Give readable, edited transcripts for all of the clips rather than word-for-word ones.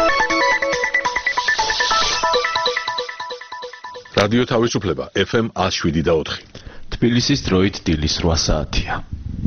რადიო თავისუფლება FM 107.4. თბილისის დროით დილის 8 საათია.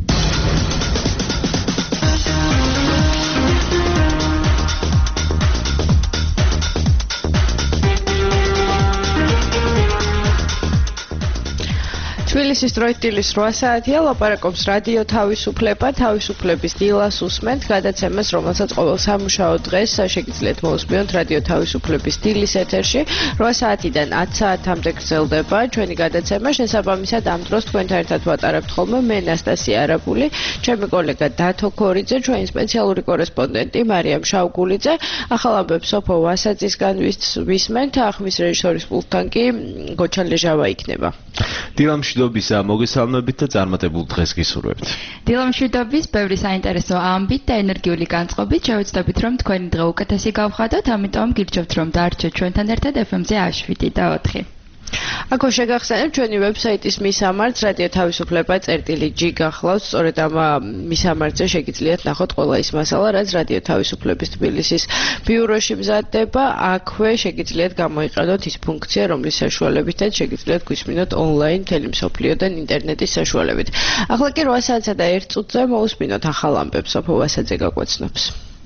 თბილისის დროით დილის 8 საათია, ლაპარაკობს რადიო თავისუფლება, თავისუფლების დილას უსმენთ გადაცემას, რომელსაც ყოველ სამუშაო დღეს შეგიძლიათ მოусმინოთ რადიო თავისუფლების დილის ეთერში. 8 საათიდან 10 საათამდე გრძელდება ჩვენი გადაცემა. შესაბამისად ამ დროს თქვენთან ერთად ვატარებთ ხოლმე მე ნასტასია არაბული, ჩემი კოლეგა დათო ქორიძე, ჩვენი სპეციალური კორესპონდენტი მარიამ შავგულიძე. ახალ ამბებს სოფო ვასაძისგან ვისმენთ, ახმის რეჟისორის პულტთან კი გოჩა ლეჟავა იქნება. დილამშვიდობისა მოგესალმებით და წარმატებულ დღეს გისურვებთ. დილამშვიდობის, ბევრი საინტერესო ამბით და ენერგიული განწყობით შევეცდებით, რომ თქვენი დღე უკეთესი გავხადოთ, ამიტომ გირჩევთ, რომ დარჩეთ ჩვენთან ერთად FM-ზე 107.4. აქ შეგახსენებ ჩვენი ვებსაიტის მისამართს რადიო თავისუფლება წერტილი.g გახლავთ, სწორედ ამ მისამართზე შეგიძლიათ ნახოთ ყველა ის მასალა, რაც რადიო თავისუფლების თბილისის ბიუროში მზადდება. აქვე შეგიძლიათ გამოიყენოთ ის ფუნქცია, რომლის საშუალებითაც შეგიძლიათ გვისმინოთ ონლაინ მთელი მსოფლიოდან ინტერნეტის საშუალებით. ახლა კი 8 საათსა და 1 წუთზე მოусმინოთ ახალ ამბებს, სოფო ვასაძე გაგვაცნობს.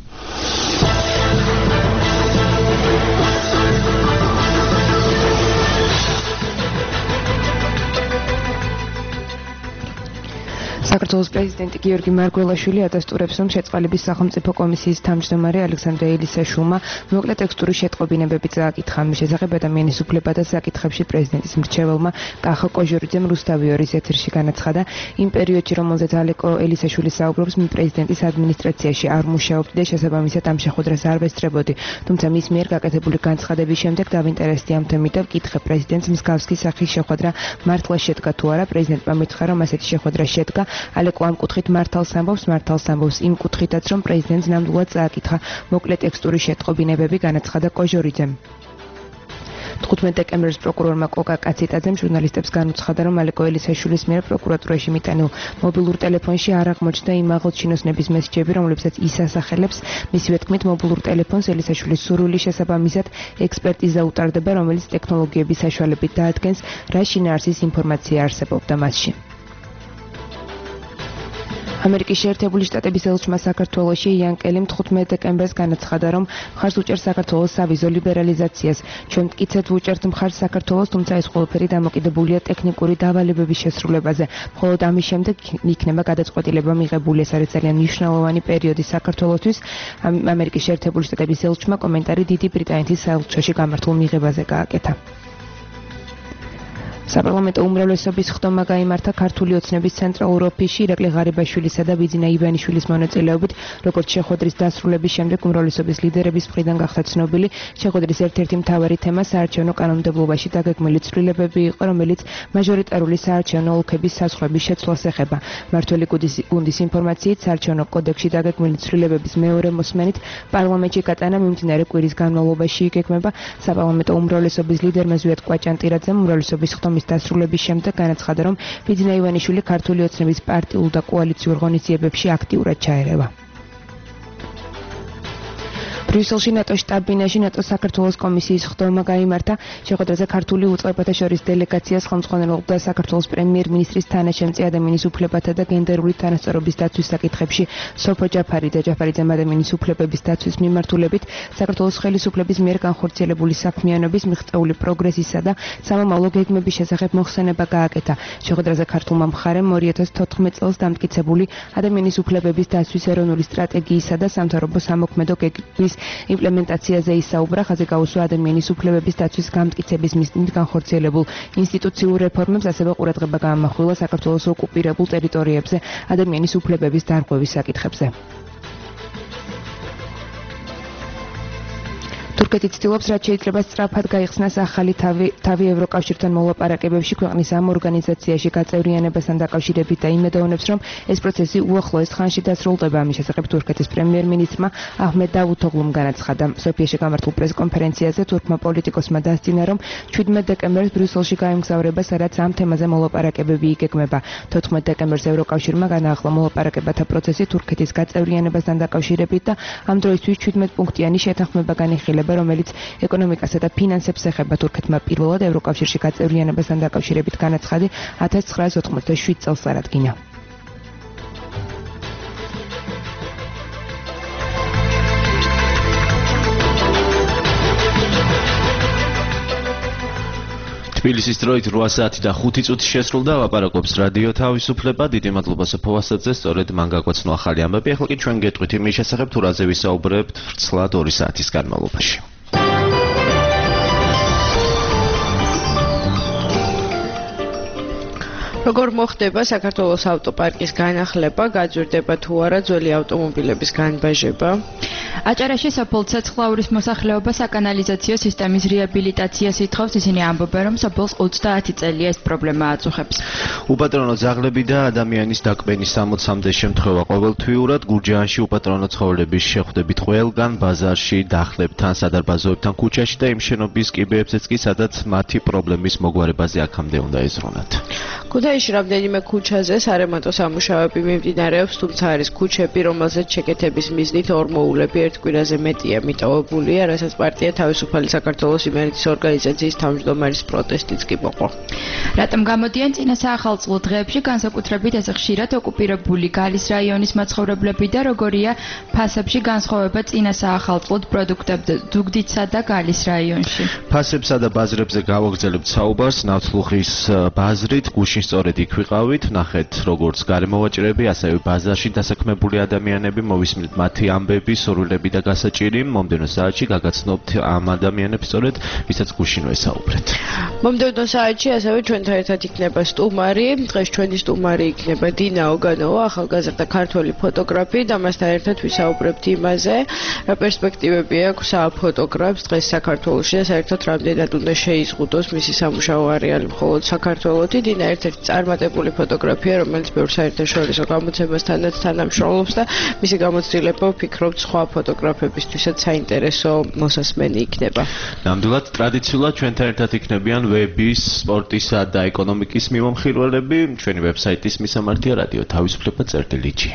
საქართველოს პრეზიდენტი გიორგი მარგველაშვილი ადასტურებს, რომ შეწყალების სახელმწიფო კომისიის თავმჯდომარე ალექსანდრე ელისაშვილმა მოკლე ტექსტური შეტყობინებები წააკითხა. მის შესახებ ადამიანის უფლებათა საკითხებში პრეზიდენტის მრჩეველმა კახა კოჟორიძემ რუსთავი ორის ეთერში განაცხადა, იმ პერიოდში, რომელზეც ალეკო ელისაშვილი საუბრობს, მე პრეზიდენტის ადმინისტრაციაში არ მუშაობდი და შესაბამისად ამ შეხვედრას არ ვესწრებოდი. თუმცა მის მიერ გაკეთებული განცხადების შემდეგ დავინტერესდი ამ თემით და ვკითხე პრეზიდენტს მსგავსი სახის შეხვედრა მართლა შედგა თუ არა. პრეზიდენტმა მითხრა, რომ ასეთი შეხვედრა შედგა. ალეკო ამ კუთხით მართალს ამბობს იმ კუთხითაც, რომ პრეზიდენტს ნამდვილად წააკითხა მოკლე ტექსტური შეტყობინებები, განაცხადა კოჟორიძემ. 15 დეკემბერს პროკურორმა კოკა კაციტაძემ ჟურნალისტებს განუცხადა, რომ ალეკო ელისაშვილის მიერ პროკურატურაში მიტანილ მობილურ ტელეფონში არ აღმოჩნდა იმ აღოჩინოსნების მესიჯები, რომლებსაც ის ასახელებს. მისივე თქმით, მობილურ ტელეფონს ელისაშვილის სურვილის შესაბამისად ექსპერტიზა უტარდება, რომელიც ტექნოლოგიების საშუალებით დაადგენს, რა შინაარსის ინფორმაცია არსებობდა მასში. ამერიკის შეერთებული შტატების ელჩმა საქართველოში იან კელიმ 15 დეკემბერს განაცხადა, რომ მხარს უჭერს საქართველოს სავიზო ლიბერალიზაციას. ჩვენ მტკიცედ ვუჭერთ მხარს საქართველოს, თუმცა ეს ყველაფერი დამოკიდებულია ტექნიკური დავალებების შესრულებაზე. მხოლოდ ამის შემდეგ იქნება გადაწყვეტილება მიღებული. ეს არის ძალიან მნიშვნელოვანი პერიოდი საქართველოსთვის. ამერიკის შეერთებული შტატების ელჩმა კომენტარი დიდი ბრიტანეთის საელჩოში გამართულ მიღებაზე გააკეთა. საპარლამენტო უმრავლესობის ხდომა გაიმართა ქართული ოცნების ცენტრალურ ოფისში ირაკლი ღარიბაშვილისა და ბიძინა ივანიშვილის მონაწილეობით, როგორც შეხვედრის დასრულების შემდეგ უმრავლესობის ლიდერების მხრიდან გახდა ცნობილი. შეხვედრის ერთ-ერთი მთავარი თემა საარჩევნო კანონმდებლობაში დაგეგმილი ცვლილებები იყო, რომელიც მაჟორიტარული საარჩევნო ოლქების საზღვრების შეცვლას ეხება. მმართველი გუნდის ინფორმაციით, საარჩევნო კოდექსში დაგეგმილი ცვლილებების მეორე მოსმენით პარლამენტში გატანა მიმდინარე კვირის განმავლობაში იგეგმება. საპარლამენტო უმრავლესობის ლიდერმა ზვიად კვაჭანტირაძემ უმრავლესობის ხდომის დასრულების შემდეგ განაცხადა, რომ ბიძინა ივანიშვილი ქართული ოცნების პარტიულ და კოალიციურ ღონისძიებებში აქტიურად ჩაერევა. ბრიუსელში ნატოს შტაბ-ბინაში ნატოს საქართველოს კომისიის ხდომა გაიმართა. შეხვედრაზე ქართული უწყებათა შორის დელეგაციას ხელმძღვანელობდა საქართველოს პრემიერ-მინისტრის თანაშემწე ადამიანის უფლებათა და გენდერული თანასწორობის დაცვის საკითხებში სოფო ჯაფარიძე. ჯაფარიძემ ადამიანის უფლებების დაცვის მიმართულებით საქართველოს ხელისუფლების მიერ განხორციელებული საქმიანობის, მიღწეული პროგრესისა და სამომავლო გეგმების შესახებ მოხსენება გააკეთა. შეხვედრაზე ქართულმა მხარემ 2014 წელს დამტკიცებული ადამიანის უფლებების დაცვის ეროვნული სტრატეგიისა და სამთავრობო სამოქმედო გეგმის იმპლემენტაციაზე ისაუბრა. ხაზი გაუსვა ადამიანის უფლებების დაცვის გამტკიცების მიზნით განხორციელებულ ინსტიტუციურ რეფორმებს, ასევე ყურადღება გაამახვილა საქართველოს ოკუპირებულ ტერიტორიებზე ადამიანის უფლებების დარღვევის საკითხებზე. თურქეთი ცდილობს, რაც შეიძლება სწრაფად გაიხსნას ახალი თავი ევროკავშირთან მოლაპარაკებებში ქვეყნის ამ ორგანიზაციაში გაწევრიანებასთან დაკავშირებით და იმედოვნებს, რომ ეს პროცესი უახლოეს ხანში დასრულდება. ამის შესახებ თურქეთის პრემიერ-მინისტრმა აჰმედ დავუთოღლუმ განაცხადა. სოფიაში გამართულ პრესკონფერენციაზე თურქმა პოლიტიკოსმა დასძინა, რომ 17 დეკემბერს ბრიუსელში გაემგზავრება, სადაც ამ თემაზე მოლაპარაკებები იგეგმება. 14 დეკემბერს ევროკავშირმა განაახლა მოლაპარაკებათა პროცესი თურქეთის გაწევრიანებასთან დაკავშირებით და ამ დროისთვის 17 პუნქტიანი შეთანხმება განიხილება, რომელიც ეკონომიკასა და ფინანსებს ეხება. თურქეთმა პირველად ევროკავშირში გაწევრიანებასთან დაკავშირებით განაცხადი 1987 წელს წარადგინა. თბილისის დროით 8 საათი და 5 წუთი შესრულდა, ლაპარაკობს რადიო თავისუფლება. დიდი მადლობა სოფოვასაძე, სწორედ მან გაგვაცნო ახალი ამბები. ახლა კი ჩვენ გეტყვით იმის შესახებ, თუ რაზე ვისაუბრებთ ვრცლად 2 საათის განმავლობაში. როგორ მოხდება საქართველოს ავტოპარკის განახლება, გაძვირდება თუ არა ძველი ავტომობილების განბაჟება? აჭარაში სოფელ ცეცხლაურის მოსახლეობა საკანალიზაციო სისტემის რეაბილიტაციას ითხოვს. ისინი ამბობენ, რომ სოფელს 30 წელია ეს პრობლემა აწუხებს. უპატრონო ძაღლები და ადამიანის დაკვენის 60-მდე შემთხვევა ყოველთვიურად. გურჯაანში უპატრონო ცხოველების შეხვდებით ყველგან, ბაზარში, დახლებთან, სადარბაზოებთან, ქუჩაში და იმ შენობის კიბეებზეც კი, სადაც მათი პრობლემის მოგვარებაზე აქამდე უნდა ეზრუნათ. ქუთაისში რამდენიმე ქუჩაზე სარემონტო სამუშაოები მიმდინარეობს, თუმცა არის ქუჩები, რომელზეც ჩეკეთების მიზნით ორმოულები ერთ კვირაზე მეტია მიტოვებულია, რასაც პარტია თავისუფალი საქართველოს იმერეთის ორგანიზაციის თავმჯდომარის პროტესტიც კი მოყვა. რატომ გამოდიან წინა საახალწლო დღეებში, განსაკუთრებით ეს ხშირად ოკუპირებული გალის რაიონის მაცხოვრებლები და როგორია ფასებში განსხვავება წინა საახალწლოდ პროდუქტებზე ზუგდიდსა და გალის რაიონში? ფასებსა და ბაზრებზე გავაგრძელებთ საუბარს ნავთლუღის ბაზრით. გუშინ სწორედ იქ ვიყავით, ნახეთ როგორც გარემოვაჭრეები, ასევე ბაზარში დასაქმებული ადამიანები, მოვისმენთ მათი ამბები, სურვილები და გასაჭირი. მომდევნო საათში გაგაცნობთ ამ ადამიანებს სწორედ, ვისაც გუშინ ვესაუბრეთ. მომდევნო საათში ასევე ჩვენთან ერთად იქნება სტუმარი. დღეს ჩვენი სტუმარი იქნება დინა ოგანოვა, ახალგაზრდა ქართველი ფოტოგრაფი და მასთან ერთად ვისაუბრებთ იმაზე, რა პერსპექტივები აქვს ფოტოგრაფს დღეს საქართველოში და საერთოდ რამდენად უნდა შეიზღუდოს მისი სამუშაო არეალი მხოლოდ საქართველოში. დინა ერთ-ერთი წარმატებული ფოტოგრაფია, რომელიც ბევრ საერთაშორისო გამოცემასთანაც თანამშრომლობს და მისი გამოცდილება ვფიქრობთ სხვა ფოტოგრაფებისთვისაც საინტერესო მოსასმენი იქნება. ნამდვილად ტრადიციულად ჩვენთან ერთად იქნებიან ვების, სპორტისა და ეკონომიკის მიმომხილველები. ჩვენი ვებსაიტის მისამართია რადიო თავისუფლება წერტილი-G.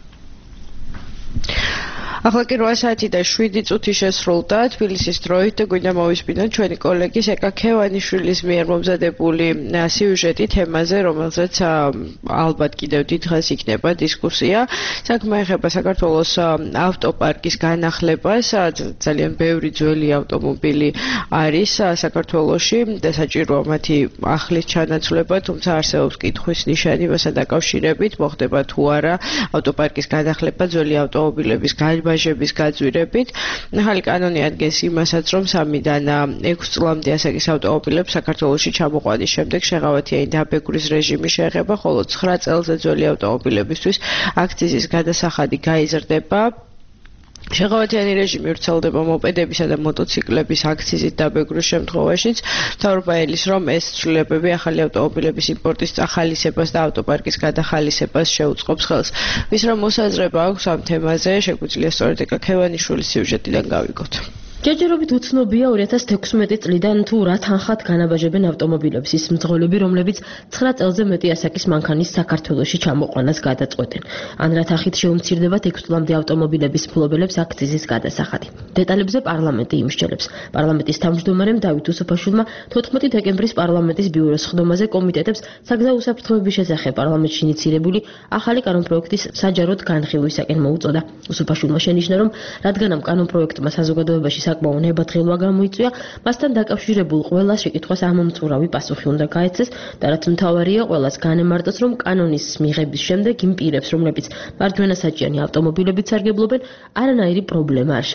ახლა კი 8 საათი და 7 წუთი შესრულდა თბილისის დროით და გვინდა მოვისმინოთ ჩვენი კოლეგის ეკა ქევანიშვილის მიერ მომზადებული სიუჟეტი თემაზე, რომელზეც ალბათ კიდევ დიდხანს იქნება დისკუსია. საქმე ეხება საქართველოს ავტოპარკის განახლებას. ძალიან ბევრი ძველი ავტომობილი არის საქართველოში და საჭიროა მათი ახლის ჩანაცვლება, თუმცა არსებობს კითხვის ნიშანი მასთან დაკავშირებით, მოხდება თუ არა ავტოპარკის განახლება ძველი ავტომობილების განბაჟების გაძვირებით. ახალი კანონი ადგენს იმასაც, რომ 3-დან 6 წლამდე ასაკის ავტომობილებს საქართველოში ჩამოყვანის შემდეგ შეღავათიანი დაბეგვრის რეჟიმი შეეხება, ხოლო 9 წელზე ძველი ავტომობილებისთვის აქციზის გადასახადი გაიზრდება. შეღავათიანი რეჟიმი ვრცელდება მოპედებისა და მოტოციკლების აქციზით დაბეგვის შემთხვევაშიც. მთავრობა ელის, რომ ეს ცვლილებები ახალი ავტომობილების იმპორტის წახალისებას და ავტოპარკის გადახალისებას შეუწყობს ხელს. ვის რა მოსაზრება აქვს ამ თემაზე, შეგვიძლია სწორედ ეკა ქევანიშვილის სიუჟეტიდან გავიგოთ. ჯერჯერობით უცნობია 2016 წლიდან თუ რა თანხად განაბაჟებენ ავტომობილებს ის მძღოლები, რომლებიც 9 წელზე მეტი ასაკის მანქანის საქართველოში ჩამოყვანას გადაწყვეტენ. ან რა თანხით შეუმცირდებათ 6 წლამდე ავტომობილების მფლობელებს აქციზის გადასახადი. დეტალებზე პარლამენტი იმსჯელებს. პარლამენტის თავმჯდომარემ დავით უსუფაშვილმა 14 დეკემბრის პარლამენტის ბიუროს ხდომაზე კომიტეტებს საგზაო უსაფრთხოების შესახებ პარლამენტში ინიცირებული ახალი კანონპროექტის საჯაროდ განხილვისაკენ მოუწოდა. უსუფაშვილმა შენიშნა, რომ რადგან ამ კანონპროექტმა საზოგადოებაში საკმაო ნებადღელვა გამოიწვია, მასთან დაკავშირებულ ყველა შეკითხვას ამომწყურავი პასუხი უნდა გაეცეს და რაც მთავარია, ყველას განემარტოს, რომ კანონის მიღების შემდეგ იმ პირებს, რომლებიც მარჯვენასაჭიანი ავტომობილებით სარგებლობენ, არანაირი პრობლემა არ შეექმნებათ.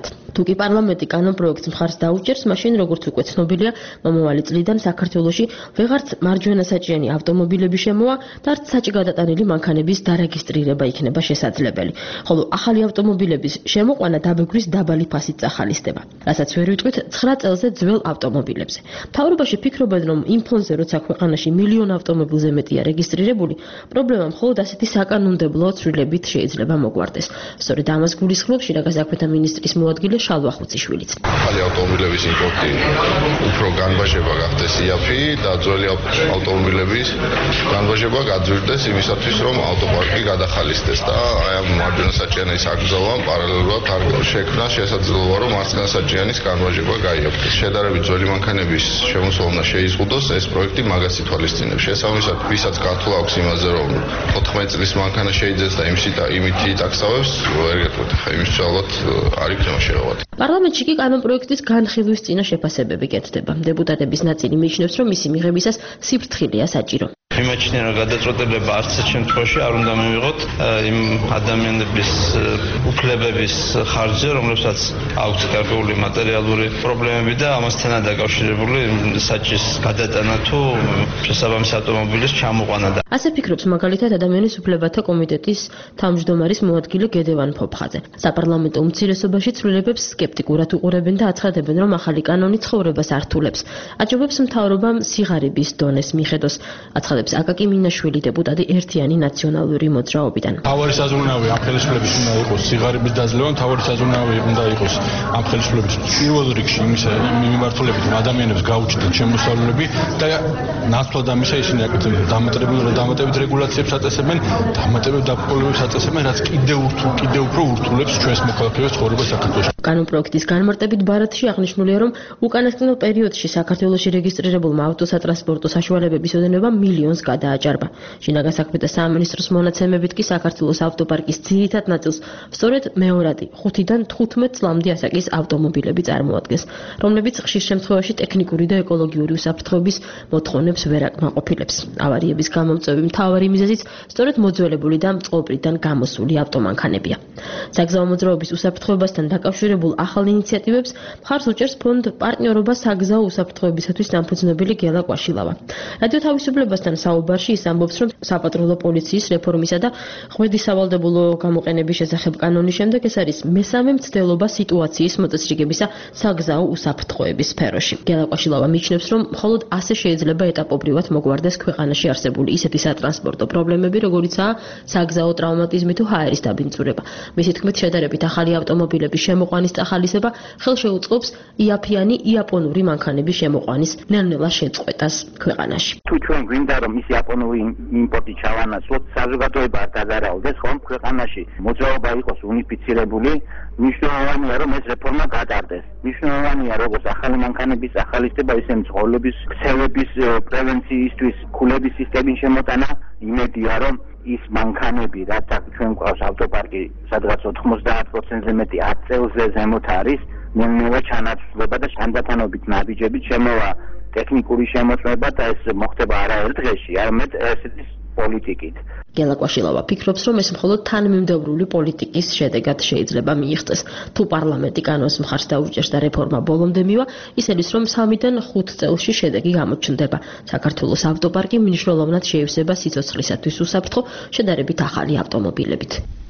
შესაძლებლად. Თუკი პარლამენტი კანონპროექტს მხარს დაუჭერს, მაშინ როგორც უკვე ცნობილია, მომავალი წლიდან საქართველოში ვეღარც მარჯვენასაჭიანი ავტომობილები შემოვა და არც საჭი გადატანილი მანქანების დარეგისტრირება იქნება შესაძლებელი. ხოლო ახალი ავტომობილების შემოყვანა დაბეგვრის დაბალი ფასით წახალისდება, რასაც ვერ ვიტყვით 9 წელზე ძველ ავტომობილებზე. მთავრობაში ფიქრობენ, რომ იმ ფონზე, როცა ქვეყანაში მილიონ ავტომობილზე მეტია რეგისტრირებული, პრობლემა მხოლოდ ასეთი საკანონმდებლო ცვლილებით შეიძლება მოგვარდეს. სწორედ ამას გულისხმობს შინაგან საქმეთა მინისტრის მოადგილე შალვა ხუციშვილიც. ახალი ავტომობილების იმპორტი უფრო განბაჟება გახდეს იაფი და ძველი ავტომობილების განბაჟება გაძვირდეს იმისათვის, რომ ავტოპარკი გადახალისდეს და აი ამ მარჯვენასაჭიანის აკრძალვამ პარალელურად არ შექმნა შესაძლებლობა, რომ მარცხენასაჭიანის განბაჟება გაიაფრეს. შედარებით ძველი მანქანების შემოსავლა შეიზღუდოს, ეს პროექტი მაგას ითვალისწინებს. შესაბამისად, ვისაც გართულა აქვს იმაზე, რომ 14 წლის მანქანა შეიძენს და იმითი იტაქსავებს, ვერ გეტყვით, ხა იმის ალბათ არ იქნება შეღავად. პარლამენტში კი კანონპროექტის განხილვის წინა შეფასებები კეთდება. დეპუტატების ნაწილი მიიჩნევს, რომ მისი მიღებისას სიფრთხილეა საჭირო. Იმაჩნია, რომ გადაწყვეტილება არც ერთ შემთხვევაში არ უნდა მივიღოთ იმ ადამიანების უფლებების ხარჯზე, რომლებსაც აქვთ გარკვეული მატერიალური პრობლემები და ამასთანაა დაკავშირებული საჭის გადატანა თუ შესაბამის ავტომობილის ჩამოყვანა. ასე ფიქრობს მაგალითად ადამიანის უფლებათა კომიტეტის თავმჯდომარის მოადგილე გედევან ფოფხაძე. საპარლამენტო უმცირესობაში ცვლილებებს სკეპტიკურად უყურებენ და აცხადებენ, რომ ახალი კანონი ცხოვრებას ართულებს. აჯობებს მთავრობამ სიღარიბის დონეს მიხედოს. აცხადებს აკაკი მინაშვილი დეპუტატი ერთიანი ნაციონალური მოძრაობიდან. თავარი საზრუნავი ამ ხელისუფლების უნდა იყოს სიღარიბის დაძლევა, თავარი საზრუნავი უნდა იყოს ამ ხელისუფლების პირველ რიგში იმის მიმართულებით, რომ ადამიანებს გაუჩნდეთ შემოსავლები და ნაცვლად ამისა ისინი აკეთებენ დამატებით რეგულაციებს აწესებენ, დამატებით დაკვირვებებს აწესებენ, რაც კიდევ უფრო ურთულებს ჩვენს მოქალაქეებს ცხოვრებას საქართველოში. კანონპროექტის განმარტებით ბარათში აღნიშნულია, რომ უკანასკნელ პერიოდში საქართველოში რეგისტრირებულმა ავტოსატრანსპორტო საშუალებების ოდენობა მილიონს გადააჭარბა. შინაგან საქმეთა სამინისტროს მონაცემებით კი საქართველოს ავტოპარკის ძირითად ნაწილს სწორედ მეორადი 5-დან 15 წლამდე ასაკის ავტომობილები წარმოადგენს, რომლებიც ხშირ შემთხვევაში ტექნიკური და ეკოლოგიური უსაფრთხოების მოთხოვნებს ვერ აკმაყოფილებს. ავარიების გამომწვევი მთავარი მიზეზიც სწორედ მოძველებული და წყალბრიდან გამოსული ავტომანქანებია. საგზაო მოძრაობის უსაფრთხოებასთან დაკავშირებულ ახალ ინიციატივებს მხარს უჭერს ფონდ პარტნიორობა საგზაო უსაფრთხოებისათვის დამფუძნებელი გელა კვაშილავა. რადიო თავისუფლებასთან საუბარში ის ამბობს, რომ საპატრულო პოლიციის რეფორმისა და ღვედის სავალდებულო გამოყენების შესახებ კანონის შემდეგ ეს არის მესამე მცდელობა სიტუაციის მოწესრიგებისა საგზაო უსაფრთხოების სფეროში. გელა კვაშილავა მიიჩნევს, რომ მხოლოდ ასე შეიძლება ეტაპობრივად მოგვარდეს ქვეყანაში არსებული ისეთი სატრანსპორტო პრობლემები, როგორიცაა საგზაო ტრავმატიზმი თუ ჰაერის დაბინძურება. მისი თქმით, შედარებით ახალი ავტომობილების შემოყვანის წახალისება ხელშეუწყობს იაფიანი იაპონური მანქანების შემოყვანის ნელ-ნელა შეწყვეტას ქვეყანაში. თუ ჩვენ გვინდა რომ ის იაპონური იმპორტი ჩავანაცვლოთ, საზოგადოება არ დაზარალდეს, ხომ ქვეყანაში მოძრაობა იყოს უნიფიცირებული, მნიშვნელოვანია რომ ეს რეფორმა გატარდეს. მნიშვნელოვანია როგორც ახალი მანქანების ახალისება, ისე მძღოლების, ქცევების პრევენციისთვის ქულების სისტემის შემოტანა. იმედია რომ ის მანქანები, რაც ჩვენ გვყავს ავტოპარკი, სადღაც 90%-ზე მეტი 10 წელზე ზემოთ არის, ნელ-ნელა ჩანაცვლება და შანდათანობით ნაბიჯებით შემოვა ტექნიკური შემოწმება და ეს მოხდება არა ერთ დღეში, არამედ ესეთი პოლიტიკით. გელა კვაშილავა ფიქრობს, რომ ეს მხოლოდ თანმიმდევრული პოლიტიკის შედეგად შეიძლება მიიღწეს. თუ პარლამენტი კანონს მხარს დაუჭერს და რეფორმა ბოლომდე მივა, ის ელის რომ 3-დან 5 წელში შედეგი გამოჩნდება. საქართველოს ავტოპარკი მნიშვნელოვნად შეივსება სიცოცხლისათვის უსაფრთხო შედარებით ახალი ავტომობილებით.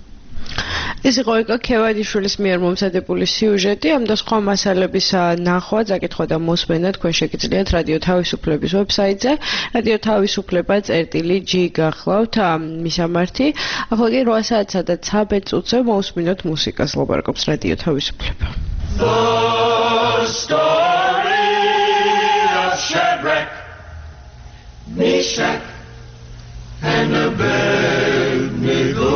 ეს იყო ეკა ქევადიშვილის მიერ მომზადებული სიუჟეტი. ამ და სხვა მასალების ნახვა, წაკითხვა და მოსმენა თქვენ შეგიძლიათ რადიო თავისუფლების ვებსაიტზე. რადიო თავისუფლება წერტილი G გახლავთ მისამართი. ახლა კი 8 საათსა და 13 წუთზე მოусმინოთ მუსიკას. ლაპარაკობს რადიო თავისუფლება. The story of Shadrach, Meshach and Abednego.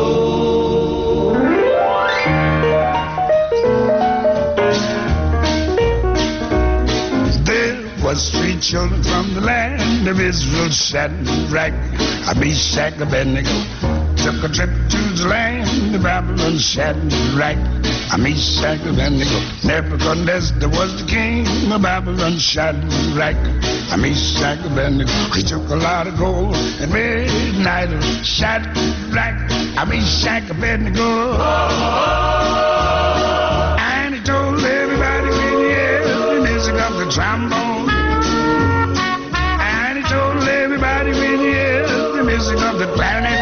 Was 3 children from the land of Israel, Shadrach, Meshach, Abednego, took a trip to the land of Babylon. Shadrach, Meshach, Abednego, Nebuchadnezzar was the king of Babylon. Shadrach, Meshach, Abednego, he took a lot of gold and midnight. Shadrach, Meshach, Abednego, and he told trombone. And he told everybody when he heard the music of the clarinet.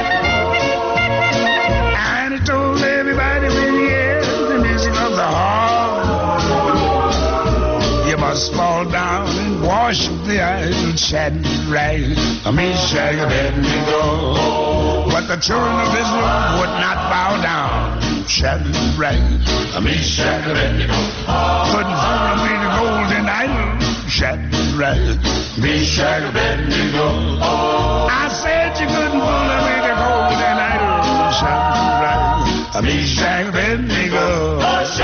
And he told everybody when he heard the music of the harp. You must fall down and wash the idol Shadrach, Meshach, and Abednego. But the children of Israel would not bow down. Shadrach, Meshach, and Abednego. Couldn't fool them with the golden idol. Shadrach, Meshach, and Abednego. I said you couldn't fool them with the golden idol. Shadrach, Meshach, and Abednego.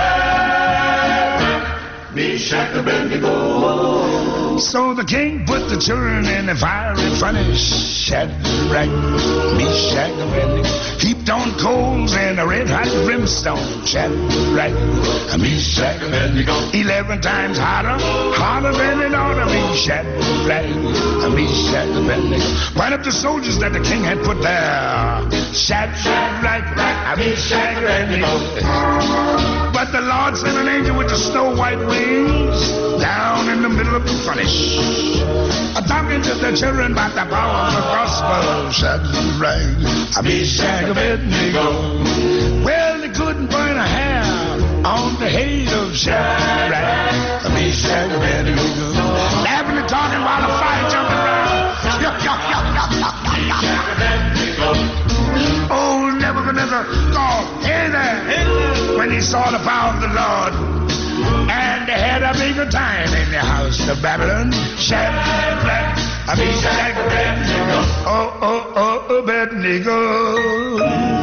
Meshach, Abednego. So the king put the children in the fiery furnace. Shadrach, Meshach, Abednego. Heaped on coals and a red hot brimstone. Shadrach, Meshach, Abednego. 11 times hotter, hotter than it ought to be. Shadrach, Meshach, Abednego. Point up the soldiers that the king had put there. Shadrach, Meshach, Abednego. But the Lord sent an angel with the snow white wings down in the middle of the furnace, talking to the children about the power of the gospel. Shadrach, Meshach, Abednego. Well, they couldn't burn a hair on the head of Shadrach, Meshach, Abednego. Laughing and talking while the fire jumping around. Old Nebuchadnezzar thought, hey there, when he saw the power of the Lord. And they had a bigger time in the house of Babylon. Shadrach, Meshach, Abednego. Oh, Abednego.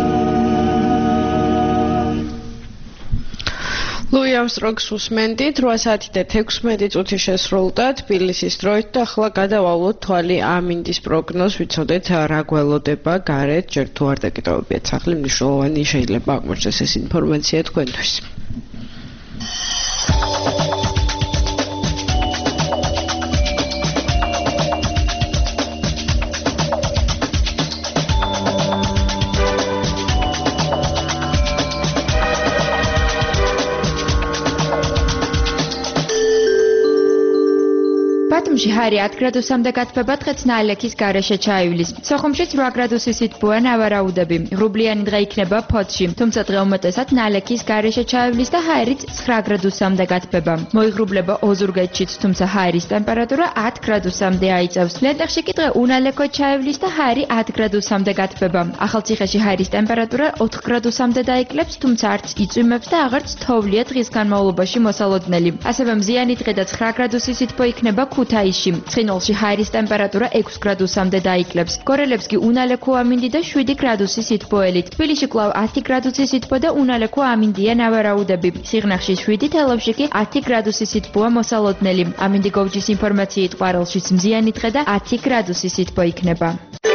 ლუი ამსტრონგს უსმენდით 8 საათი და 16 წუთი შესრულდა თბილისის დროით და ახლა გადავალოთ თვალი ამინდის პროგნოზს ვიცოდეთ რა გველოდება გარეთ ჯერ თუ არ დაკეტავებიათ სახლი მნიშვნელოვანი შეიძლება აღმოჩნდეს ეს ინფორმაცია თქვენთვის ბათუმში ჰარი 10 გრადუსამდე გათბება, დღეც ნალექის გარეშე ჩაივლის. სოხუმშიც 8 გრადუსის სითბოა ნავარაუდები. ღრუბლიანი დღე იქნება ფოთში, თუმცა დღე უმეტესად ნალექის გარეშე ჩაივლის და ჰაერიც 9 გრადუსამდე გათბება. მოიღრუბლება ოზურგეთშიც, თუმცა ჰაერის ტემპერატურა 10 გრადუსამდე აიწევს. ლენტეხში კი დღე უნალექო ჩაივლის და ჰაერი 10 გრადუსამდე გათბება. ახალციხეში ჰაერის ტემპერატურა 4 გრადუსამდე დაიკლებს, თუმცა არც იწვიმებს და აღარც თოვლია დღის განმავლობაში მოსალოდნელი. ასევე მზიანი დღე და 9 გრადუსის სითბო იქნება ქუთაისში. ცხინვალში ჰაერის ტემპერატურა 6 გრადუსამდე დაიკლებს. გორელებს კი უნალექო ამინდი და 7 გრადუსის სითბოელით. თბილისში კვლავ 10 გრადუსის სითბო და უნალექო ამინდია ნავარაუდები. სიღნაღში 7, თელავში კი 10 გრადუსის სითბოა მოსალოდნელი. ამინდი გოვჯის ინფორმაციით ყვარელშიც მზიანი დღე და 10 გრადუსის სითბო იქნება.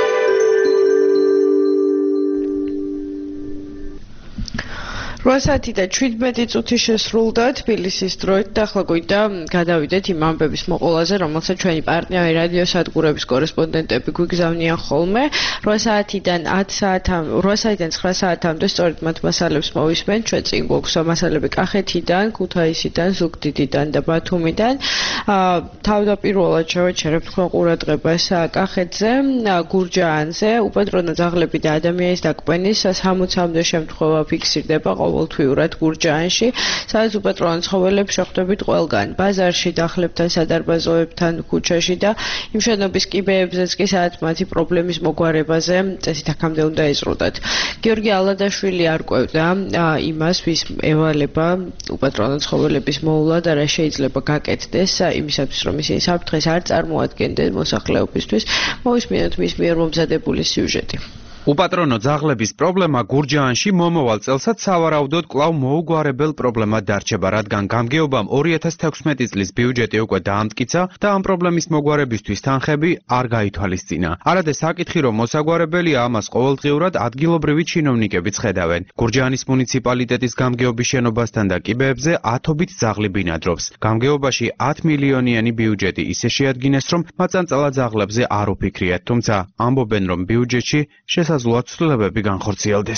8 საათი და 17 წუთი შესრულდა თბილისის დროით და ახლა გვინდა გადავიდეთ იმ ამბების მოყოლაზე, რომელსაც ჩვენი პარტნიორი რადიო სადგურების კორესპონდენტები გვიგზავნიან ხოლმე. 8 საათიდან 9 საათამდე სწორედ მათ მასალებს მოვისმენთ. ჩვენ წინ გვაქვს მასალები კახეთიდან, ქუთაისიდან, ზუგდიდიდან და ბათუმიდან. თავდაპირველად შევეჩერებთ თქვენ ყურადღებას კახეთზე, გურჯაანზე, უპატრონო ძაღლები და ადამიანის დაკვენის 60-მდე შემთხვევა ფიქსირდება ყოველთვიურად გურჯაანში, სადაც უპატრონო ცხოველებს შეხვდებით ყველგან, ბაზარში, დახლებთან, სადარბაზოებთან, ქუჩაში და იმ შენობის კიბეებზეც კი, სადაც მათი პრობლემის მოგვარებაზე წესით აქამდე უნდა ეზრუნდათ. გიორგი ალადაშვილი არ ყვევდა იმას, ვის ევალება უპატრონო ცხოველების მოულა და რა შეიძლება გაკეთდეს იმისათვის, რომ ისინი საფრთხეს არ წარმოადგენდნენ მოსახლეობისთვის. მოვისმინოთ მის მიერ მომზადებული სიუჟეტი. უპატრონო ძაღლების პრობლემა გურჯაანში მომავალ წელსაც სავარაუდოდ კვლავ მოუგვარებელ პრობლემად დარჩება, რადგან გამგეობამ 2016 წლის ბიუჯეტი უკვე დაამტკიცა და ამ პრობლემის მოგვარებისთვის თანხები არ გაითვალისწინა. არადა საკითხი, რომ მოსაგვარებელია ამას ყოველდღიურად ადგილობრივი ჩინოვნიკებიც ხედავენ. გურჯაანის მუნიციპალიტეტის გამგეობის შენობასთან და კიბეებზე 10-ობით ძაღლი ბინადრობს. გამგეობაში 10 მილიონიანი ბიუჯეტი ისე შეადგინეს, რომ მაწანწალა ძაღლებზე არ უფიქრიათ, თუმცა ამბობენ, რომ ბიუჯეტში შესაძლოა ცვლილებები განხორციელდეს.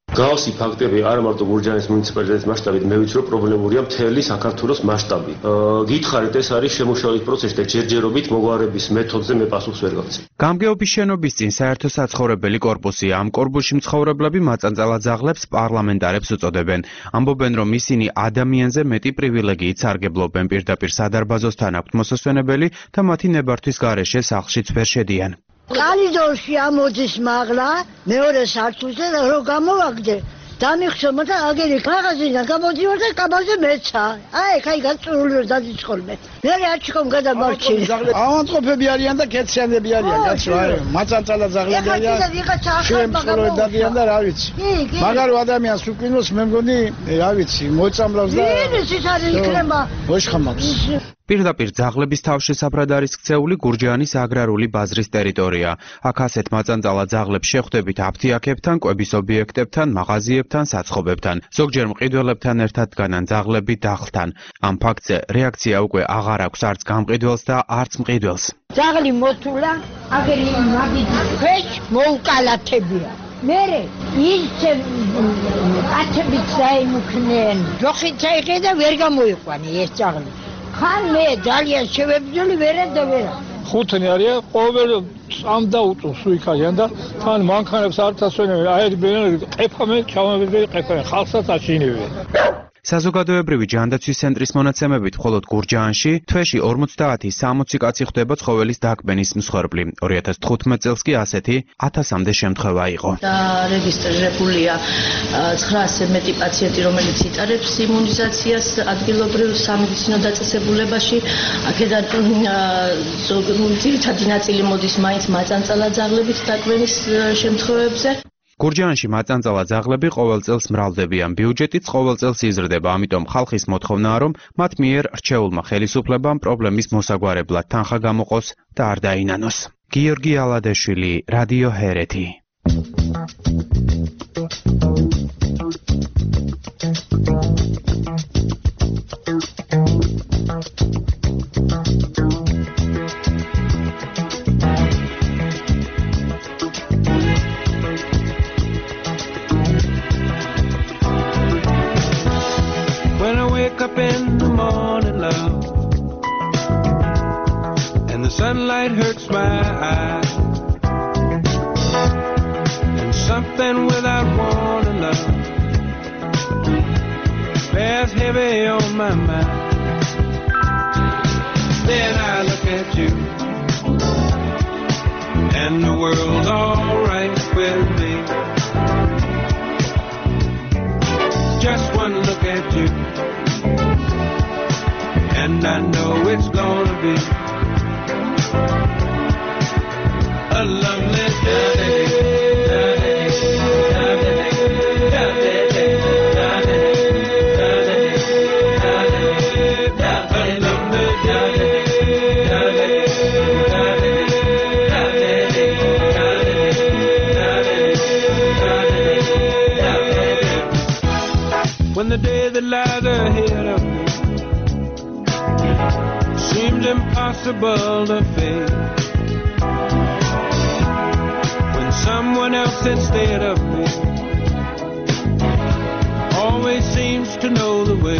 Გავსი ფაქტები არა მარტო გურჯაანის მუნიციპალიტეტის მასშტაბით, მე ვიცი რომ პრობლემურია მთელი საქართველოს მასშტაბით. გითხარით ეს არის შემუშავების პროცესი და ჯერჯერობით მოგვარების მეთოდზე მე პასუხს ვერ გავცემ. გამგეობის შენობის წინ საერთო საცხოვრებელი კორპუსია. ამ კორპუსში მცხოვრებლები მაწანწალად ძაღლებს პარლამენტარებს უწოდებენ. ამბობენ რომ ისინი ადამიანზე მეტი პრივილეგიით სარგებლობენ, პირდაპირ სადარბაზოსთან აქვთ მოსასვენებელი და მათი ნებართვის გარეშე სახლშიც ვერ შედიან. კორიდორში ამოდის მაღლა მეორე სართულზე რო გამოვაგდე დამიხსომა და აგერი კაღაზიდან გამოდივარ და კაბაზე მეცა აი ხაი გაწურული რომ დაიწყოლმე მე არჩიკომ გადამარჩინე ავანტყოფები არიან და კეციანები არიან კაცო აი მაწანწალა ძაღლები არიან შემწყროები დადიან და რა ვიცი მაგარო ადამიანს უკინოს მე მგონი რა ვიცი მოწამლავს და ის არის იქნება მოშხამავს პირდაპირ ძაღლების თავშესაფრად არის ქცეული გურჯაანის აგრარული ბაზრის ტერიტორია. აქ ასეთ მაწანწალა ძაღლებს შეხვდებით აფთიაქებთან, კვების ობიექტებთან, მაღაზიებთან, საცხობებთან. ზოგჯერ მყიდველებთან ერთად დგანან ძაღლები დახლთან. ამ ფაქტზე რეაქცია უკვე აღარ აქვს არც გამყიდველს და არც მყიდველს. ძაღლი მოთულა, აგერი მაგიდი ქვეშ მოუკალათებია. მერე ის კაცებიც დაიმუქნენ. ჯოხით წაიღე და ვერ გამოიყვანე ეს ძაღლი. ხან მე ძალიან შევებძოლი ვერა და ვერა ხუთნი არიან ყოველ წამ და უწუს უიქალიან და თან მანქანებს არ თასვენებენ აი ბენები ყეფამენ ჩავამებენ ყეფამენ ხალხსაც აშინებენ საზოგადოებრივი ჯანდაცვის ცენტრის მონაცემებით მხოლოდ გურჯაანში თვეში 50-60 კაცი ხვდება ცხოველის დაკბენის მსხვერპლი. 2015 წელს კი ასეთი 1000-მდე შემთხვევა იყო. რეგისტრირებულია 900-ზე მეტი პაციენტი, რომელიც იტარებს იმუნიზაციას ადგილობრივ სამედიცინო დაწესებულებაში. აქედან ძირითადი ნაწილი მოდის მაინც მაწანწალა ძაღლებით დაკბენის შემთხვევებზე. გურჯაანში მაწანწალა ძაღლები ყოველ წელს მრავლდებიან. ბიუჯეტიც ყოველ წელს იზრდება, ამიტომ ხალხის მოთხოვნაა, რომ მათ მიერ რჩეულმა ხელისუფლებამ პრობლემის მოსაგვარებლად თანხა გამოყოს და არ დაინანოს. გიორგი ალადეშვილი, რადიო ჰერეთი. Up in the morning, love, and the sunlight hurts my eyes, and something without warning, love, bears heavy on my mind. Then I look at you, and the world's all right with me. Just one look at you, and I know it's gonna be a lovely day. When the day that lies ahead of me seems impossible to face, when someone else instead of me always seems to know the way,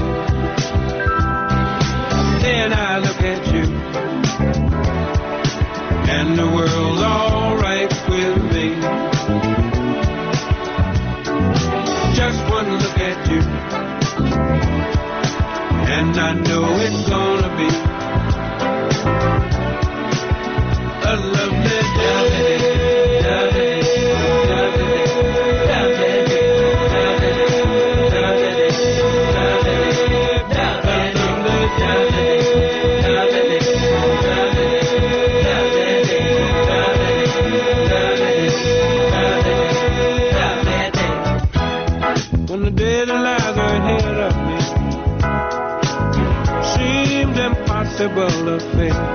then I look at you, and the world's all right with me. Just one look at you, and I know it's gonna be a lovely day. When the day that lies ahead of me seems impossible to face,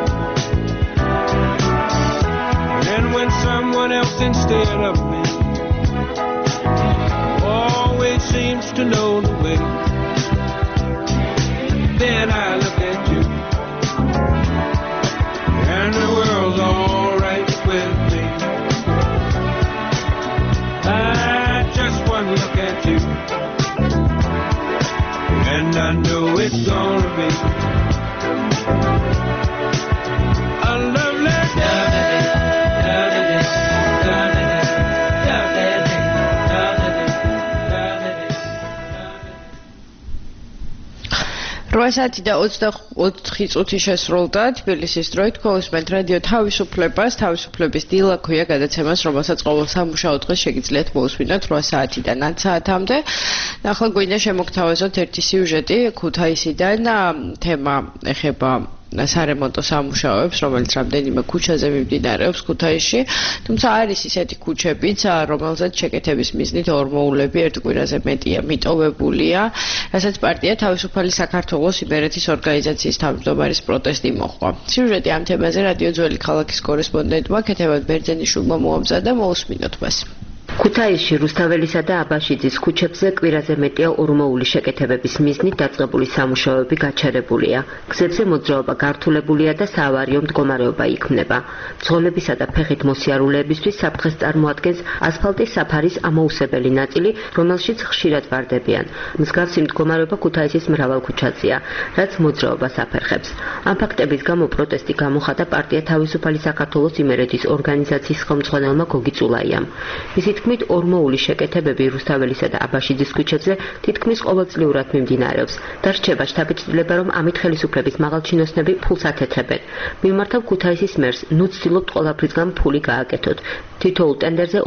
and when someone else instead of me always seems to know the way, then I look at you, and the world's all right with me. I just one look at I know it's gonna be a lovely რვასათი და 24 წუთი შესრულდა თბილისის დროით გულისხმობთ რადიო თავისუფლებას თავისუფლების დილა ქვია გადაცემას რომელსაც ყოველ სამუშაო დღეს შეგიძლიათ მოусმინოთ 8 საათიდან 10 საათამდე ახლა გვინდა შემოგთავაზოთ ერთი სიუჟეტი ქუთაისიდან თემა ეხება სარემონტო სამუშაოებს, რომელიც რამდენიმე ქუჩაზე მიმდინარეობს ქუთაისში, თუმცა არის ისეთი ქუჩებიც, რომელზეც შეკეთების მიზნით ორმოულები ერთ კვირაზე მეტია მიტოვებულია, რასაც პარტია თავისუფალი საქართველოს იმერეთის ორგანიზაციის თავმჯდომარის პროტესტი მოჰყვა. სიუჟეტი ამ თემაზე რადიო ძველი ქალაქის კორესპონდენტმა ქეთევან ბერძენიშვილმა მოამზადა, მოусმინოთ მას. ქუთაისში რუსთაველისა და აბაშიძის ქუჩებზე კვირაზე მეტია ორმოული შეკეთებების მიზნით დაწყებული სამუშაოები გაჩერებულია. გზებზე მოძრაობა გართულებულია და საავარიო მდგომარეობა იქმნება. მძღოლებისა და ფეხით მოსიარულეებისთვის საფრთხეს წარმოადგენს ასფალტის საფარის ამოუსებელი ნაწილი, რომელშიც ხშირად ვარდებიან. მსგავსი მდგომარეობა ქუთაისის მრავალ ქუჩაზეა, რაც მოძრაობას აფერხებს. ამ ფაქტების გამო პროტესტი გამოხატა პარტია თავისუფალი საქართველოს იმერეთის ორგანიზაციის ხელმძღვანელმა გოგი წულაიამ. მისი თქმით ორმოული შეკეთებები რუსთაველისა და აბაშიძის ქუჩებზე თითქმის ყოველწლიურად მიმდინარეობს და რჩება შთაბეჭდილება, რომ ამით ხელისუფლების მაღალჩინოსნები ფულს ათეთრებენ. მიმართავ ქუთაისის მერს, ნუ ცდილობთ ყველაფრისგან ფული გააკეთოთ. თითოეულ ტენდერზე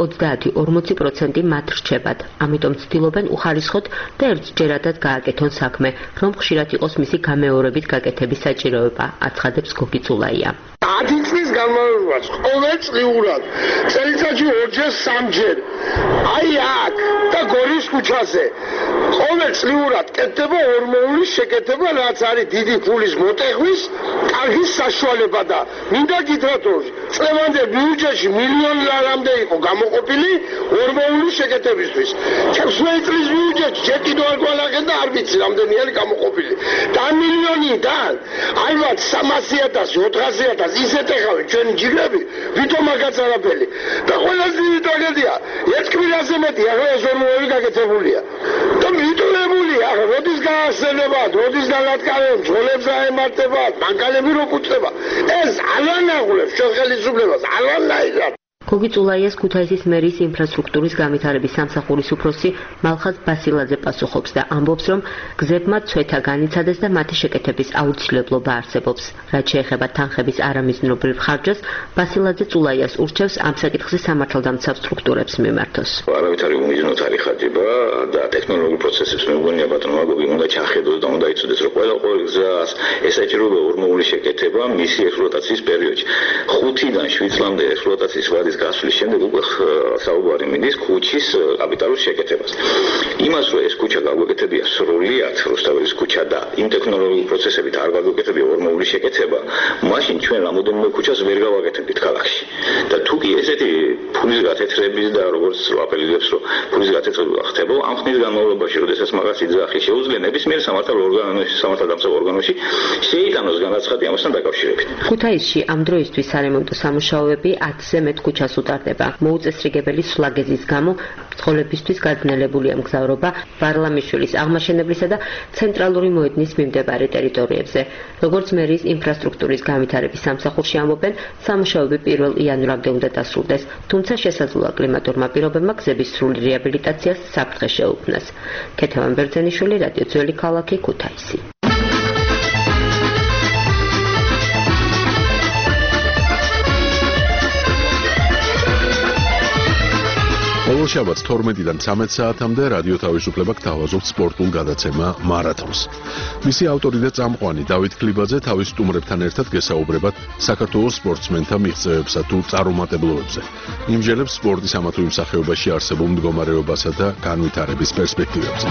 30-40% მათ რჩებათ. ამიტომ ცდილობენ უხარისხოთ და ერთჯერადად გააკეთონ საქმე, რომ ხშირად იყოს მისი გამეორებით გაკეთების საჭიროება, აცხადებს გოგი წულაია. 10 წლის განმავლობაში ყოველწლიურად წელიწადში 2-3-ჯერ აი აქ და გორის ქუჩაზე ყოველწლიურად კეთდება ორმოული შეკეთება, რაც არის დიდი ფულის მოტეხვის კარგი საშუალება და მინდა გითხრათ, რომ წლევანდელ ბიუჯეტში მილიონი ლარამდე იყო გამოყოფილი ორმოული შეკეთებისთვის. ჩემს წლის ბიუჯეტში ჯერ კიდევ არ გვალახენ და არ ვიცი რამდენი არის გამოყოფილი. და მილიონიდან ალბათ 300.000, 400.000 ისეთ ეხავენ ჩვენი ჯიგრები, ვითომ მაგაც არაფერი. და ყველაზე დიდი ტრაგედია, ერთ კვირაზე მეტი ახლა ეს ორმოული გაკეთებულია. და მიტოვებულია, ახლა როდის გაახსენება, როდის განადგარებ, ძოლებს აემართება, მანქანები რო კუთხება. ეს ალანაღულებს ჩვენ ხელისუფლებას, ალანაირად. გოგი წულაიას ქუთაისის მერის ინფრასტრუქტურის განვითარების სამსახურის უფროსი მალხაზ ბასილაძე პასუხობს და ამბობს, რომ გზებმა ცვეთა განიცადეს და მათი შეკეთების აუცილებლობა არსებობს. რაც შეეხება თანხების არამიზნობრივ ხარჯას, ბასილაძე წულაიას ურჩევს ამ საკითხზე სამართალდამცავ სტრუქტურებს მიმართოს. არავითარი უმიზნოდ არ იხარჯება და ტექნოლოგიურ პროცესებს მეგონია ბატონო გოგი უნდა ჩახედოს და უნდა იცოდეს, რომ ყველა გზას ესაჭიროება ორმოული შეკეთება მისი ექსპლუატაციის პერიოდში. 5-დან 7 წლამდე ექსპლუატაციის ვადის გასვლის შემდეგ უკვე საუბარი მიდის ქუჩის კაპიტალურ შეკეთებას. იმას, რომ ეს ქუჩა გაგვეკეთებია სრულიად რუსთაველის ქუჩა და იმ ტექნოლოგიურ პროცესებით არ გაგვეკეთებია ორმოული შეკეთება, მაშინ ჩვენ რამოდენიმე ქუჩას ვერ გავაკეთებთ ქალაქში. და თუ კი ესეთი ფულის გათეთრების და როგორც აპელირებს, რომ ფულის გათეთრება ხდება, ამ ხნის განმავლობაში, როდესაც მაგას იძახი შეუძლია ნებისმიერ სამართალდამცავ ორგანოში შეიტანოს განაცხადი ამასთან დაკავშირებით. ქუთაისში ამ დროისთვის სარემონტო სამუშაოები 10-ზე მეტ ქუჩას უტარდება. მოუწესრიგებელი სვლაგეზის გამო მძღოლებისთვის გაძნელებულია მგზავრობა ვარლამიშვილის აღმაშენებლისა და ცენტრალური მოედნის მიმდებარე ტერიტორიებზე. როგორც მერის ინფრასტრუქტურის განვითარების სამსახურში ამბობენ, სამუშაოები 1 იანვრამდე უნდა დასრულდეს, თუმცა შესაძლოა კლიმატურმა პირობებმა გზების სრული რეაბილიტაციას საფრთხე შეუქმნას. ქეთევან ბერძენიშვილი, რადიო ძველი ქალაქი, ქუთაისი. ყოველ შაბათს 12-დან 13 საათამდე რადიო თავისუფლება გთავაზობთ სპორტულ გადაცემა მარათონს. მისი ავტორი და წამყვანი დავით ქლიბაძე თავის სტუმრებთან ერთად გესაუბრებათ საქართველოს სპორტსმენთა მიღწევებსა თუ წარუმატებლობებზე. იმჟელებს სპორტის ამა თუ იმ სახეობაში არსებულ მდგომარეობასა და განვითარების პერსპექტივებზე.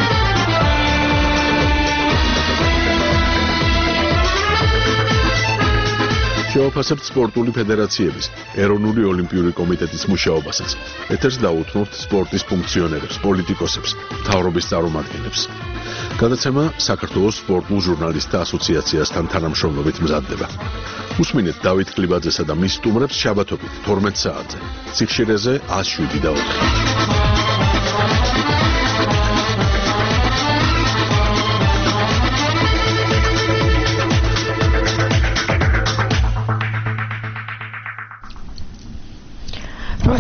შევაფასებთ სპორტული ფედერაციების, ეროვნული ოლიმპიური კომიტეტის მუშაობასაც. ეთერს დაუთმობთ სპორტის ფუნქციონერებს, პოლიტიკოსებს, მთავრობის წარმომადგენლებს. გადაცემა საქართველოს სპორტულ ჟურნალისტთა ასოციაციასთან თანამშრომლობით მზადდება. უსმინეთ დავით ქლიბაძესა და მის სტუმრებს შაბათობით 12 საათზე. სიხშირეზე 107.4.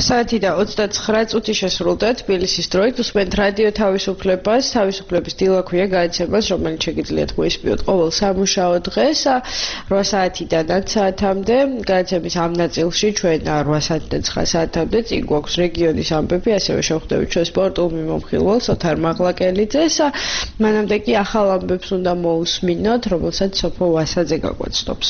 8 და 29 წუთი შესრულდა თბილისის დროით. უსმენთ რადიო თავისუფლებას, თავისუფლების დილაქვია გადაცემას, რომელიც შეგიძლიათ მოისმინოთ ყოველ სამუშაო დღეს 8 საათიდან 10 საათამდე. გადაცემის ამ ნაწილში ჩვენ 8 საათიდან 9 საათამდე წინ გვაქვს რეგიონის ამბები, ასევე შევხვდებით ჩვენ სპორტულ მიმოხილველს ოთარ მაღლაკელიძეს. მანამდე კი ახალ ამბებს უნდა მოусმინოთ, რომელსაც სოფო ვასაძე გაგვაცნობს.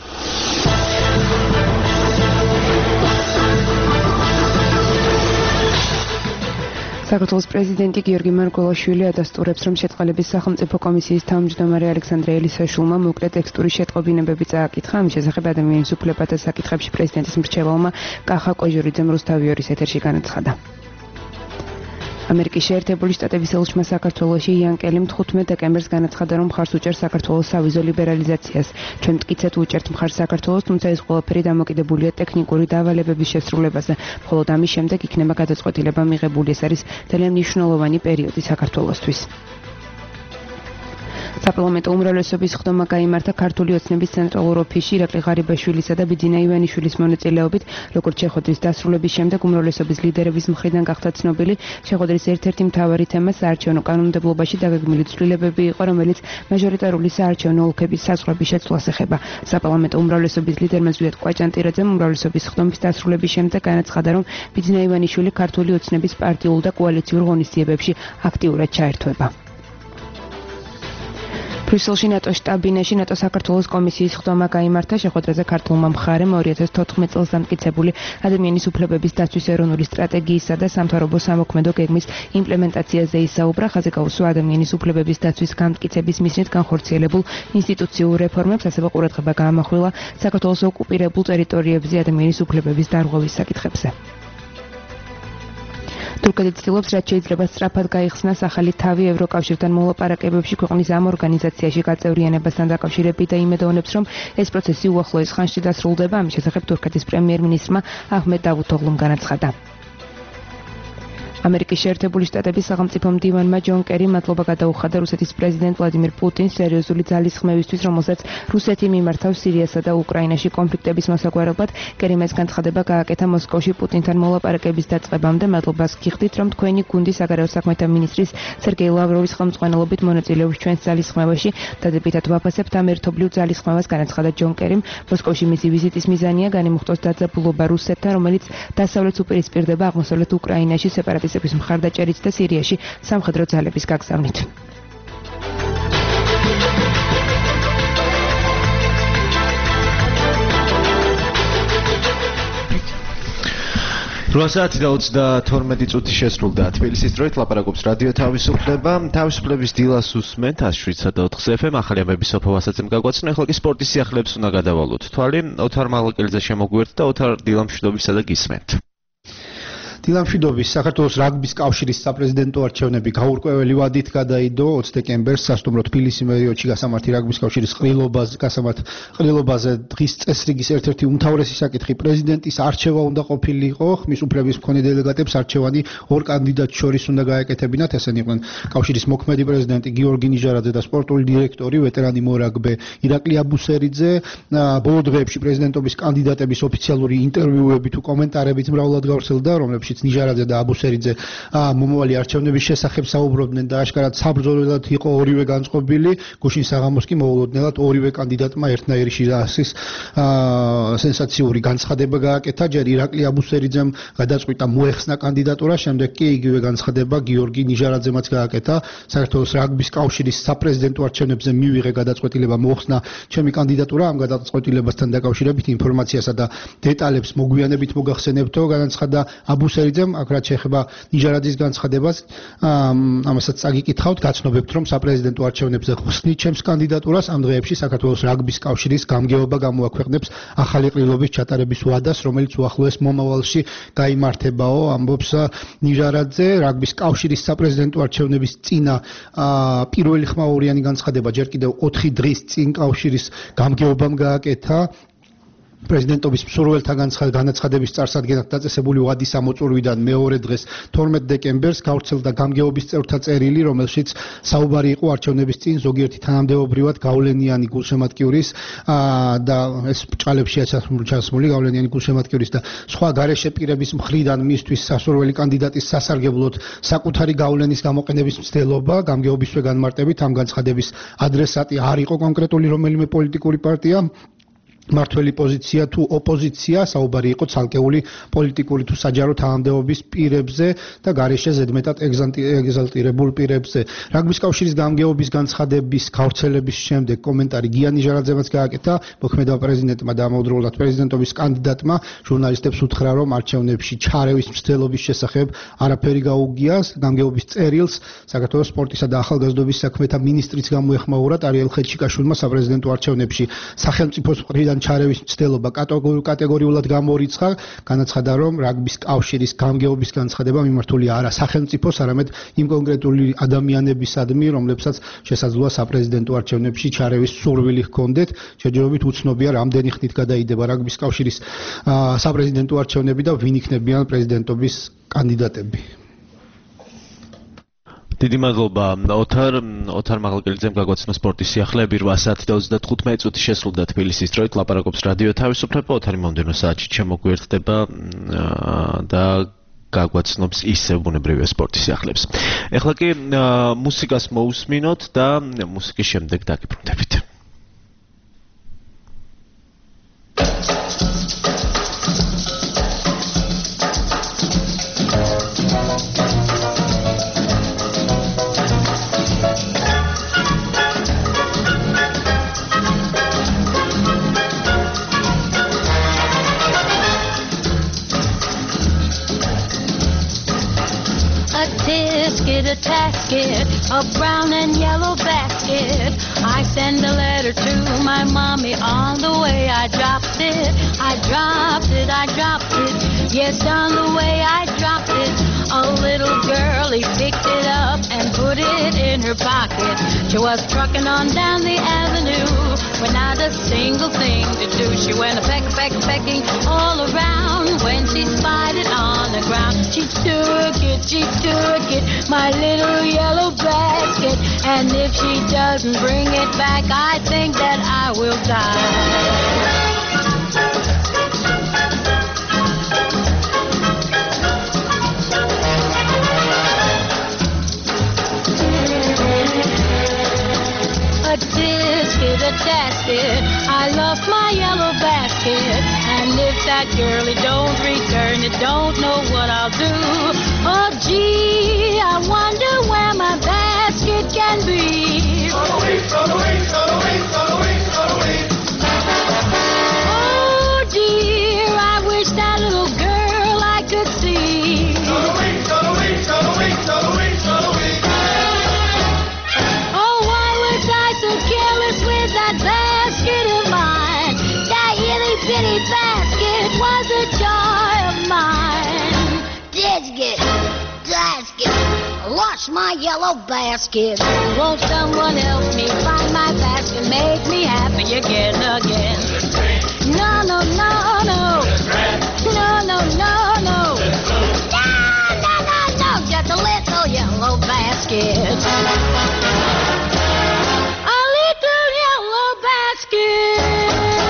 საქართველოს პრეზიდენტი გიორგი მარგველაშვილი ადასტურებს, რომ შეწყალების სახელმწიფო კომისიის თავმჯდომარე ალექსანდრე ელისაშვილმა მოკლე ტექსტური შეტყობინებები წააკითხა. ამის შესახებ ადამიანის უფლებათა საკითხებში პრეზიდენტის მრჩეველმა კახა კოჟურიძემ რუსთავი 2-ის ეთერში განაცხადა. ამერიკის შეერთებული შტატების ელჩმა საქართველოში იან კელიმ 15 დეკემბერს განაცხადა, რომ მხარს უჭერს საქართველოს სავიზო ლიბერალიზაციას. ჩვენ მტკიცედ უჭერთ მხარს საქართველოს, თუმცა ეს ყველაფერი დამოკიდებულია ტექნიკური დავალებების შესრულებაზე. მხოლოდ ამის შემდეგ იქნება გადაწყვეტილება მიღებული. ეს არის ძალიან მნიშვნელოვანი პერიოდი საქართველოსთვის. საპარლამენტო უმრავლესობის ხდომა გაიმართა ქართული ოცნების ცენტრალურ ოფისში ირაკლი ღარიბაშვილისა და ბიძინა ივანიშვილის მონაწილეობით. როგორც შეხვედრის დასრულების შემდეგ უმრავლესობის ლიდერების მხრიდან გახდა ცნობილი, შეხვედრის ერთ-ერთი მთავარი თემა საარჩევნო კანონმდებლობაში დაგეგმილი ცვლილებები იყო, რომელიც მაჟორიტარული საარჩევნო ოლქების საზღვრების შეცვლას ეხება. საპარლამენტო უმრავლესობის ლიდერმა ზვიად კვაჭანტირაძემ უმრავლესობის ხდომის დასრულების შემდეგ განაცხადა, რომ ბიძინა ივანიშვილი ქართული ოცნების პარტიულ და კოალიციურ ღონისძიებებში აქტიურად ჩაერთვება. ბრიუსელში ნატოს შტაბ-ბინაში ნატო საქართველოს კომისიის ხდომა გაიმართა. შეხვედრაზე ქართულმა მხარემ 2014 წელს დამტკიცებული ადამიანის უფლებების დაცვის ეროვნული სტრატეგიისა და სამთავრობო სამოქმედო გეგმის იმპლემენტაციაზე ისაუბრა. ხაზი გაუსვა ადამიანის უფლებების დაცვის გამტკიცების მიზნით განხორციელებულ ინსტიტუციურ რეფორმებს, ასევე ყურადღება გაამახვილა საქართველოს ოკუპირებულ ტერიტორიებზე ადამიანის უფლებების დარღვევის საკითხებზე. თურქეთი ცდილობს, რაც შეიძლება სწრაფად გაიხსნას ახალი თავი ევროკავშირთან მოლაპარაკებებში ქვეყნის ამ ორგანიზაციაში გაწევრიანებასთან დაკავშირებით და იმედოვნებს, რომ ეს პროცესი უახლოეს ხანში დასრულდება. ამის შესახებ თურქეთის პრემიერ-მინისტრმა აჰმედ დავუთოღლუმ განაცხადა. ამერიკის შეერთებული შტატების სახელმწიფო მდივანმა ჯონ კერიმ მადლობა გადაუხადა რუსეთის პრეზიდენტ ვლადიმირ პუტინს სერიოზული ძალისხმევისთვის, რომელსაც რუსეთი მიმართავს სირიასა და უკრაინაში კონფლიქტების მოსაგვარებლად. კერიმ ეს განცხადება გააკეთა მოსკოვში პუტინთან მოლაპარაკების დაწყებამდე. მადლობას გიხდით, რომ თქვენი გუნდი საგარეო საქმეთა მინისტრის სერგეი ლავროვის ხელმძღვანელობით მონაწილეობს ჩვენს ძალისხმევაში. დადებითად ვაფასებთ ამ ერთობლივ ძალისხმევას, განაცხადა ჯონ კერიმ. მოსკოვში მისი ვიზიტის მიზანია განიმუხტოს დაძაბულობა რუსეთთან, რომელიც დასავლეთს უპირისპირდება აღმოსავლეთ უკრაინაში სეპარატისტების მხარდაჭერით და სირიაში სამხედრო ძალების გაგზავნით. რვასაათი და 32 წუთი შესრულდა თბილისის დროით. ლაპარაკობს რადიო თავისუფლება. თავისუფლების დილას უსმენთ 107.4 FM. ახალი ამბები სოფო ვასაძემ გაგვაცნო. ახლა კი სპორტის სიახლეებს უნდა გადავალოთ. თვალი ოთარ მაღლაკელიძე შემოგვიერთდა და ოთარ დილამშვიდობისა და გისმენთ. დილამშვიდობის. საქართველოს რაგბის კავშირის საპრეზიდენტო არჩევნები გაურკვეველი ვადით გადაიდო 20 დეკემბერს სასტუმრო თბილისი მერიოდში გასამართი რაგბის კავშირის ყრილობაზე დღის წესრიგის ერთ-ერთი უმთავრესი საკითხი პრეზიდენტის არჩევა უნდა ყოფილიყო. ხმის უფლების მქონე დელეგატებს არჩევანი ორ კანდიდატს შორის უნდა გაეკეთებინათ. ესენი იყვნენ კავშირის მოქმედი პრეზიდენტი გიორგი ნიჟარაძე და სპორტული დირექტორი ვეტერანი მორაგბე ირაკლი აბუსერიძე. ბოლო დღეებში პრეზიდენტობის კანდიდატების ოფიციალური ინტერვიუები თუ კომენტარებიც მრავლად გავრცელდა, რომლებშიც ნიჟარაძე და აბუსერიძე მომავალი არჩევნების შესახებ საუბრობდნენ და აშკარად საბრძოლველად იყო ორივე განწყობილი. გუშინ საღამოს კი მოულოდნელად ორივე კანდიდატმა ერთნაირი შირასის სენსაციური განცხადება გააკეთა. ჯერ ირაკლი აბუსერიძემ გადაწყვიტა მოეხსნა კანდიდატურა, შემდეგ კი იგივე განცხადება გიორგი ნიჟარაძემაც გააკეთა. საქართველოს რაგბის კავშირის საპრეზიდენტო არჩევნებზე მივიღე გადაწყვეტილება მოეხსნა ჩემი კანდიდატურა. ამ გადაწყვეტილებასთან დაკავშირებით ინფორმაციასა და დეტალებს მოგვიანებით მოგახსენებთო, განაცხადა აბუსერიძე. აქ რაც შეეხება ნიჟარაძის განცხადებას, ამასაც წაგიკითხავთ, გაცნობებთ, რომ საპრეზიდენტო არჩევნებზე ხსნით ჩემს კანდიდატურას. ამ დღეებში საქართველოს რაგბის კავშირის გამგეობა გამოაქვეყნებს ახალი ყრილობის ჩატარების ვადას, რომელიც უახლოეს მომავალში გაიმართებაო, ამბობს ნიჟარაძე. რაგბის კავშირის საპრეზიდენტო არჩევნების წინა პირველი ხმაურიანი განცხადება ჯერ კიდევ 4 დღის წინ კავშირის გამგეობამ გააკეთა. პრეზიდენტობის მსურველთაგან განაცხადების წარსადგენად დაწესებული ვადის ამოწურვიდან მეორე დღეს 12 დეკემბერს გავრცელდა გამგეობის წევრთა წერილი, რომელშიც საუბარი იყო არჩევნების წინ ზოგიერთი თანამდებობრივად გავლენიანი გულშემატკივრის და ეს ბრჭყალებში ჩასმული გავლენიანი გულშემატკივრის და სხვა გარეშე პირების მხრიდან მისთვის სასურველი კანდიდატის სასარგებლოდ საკუთარი გავლენის გამოყენების მცდელობა გამგეობისვე განმარტებით ამ განცხადების ადრესატი არ იყო კონკრეტული რომელიმე პოლიტიკური პარტია მართველი პოზიცია თუ ოპოზიცია, საუბარი იყო ცალკეული პოლიტიკური თუ საჯარო თანამდებობის პირებზე და გარეშე ზედმეტად ეგზალტირებულ პირებზე. რაგბის კავშირის გამგეობის განცხადების გავრცელების შემდეგ კომენტარი გიანი ჟარაძემაც გააკეთა, მოქმედა პრეზიდენტმა და ამავდროულად პრეზიდენტობის კანდიდატმა ჟურნალისტებს უთხრა, რომ არჩევნებში ჩარევის მცდელობის შესახებ არაფერი გაუგია. გამგეობის წერილს საქართველოს სპორტისა და ახალგაზრდობის საქმეთა მინისტრიც გამოეხმაურა ტარიელ ხეჩიკაშვილმა საპრეზიდენტო არჩევნებში სახელმწიფოს მხრიდან ჩარევის მცდელობა კატეგორიულად გამორიცხა, განაცხადა, რომ რაგბის კავშირის გამგეობის განცხადება მიმართული არა სახელმწიფოს, არამედ იმ კონკრეტული ადამიანებისადმი, რომლებსაც შესაძლოა საპრეზიდენტო არჩევნებში ჩარევის სურვილი ჰქონდეთ. შეჯერობით უცნობია, რამდენი ხნით გადაიდება რაგბის კავშირის საპრეზიდენტო არჩევნები და ვინ იქნებიან პრეზიდენტობის კანდიდატები. დიდი მადლობა ოთარ მაღალკელიძემ გაგვაცნო სპორტის სიახლეები 8:35 წუთი შესრულდა თბილისის დროით ლაპარაკობს რადიო თავისუფლება ოთარი მომდევნო საათში შემოგვიერთდება და გაგვაცნობს ისევ ბუნებრივია სპორტის სიახლეებს. ეხლა კი მუსიკას მოусმინოთ და მუსიკის შემდეგ დაგიბრუნდებით. A tasket, a brown and yellow basket. I send a letter to my mommy on the way. I dropped it, I dropped it, I dropped it. Yes, on the way I dropped it. A little girlie picked it up and put it in her pocket. She was trucking on down the avenue with not a single thing to do. She went pecking all around when she spied it on the ground. She took it, my little yellow basket. And if she doesn't bring it back, I think that I will die. A tasket, I love my yellow basket. And if that girlie don't return it, don't know what I'll do. Oh gee, I wonder where my basket can be. Oh dear, I wish that little girl I could see. Oh, why was I so careless with that basket of mine? That itty bitty basket was a joy of mine. Basket, lost my yellow basket. Won't someone help me find my basket? Make me happy again. No. No, just a little yellow basket. A little yellow basket.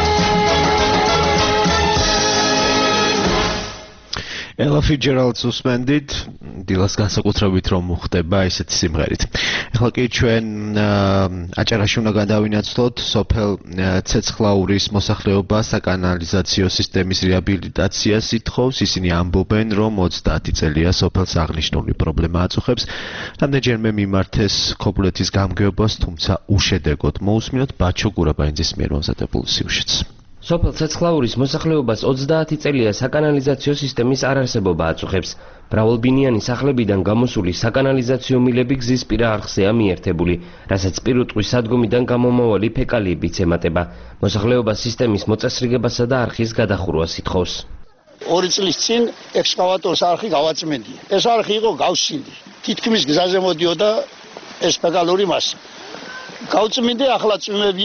Ella Fitzgerald susmended დილას განსაკუთრებით რომ ხდება ესეთი სიმღერით. ეხლა კი ჩვენ აჭარაში უნდა გადავინაცვლოთ სოფელ ცეცხლაურის მოსახლეობა საკანალიზაციო სისტემის რეაბილიტაციას ითხოვს. ისინი ამბობენ, რომ 30 წელია სოფელს აღნიშნული პრობლემა აწუხებს. რამდენჯერმე მიმართეს ქობულეთის გამგეობას, თუმცა უშედეგოდ. მოусმინოთ ბაჩო გურაბაინძის მიერ მომზადებულ სიუჟეტს. სოფელ ცეცხლაურის მოსახლეობას 30 წელია საკანალიზაციო სისტემის არარსებობა აწუხებს. მრავალბინიანი სახლებიდან გამოსული საკანალიზაციო მილები გზის პირა არხზეა მიერთებული, რასაც პირუტყვის სადგომიდან გამომავალი ფეკალიებიც ემატება. მოსახლეობა სისტემის მოწესრიგებასა და არხის გადახურვას ითხოვს. 2 წლის წინ ექსკავატორს არხი გავაწმენდია. ეს არხი იყო გავსილი. თითქმის გზაზე მოდიოდა ეს ფეკალური მასა. გავწმინდე, ახლა წვიმებია,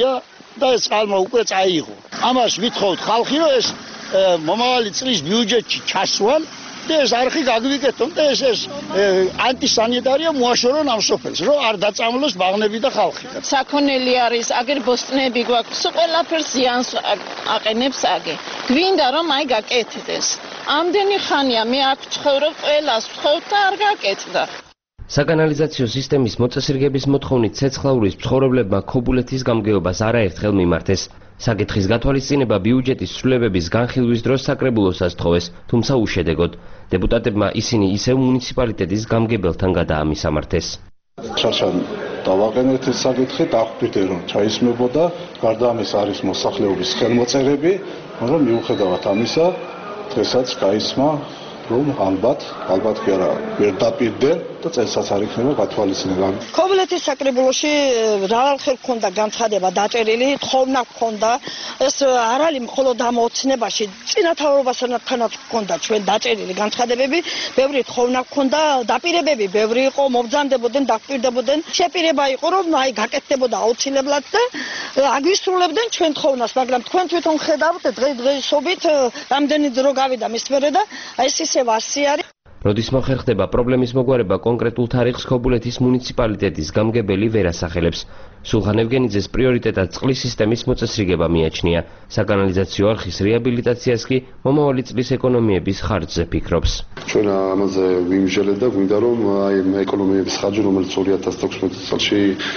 და ეს წყალმა უკვე წაიღო. ამას ვითხოვთ ხალხი, რომ ეს მომავალი წლის ბიუჯეტში ჩასვან და ეს არხი გაგვიკეთონ და ეს ანტისანიტარია მოაშორონ ამ სოფელს, რომ არ დაწამლოს ბაღნები და ხალხი. საქონელი არის, აგერ ბოსტნები გვაქვს, ყველაფერს ზიანს აყენებს აგი. გვინდა რომ აი გაკეთდეს. ამდენი ხანია მე აქ ვცხოვრობ, ყველას ვთხოვთ და არ გაკეთდა. საკანალიზაციო სისტემის მოწესრიგების მოთხოვნით ცეცხლაურის მცხოვრებლებმა ქობულეთის გამგეობას არაერთხელ მიმართეს. საკითხის გათვალისწინება ბიუჯეტის ცვლილებების განხილვის დროს საკრებულოსაც თხოვეს, თუმცა უშედეგოდ. დეპუტატებმა ისინი ისევ მუნიციპალიტეტის გამგებელთან გადაამისამართეს. ჩარჩან დავაყენეთ ეს საკითხი, დახვდით რომ ჩაისმებოდა, გარდა ამის არის მოსახლეობის ხელმოწერები, მაგრამ მიუხედავად ამისა, დღესაც გაისმა რომ ალბათ კი არა ვერ დაპირდნენ და წელსაც არ იქნება გათვალისწინება. ქობულეთის საკრებულოში რავალხელ ქონდა განცხადება დაწერილი, თხოვნა ქონდა, ეს არ არის მხოლოდ ამ ოცნებაში, წინათაურობასთანაც ქონდა ჩვენ დაწერილი განცხადებები, ბევრი თხოვნა ქონდა, დაპირებები ბევრი იყო, მობრძანდებოდნენ, დაპირდებოდნენ. შეპირება იყო რომ აი გაკეთდებოდა აუცილებლად და აგვისრულებდნენ ჩვენ თხოვნას, მაგრამ თქვენ თვითონ ხედავთ დღესობით რამდენი დრო გავიდა მის მერე და ეს ისევ არსი არის. როდის მოხერხდება პრობლემის მოგვარება კონკრეტულ თარიღს ქობულეთის მუნიციპალიტეტის გამგებელი ვერ ასახელებს. სულხან ევგენიძეს პრიორიტეტად წყლის სისტემის მოწესრიგება მიაჩნია. საკანალიზაციო არხის რეაბილიტაციას კი მომავალი წლის ეკონომიების ხარჯზე ფიქრობს. ჩვენ ამაზე ვიმსჯელეთ და გვინდა რომ აი ეკონომიების ხარჯი, რომელიც 2016 წელში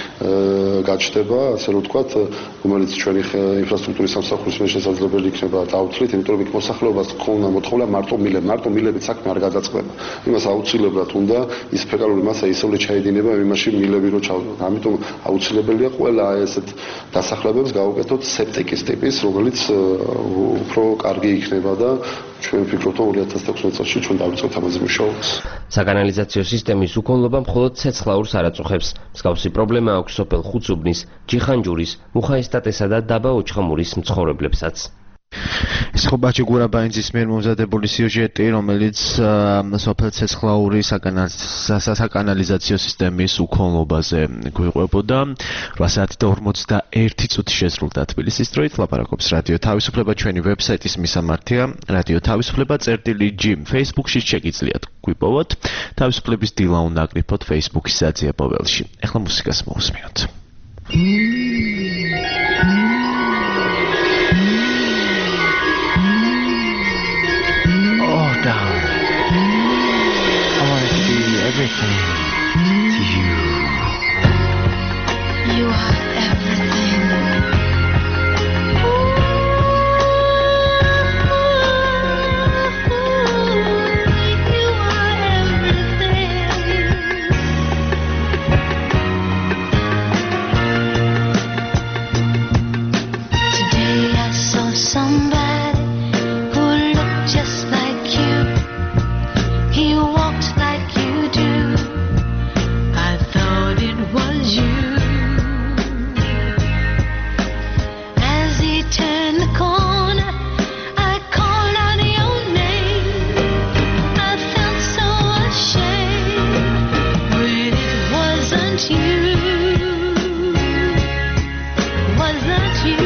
გაჩნდება, ასე რომ ვთქვათ, რომელიც ჩვენი ინფრასტრუქტურის სამსახურის შესაძლებელი იქნება დაუცლით, იმიტომ რომ იქ მოსახლეობას ქონა მოთხოვნა მარტო მილებით საქმე არ გადაწყდება. იმას აუცილებლად უნდა ის ფეკალური მასა ისევ ჩაედინება იმაში მილები რო ჩავდოთ. ამიტომ აუცილებელია ყველა ესეთ დასახლებებს გავუკეთოთ სეპტიკის ტიპის, რომელიც უფრო კარგი იქნება და ჩვენ ვფიქრობთ, რომ 2016 წელს ჩვენ დავიწყოთ ამაზე მუშაობას. საკანალიზაციო სისტემის უკონლობა მხოლოდ ცეცხლაურს არ აწუხებს. მსგავსი პრობლემა აქვს სოფელ ხუცუბნის, ჯიხანჯურის, მუხაესტატესა და დაბა ოჩხამურის მცხოვრებლებსაც. ეს ხო ბაჭი გურაბაინძის მიერ მომზადებული სიუჟეტი, რომელიც სოფელ ცეცხლაურის საკანალიზაციო სისტემის უკონლობაზე გვიყვებოდა. 8 საათი და 51 წუთი შესრულდა თბილისის დროით. ლაპარაკობს რადიო თავისუფლება, ჩვენი ვებსაიტის მისამართია რადიო თავისუფლება წერტილი.g. Facebook-ში შეგიძლიათ გვიპოვოთ. თავისუფლების დილა უნდა აკრიფოთ Facebook-ის საძიებოველში. ეხლა მუსიკას მოусმინოთ. Everything to you. You are everything. You are everything. Today I saw somebody who looked just like you. He walked like you do. I thought it was you. As he turned the corner, I called out your name. I felt so ashamed, but it wasn't you. Wasn't you?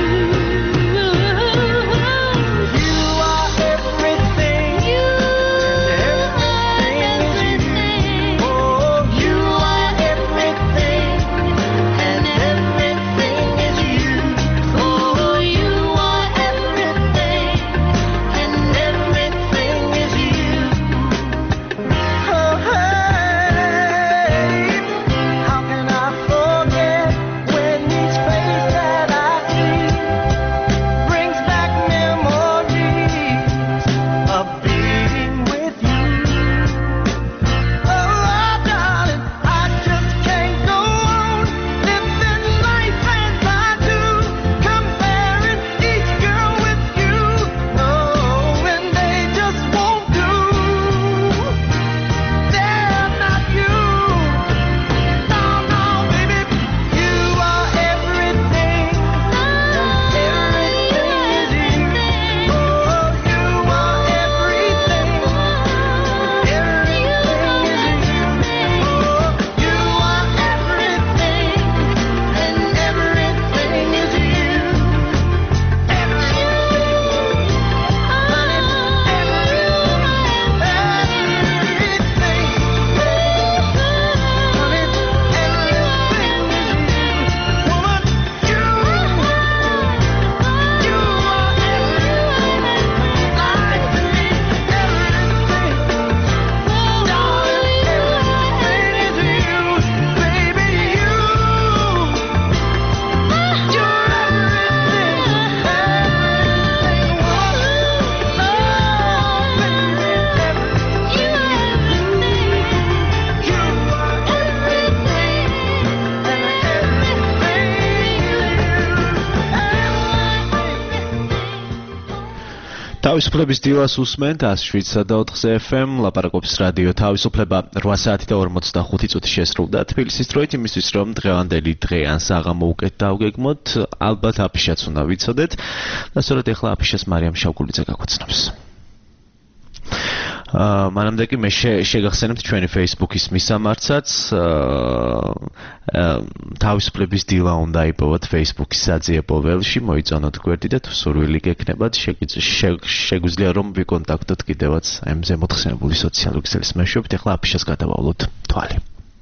How can I forget when each place that I თავისუფლების დილას უსმენთ 107.4 FM, ლაპარაკობს რადიო თავისუფლება 8 საათი და 45 წუთი შესრულდა თბილისის დროით, იმისთვის რომ დღევანდელი დღე ან საღამო უკეთ დავგეგმოთ, ალბათ აფიშაც უნდა ვიცოდეთ და სწორედ ეხლა აფიშას მარიამ შავგულიძე გაგვაცნობს. მანამდე კი მე შეგახსენებთ ჩვენი Facebook-ის მისამართსაც, თავისუფლების დილა უნდა იპოვოთ Facebook-ის საძიებო ველში, მოიწონოთ გვერდი და თუ სურვილი გექნებათ, შეგვიძლია რომ ვიკონტაქტოთ კიდევაც აი ამ ზემოთხსენებული სოციალური ქსელის მეშვეობით. ეხლა აფიშას გადავავლოთ თვალი.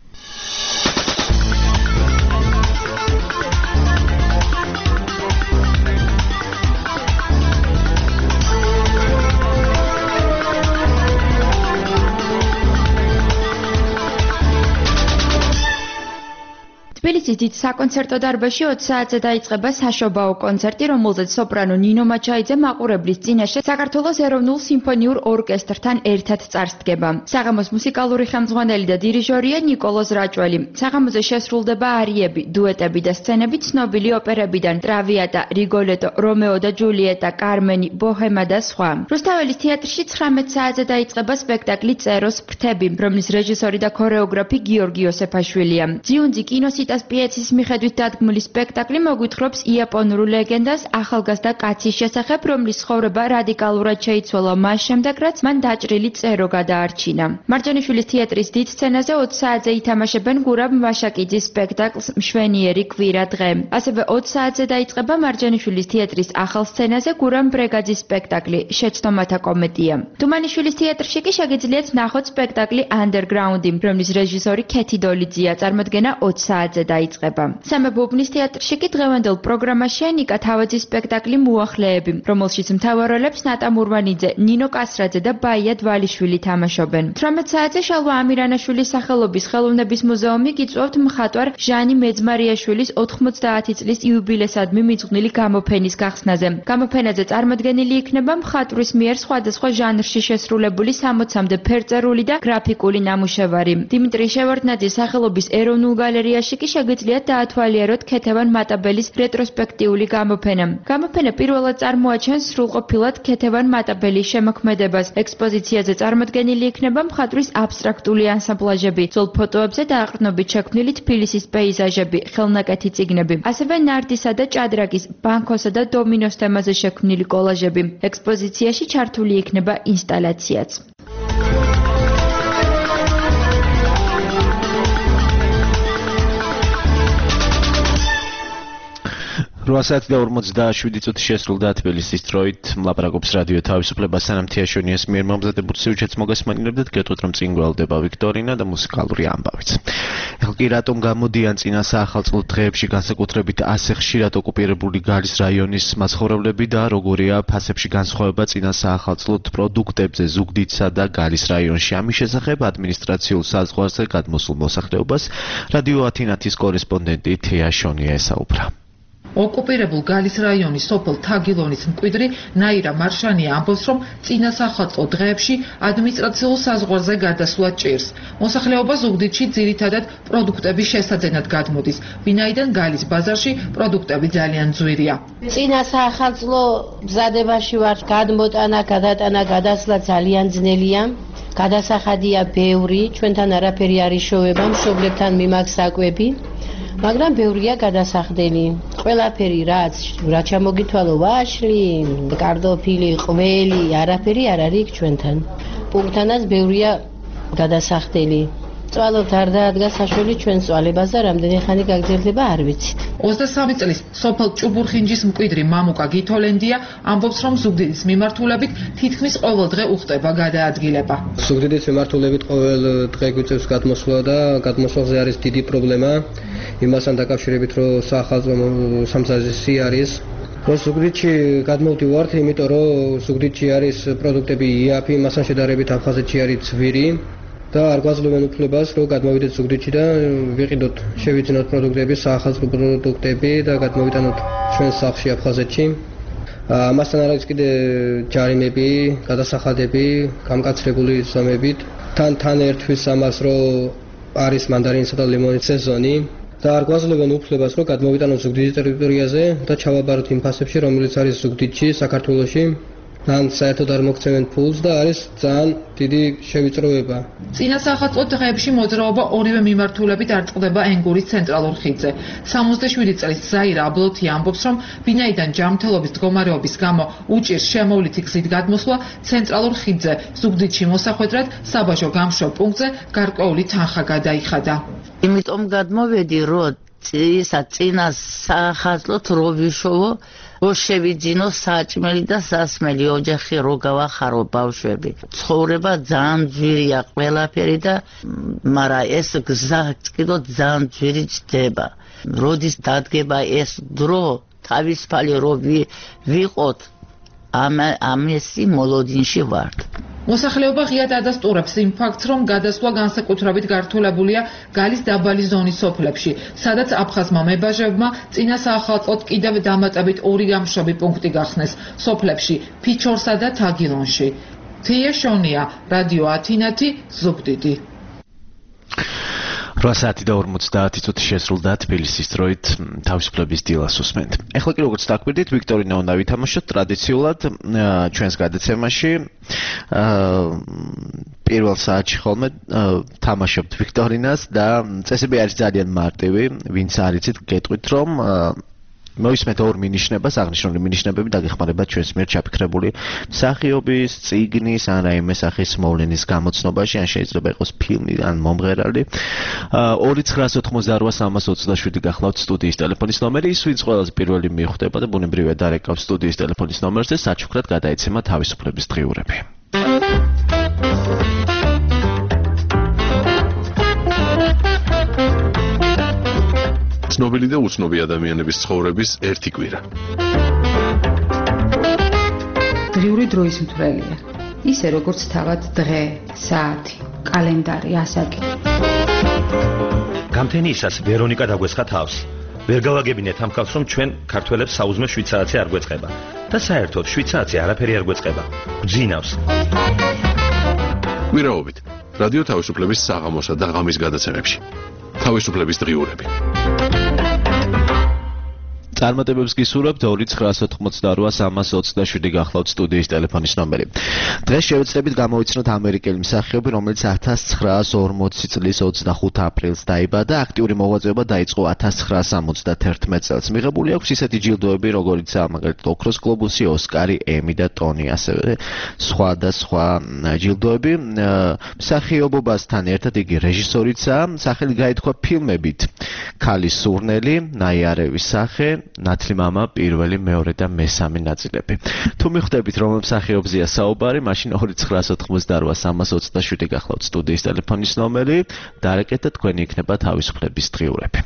თბილისის დიდ საკონცერტო დარბაზში 20 საათზე დაიწყება საშობაო კონცერტი, რომელზეც სოპრანო ნინო მაჩაიძე მაყურებლის წინაშე საქართველოს ეროვნულ სიმფონიურ ორკესტრთან ერთად წარსდგება. საღამოს მუსიკალური ხელმძღვანელი და დირიჟორია ნიკოლოზ რაჭველი. საღამოზე შესრულდება არიები, დუეტები და სცენები ცნობილი ოპერებიდან: ტრავიატა, რიგოლეტო, რომეო და ჯულიეტა, კარმენი, ბოჰემა და სხვა. რუსთაველის თეატრში 19 საათზე დაიწყება სპექტაკლი წეროს ფრთები, რომლის რეჟისორი და ქორეოგრაფი გიორგი იოსეფაშვილია. ძიუნძი კინოსიტას პიესის მიხედვით დადგმული სპექტაკლი მოგვითხრობს იაპონურ ლეგენდას ახალგაზრდა კაცის შესახებ, რომლის ცხოვრება რადიკალურად შეიცვალა მას შემდეგ, რაც მან დაჭრილი წერო გადაარჩინა. მარჯანიშვილის თეატრის დიდ სცენაზე 20 საათზე ითამაშებენ გურამ მაშაკიძის სპექტაკლს მშვენიერი კვირა დღე. ასევე 20 საათზე დაიწყება მარჯანიშვილის თეატრის ახალ სცენაზე გურამ ბრეგაძის სპექტაკლი შეცდომათა კომედია. თუმანიშვილის თეატრში კი შეგიძლიათ ნახოთ სპექტაკლი Underground-ი, რომლის რეჟისორი ქეთი დოლიძეა. წარმოდგენა 20 საათზე დაიწყება. სამე ბუბნის თეატრში კი დღევანდელ პროგრამაშია ნიკა თავაძის სპექტაკლი მუახლეები, რომელშიც მთავარ როლებს ნატა მურვანიძე, ნინო კასრაძე და ბაია დვალიშვილი თამაშობენ. 18 საათზე შალვა ამირანაშვილის სახელობის ხელოვნების მუზეუმი გიწვევთ მხატვარ ჟანი მეძმარიაშვილის 90 წლის იუბილესადმი მიძღვნილი გამოფენის გახსნაზე. გამოფენაზე წარმოდგენილი იქნება მხატვრის მიერ სხვადასხვა ჟანრში შესრულებული 60-მდე ფერწერული და გრაფიკული ნამუშევარი. დიმიტრი შევარდნაძის სახელობის ეროვნულ გალერეაში კი შეგიძლიათ დაათვალიეროთ ქეთევან მატაბელის რეტროსპექტიული გამოფენა. გამოფენა პირველად წარმოაჩენს სრულყოფილად ქეთევან მატაბელის შემოქმედებას. ექსპოზიციაზე წარმოდგენილი იქნება მხატვრის აბსტრაქტული ანსამბლაჟები, ძველ ფოტოებზე დააყრდნობით შექმნილი თბილისის პეიზაჟები, ხელნაკეთი წიგნები, ასევე ნარდისა და ჭადრაკის, ბანქოსა და დომინოს თემაზე შექმნილი კოლაჟები. ექსპოზიციაში ჩართული იქნება ინსტალაციაც. 8 საათი და 47 წუთი შესრულდა თბილისის დროით, ლაპარაკობს რადიო თავისუფლება. სანამ თეაშონიას მიერ მომზადებულ სიუჟეტს მოგესმენილებდეთ, გეტყვით რომ წინ გველდება ვიქტორინა და მუსიკალური ამბავიც. ეხლა კი რატომ გამოდიან წინა საახალწლო დღეებში განსაკუთრებით ასე ხშირად ოკუპირებული გალის რაიონის მაცხოვრებლები და როგორია ფასებში განსხვავება წინა საახალწლო პროდუქტებზე ზუგდიდსა და გალის რაიონში? ამის შესახებ ადმინისტრაციულ საზღვარზე გადმოსულ მოსახლეობას რადიო ათინათის კორესპონდენტი თეაშონია ესაუბრა. ოკუპირებულ გალის რაიონის სოფელ თაგილონის მკვიდრი ნაირა მარშანია ამბობს, რომ წინა საახალწლო დღეებში ადმინისტრაციულ საზღვარზე გადასვლა ჭირს. მოსახლეობა ზუგდიდში ძირითადად პროდუქტების შესაძენად გადმოდის, ვინაიდან გალის ბაზარში პროდუქტები ძალიან ძვირია. წინა საახალწლო მზადებაში ვარ, გადმოტანა, გადატანა, გადასვლა ძალიან ძნელია. გადასახადია ბევრი, ჩვენთან არაფერი არ იშოვება, მშობლებთან მიმაქვს საკვები. მაგრამ ბევრია გადასახდელი. ყველაფერი რაც ჩამოგითვალო, ვაშლი, კარტოფილი, ყველი, არაფერი არ არის ჩვენთან. პუნქტანაც ბევრია გადასახდელი. წვალობთ არ დაადგა საშველი ჩვენ წვალებას და რამდენი ხანი გაგრძელდება არ ვიცით. 23 წლის სოფელ ჭუბურხინჯის მკვიდრი მამუკა გითოლენდია ამბობს, რომ ზუგდიდის მიმართულებით თითქმის ყოველ დღე უხდება გადაადგილება. ზუგდიდის მიმართულებით ყოველ დღე გვიწევს გადმოსვლა და გადმოსვლაზე არის დიდი პრობლემა. იმასთან დაკავშირებით, რომ საახალწლო სამზადისი არის. ზუგდიდში გადმოვდივართ, იმიტომ რომ ზუგდიდში არის პროდუქტები იაფი, მასთან შედარებით აფხაზეთში არის ძვირი. და არ გვაძლევენ უფლებას, რომ გადმოვიდეთ ზუგდიდში და ვიყიდოთ, შევიძინოთ პროდუქტები, საახალწლო პროდუქტები და გადმოვიტანოთ ჩვენ სახლში აფხაზეთში. ამასთან არის კიდე ჯარიმები, გადასახადები, გამკაცრებული ზომებით. თან ერთვის ამას, რომ არის მანდარინისა და ლიმონის სეზონი. და არ გვაძლევენ უფლებას, რომ გადმოვიტანოთ ზუგდიდის ტერიტორიაზე და ჩავაბაროთ იმ ფასებში, რომელიც არის ზუგდიდში, საქართველოში. ან საერთოდ არ მოგცემენ ფულს და არის ძალიან დიდი შევიწროება. წინა სახალხო დღეებში მოძრაობა ორივე მიმართულებით არტყდება ენგურის ცენტრალურ ხიდზე. 67 წლის ზაირა აბლოთი ამბობს, რომ ვინაიდან ჯანმრთელობის მდგომარეობის გამო უჭირს შემოვლითი გზით გადმოსვლა ცენტრალურ ხიდზე ზუგდიდში მოსახვედრად საბაჟო გამშრალ პუნქტზე გარკვეული თანხა გადაიხადა. იმიტომ გადმოვედი, რომ წინა სახაზლოთ რო ვიშოვო, რო შევიძინო საჭმელი და სასმელი, ოჯახი რო გავახარო ბავშვები. ცხოვრება ძალიან ძვირია ყველაფერი და მაგრამ ეს გზა კიდევ ძალიან ძვირი ჩდება. როდის დადგება ეს დრო, თავისუფალი რო ვიყოთ, ამისი მოლოდინში ვართ. მოსახლეობა ღიად ადასტურებს იმ ფაქტს, რომ გადასვლა განსაკუთრებით გართულებულია გალის დაბალი ზონის სოფლებში, სადაც აფხაზმა მებაჟებმა წინა საახალწლოდ კიდევ დამატებით 2 გამშრობი პუნქტი გახსნეს სოფლებში ფიჩორსა და თაგილონში. თია შონია, რადიო ათინათი, ზუგდიდი. 8:50 წუთი შესრულდა თბილისის დროით თავისუფლების დილას უსმენთ. ეხლა კი როგორც დაგვირდით, ვიქტორინა უნდა ვითამაშოთ ტრადიციულად ჩვენს გადაცემაში. პირველ საათში ხოლმე თამაშობთ ვიქტორინას და წესები არის ძალიან მარტივი, ვინც არ იცით, გეტყვით რომ მოისმენთ ორ მინიშნებას, აღნიშნული მინიშნებები დაგეხმარებათ ჩვენს მიერ ჩაფიქრებული მსახიობის, წიგნის ან რაიმე სახის მოვლენის გამოცნობაში, ან შეიძლება იყოს ფილმი ან მომღერალი. 2988327 გახლავთ სტუდიის ტელეფონის ნომერი, ის ვინც ყველაზე პირველი მიხვდება და ბუნებრივია დარეკავს სტუდიის ტელეფონის ნომერზე, საჩუქრად გადაეცემა თავისუფლების დღიურები. ცნობილი და უცნობი ადამიანების ცხოვრების ერთი კვირა. დღიური დროის მთვრელია. ისე როგორც თავად დღე, საათი, კალენდარი, ასაკი. გამთენიისას ვერონიკა დაგვესხა თავს. ვერ გავაგებინეთ ამ ხალხს, რომ ჩვენ ქართველებს საუზმე 7 საათზე არ გვეწყება და საერთოდ 7 საათზე არაფერი არ გვეწყება. გძინავს. კვირაობით რადიო თავისუფლების საღამოსა და ღამის გადაცემებში. თავისუფლების დღიურები. წარმატებებს გისურვებთ 2988327 გახლავთ სტუდიის ტელეფონის ნომერი. დღეს შევეცდებით გამოვიცნოთ ამერიკელი მსახიობი, რომელიც 1940 წლის 25 აპრილს დაიბადა. აქტიური მოღვაწეობა დაიწყო 1971 წელს. მიღებული აქვს ისეთი ჯილდოები, როგორიცაა მაგალითად ოქროს გლობუსი, ოსკარი, ემი და ტონი, ასევე სხვა და სხვა ჯილდოები. მსახიობობასთან ერთად იგი რეჟისორიცაა. სახელი გაითქვა ფილმებით ქალის სურნელი, ნაიარევის სახე, ნათლი მამა, პირველი, მეორე და მესამე ნაწილები. თუ მიხვდებით რომ მსახიობზეა საუბარი, მაშინ 2988327 გახლავთ სტუდიის ტელეფონის ნომერი, დარეკეთ და თქვენი იქნება თავისუფლების დღიურები.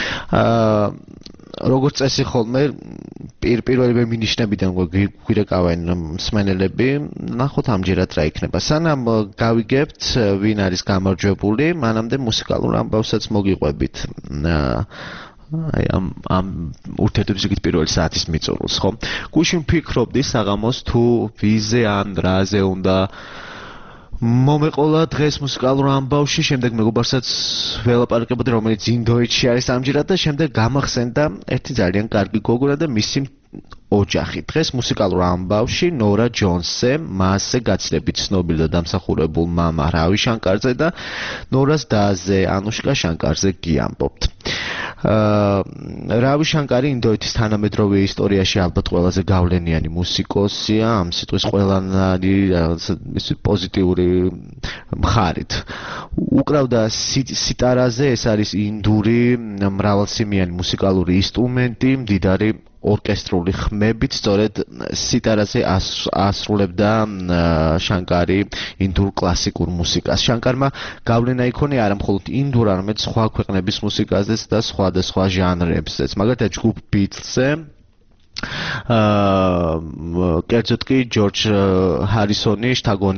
როგორც წესი ხოლმე პირველივე მინიშნებიდან გვირეკავენ მსმენელები, ნახოთ ამჯერად რა იქნება. სანამ გავიგებთ ვინ არის გამარჯვებული, მანამდე მუსიკალურ ამბავსაც მოგიყვებით. აი ამ ურთიერთობის იქით პირველი საათის მიწურულს, ხო? გუშინ ვფიქრობდი საღამოს თუ ვიზე ან რაზე უნდა მომეყოლა დღეს მუსიკალურ ამბავში, შემდეგ მეგობარსაც ველაპარაკებოდი, რომელიც ინდოეთში არის ამჯერად და შემდეგ გამახსენდა ერთი ძალიან კარგი გოგონა და მისი ოჯახი. დღეს მუსიკალურ ამბავში ნორა ჯონსზე, მასზე გაცილებით ცნობილ და დამსახურებულ მამა რავი შანკარზე და ნორას დაზე ანუშკა შანკარზე გიამბობთ. რავი შანკარი ინდოეთის თანამედროვე ისტორიაში ალბათ ყველაზე გავლენიანი მუსიკოსია, ამ სიტყვის ყველანაირი პოზიტიური მხარით. უკრავდა სიტარაზე, ეს არის ინდური მრავალსიმიანი მუსიკალური ინსტრუმენტი, მდიდარი ორკესტრული ხმებით, სწორედ სიტარაზე ასრულებდა შანკარი ინდურ კლასიკურ მუსიკას. შანკარმა გავლენა იქონია არა მხოლოდ ინდურ, არამედ სხვა ქვეყნების მუსიკაზეც და სხვადასხვა ჟანრებზეც. მაგალითად ჯგუფ ბიტლსზე კერძოდ კი ჯორჯ ჰარისონი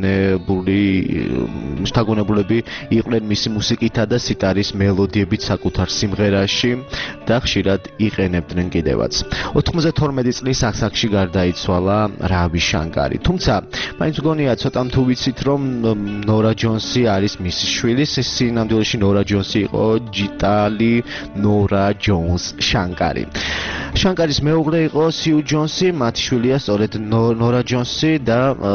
შთაგონებულები იყვნენ მისი მუსიკითა და სიტარის მელოდიებით საკუთარ სიმღერაში და ხშირად იყენებდნენ კიდევაც. 92 წლის ასაკში გარდაიცვალა რავი შანკარი. თუმცა მაინც მგონია ცოტა თუ ვიცით რომ ნორა ჯონსი არის მისი შვილი, სინამდვილეში ნორა ჯონსი იყო ჯიტალი ნორა ჯონს შანკარი. შანკარის მეუღლე იყო სიუ ჯონსი, მათი შვილია სწორედ ნორა ჯონსი და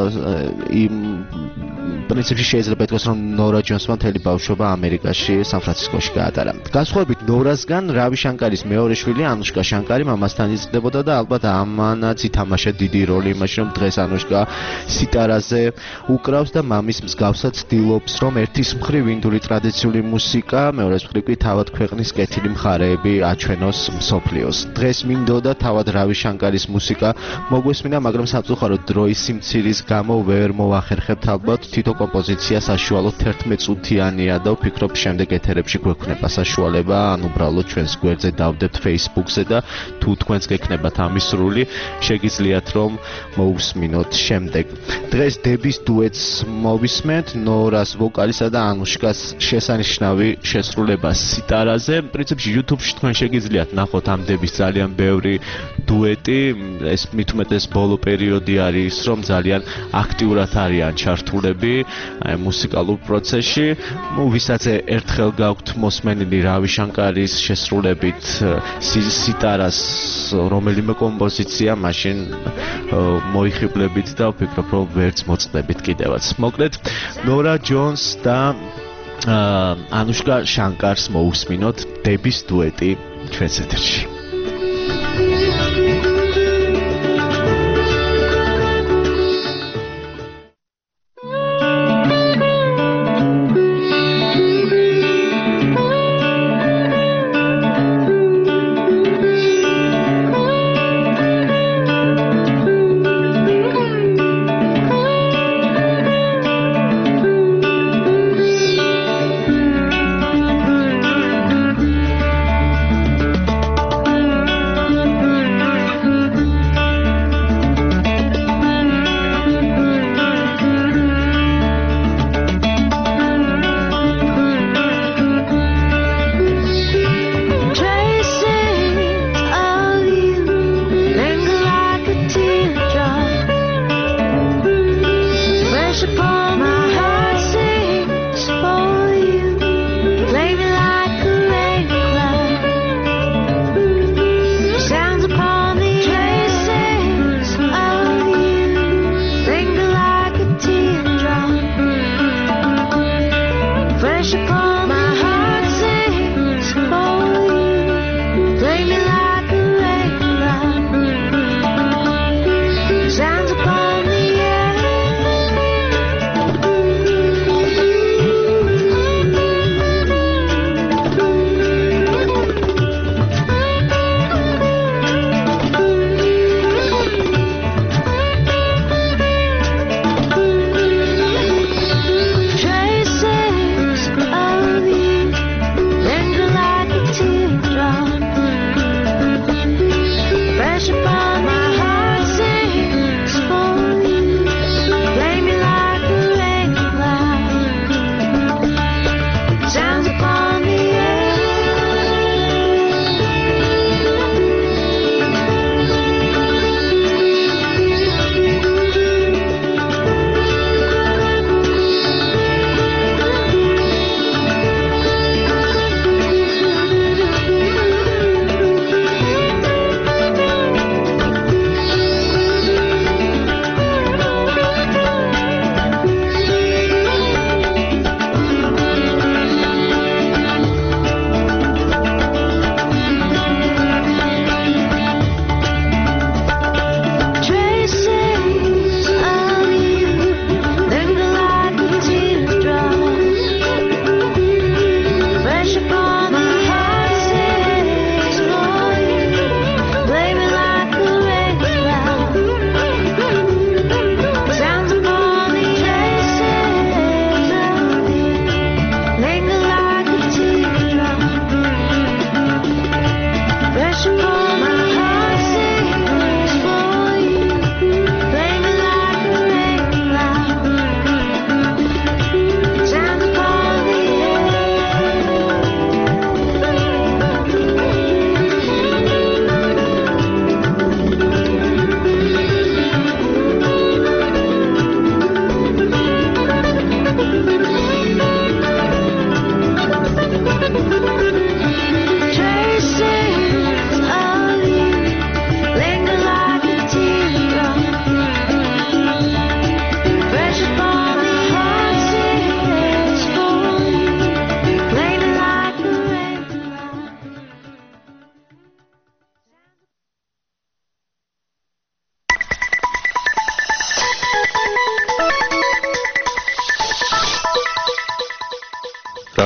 პრინციპში შეიძლება ითქვას, რომ ნორა ჯონსმა მთელი ბავშვობა ამერიკაში, სან-ფრანცისკოში გაატარა. განსხვავებით ნორასგან, რავი შანკარის მეორე შვილი ანუშკა შანკარი მამასთან იზრდებოდა და ალბათ ამანაც ითამაშა დიდი როლი იმაში, რომ დღეს ანუშკა სიტარაზე უკრავს და მამის მსგავსად ცდილობს, რომ ერთის მხრივ ინდური ტრადიციული მუსიკა, მეორეს მხრივ კი თავად ქვეყნის კეთილი მხარეები აჩვენოს მსოფლიოს. დღეს მინდოდა თავად რავი შანკარის მუსიკა მოგვესმინა, მაგრამ სამწუხაროდ დროის სიმცირის გამო ვერ მოვახერხებთ ალბათ თითო კომპოზიცია საშუალო 11 წუთიანია და ვფიქრობ შემდეგ ეთერებში გვექნება საშუალება ან უბრალოდ ჩვენს გვერდზე დავდებთ Facebook-ზე და თუ თქვენს გექნებათ ამის სრული შეგიძლიათ რომ მოусმინოთ შემდეგ. დღეს დების დუეტს მოვისმენთ ნორას ვოკალისა და ანუშკას შესანიშნავი შესრულება სიტარაზე. პრინციპში YouTube-ში თქვენ შეგიძლიათ ნახოთ ამ დების ძალიან ბევრი დუეტი, ეს მით უმეტეს ბოლო პერიოდი არის, რომ ძალიან აქტიურად არიან ჩართულები აი მუსიკალურ პროცესში. ვისაც ერთხელ გაქვთ მოსმენილი რავი შანკარის შესრულებით სიტარას რომელიმე კომპოზიცია, მაშინ მოიხიბლებით და ვფიქრობ, რომ ვერც მოწყდებით კიდევაც. მოკლედ, ნორა ჯონს და ანუშკა შანკარს მოусმინოთ დების დუეტი ჩვენს ეთერში.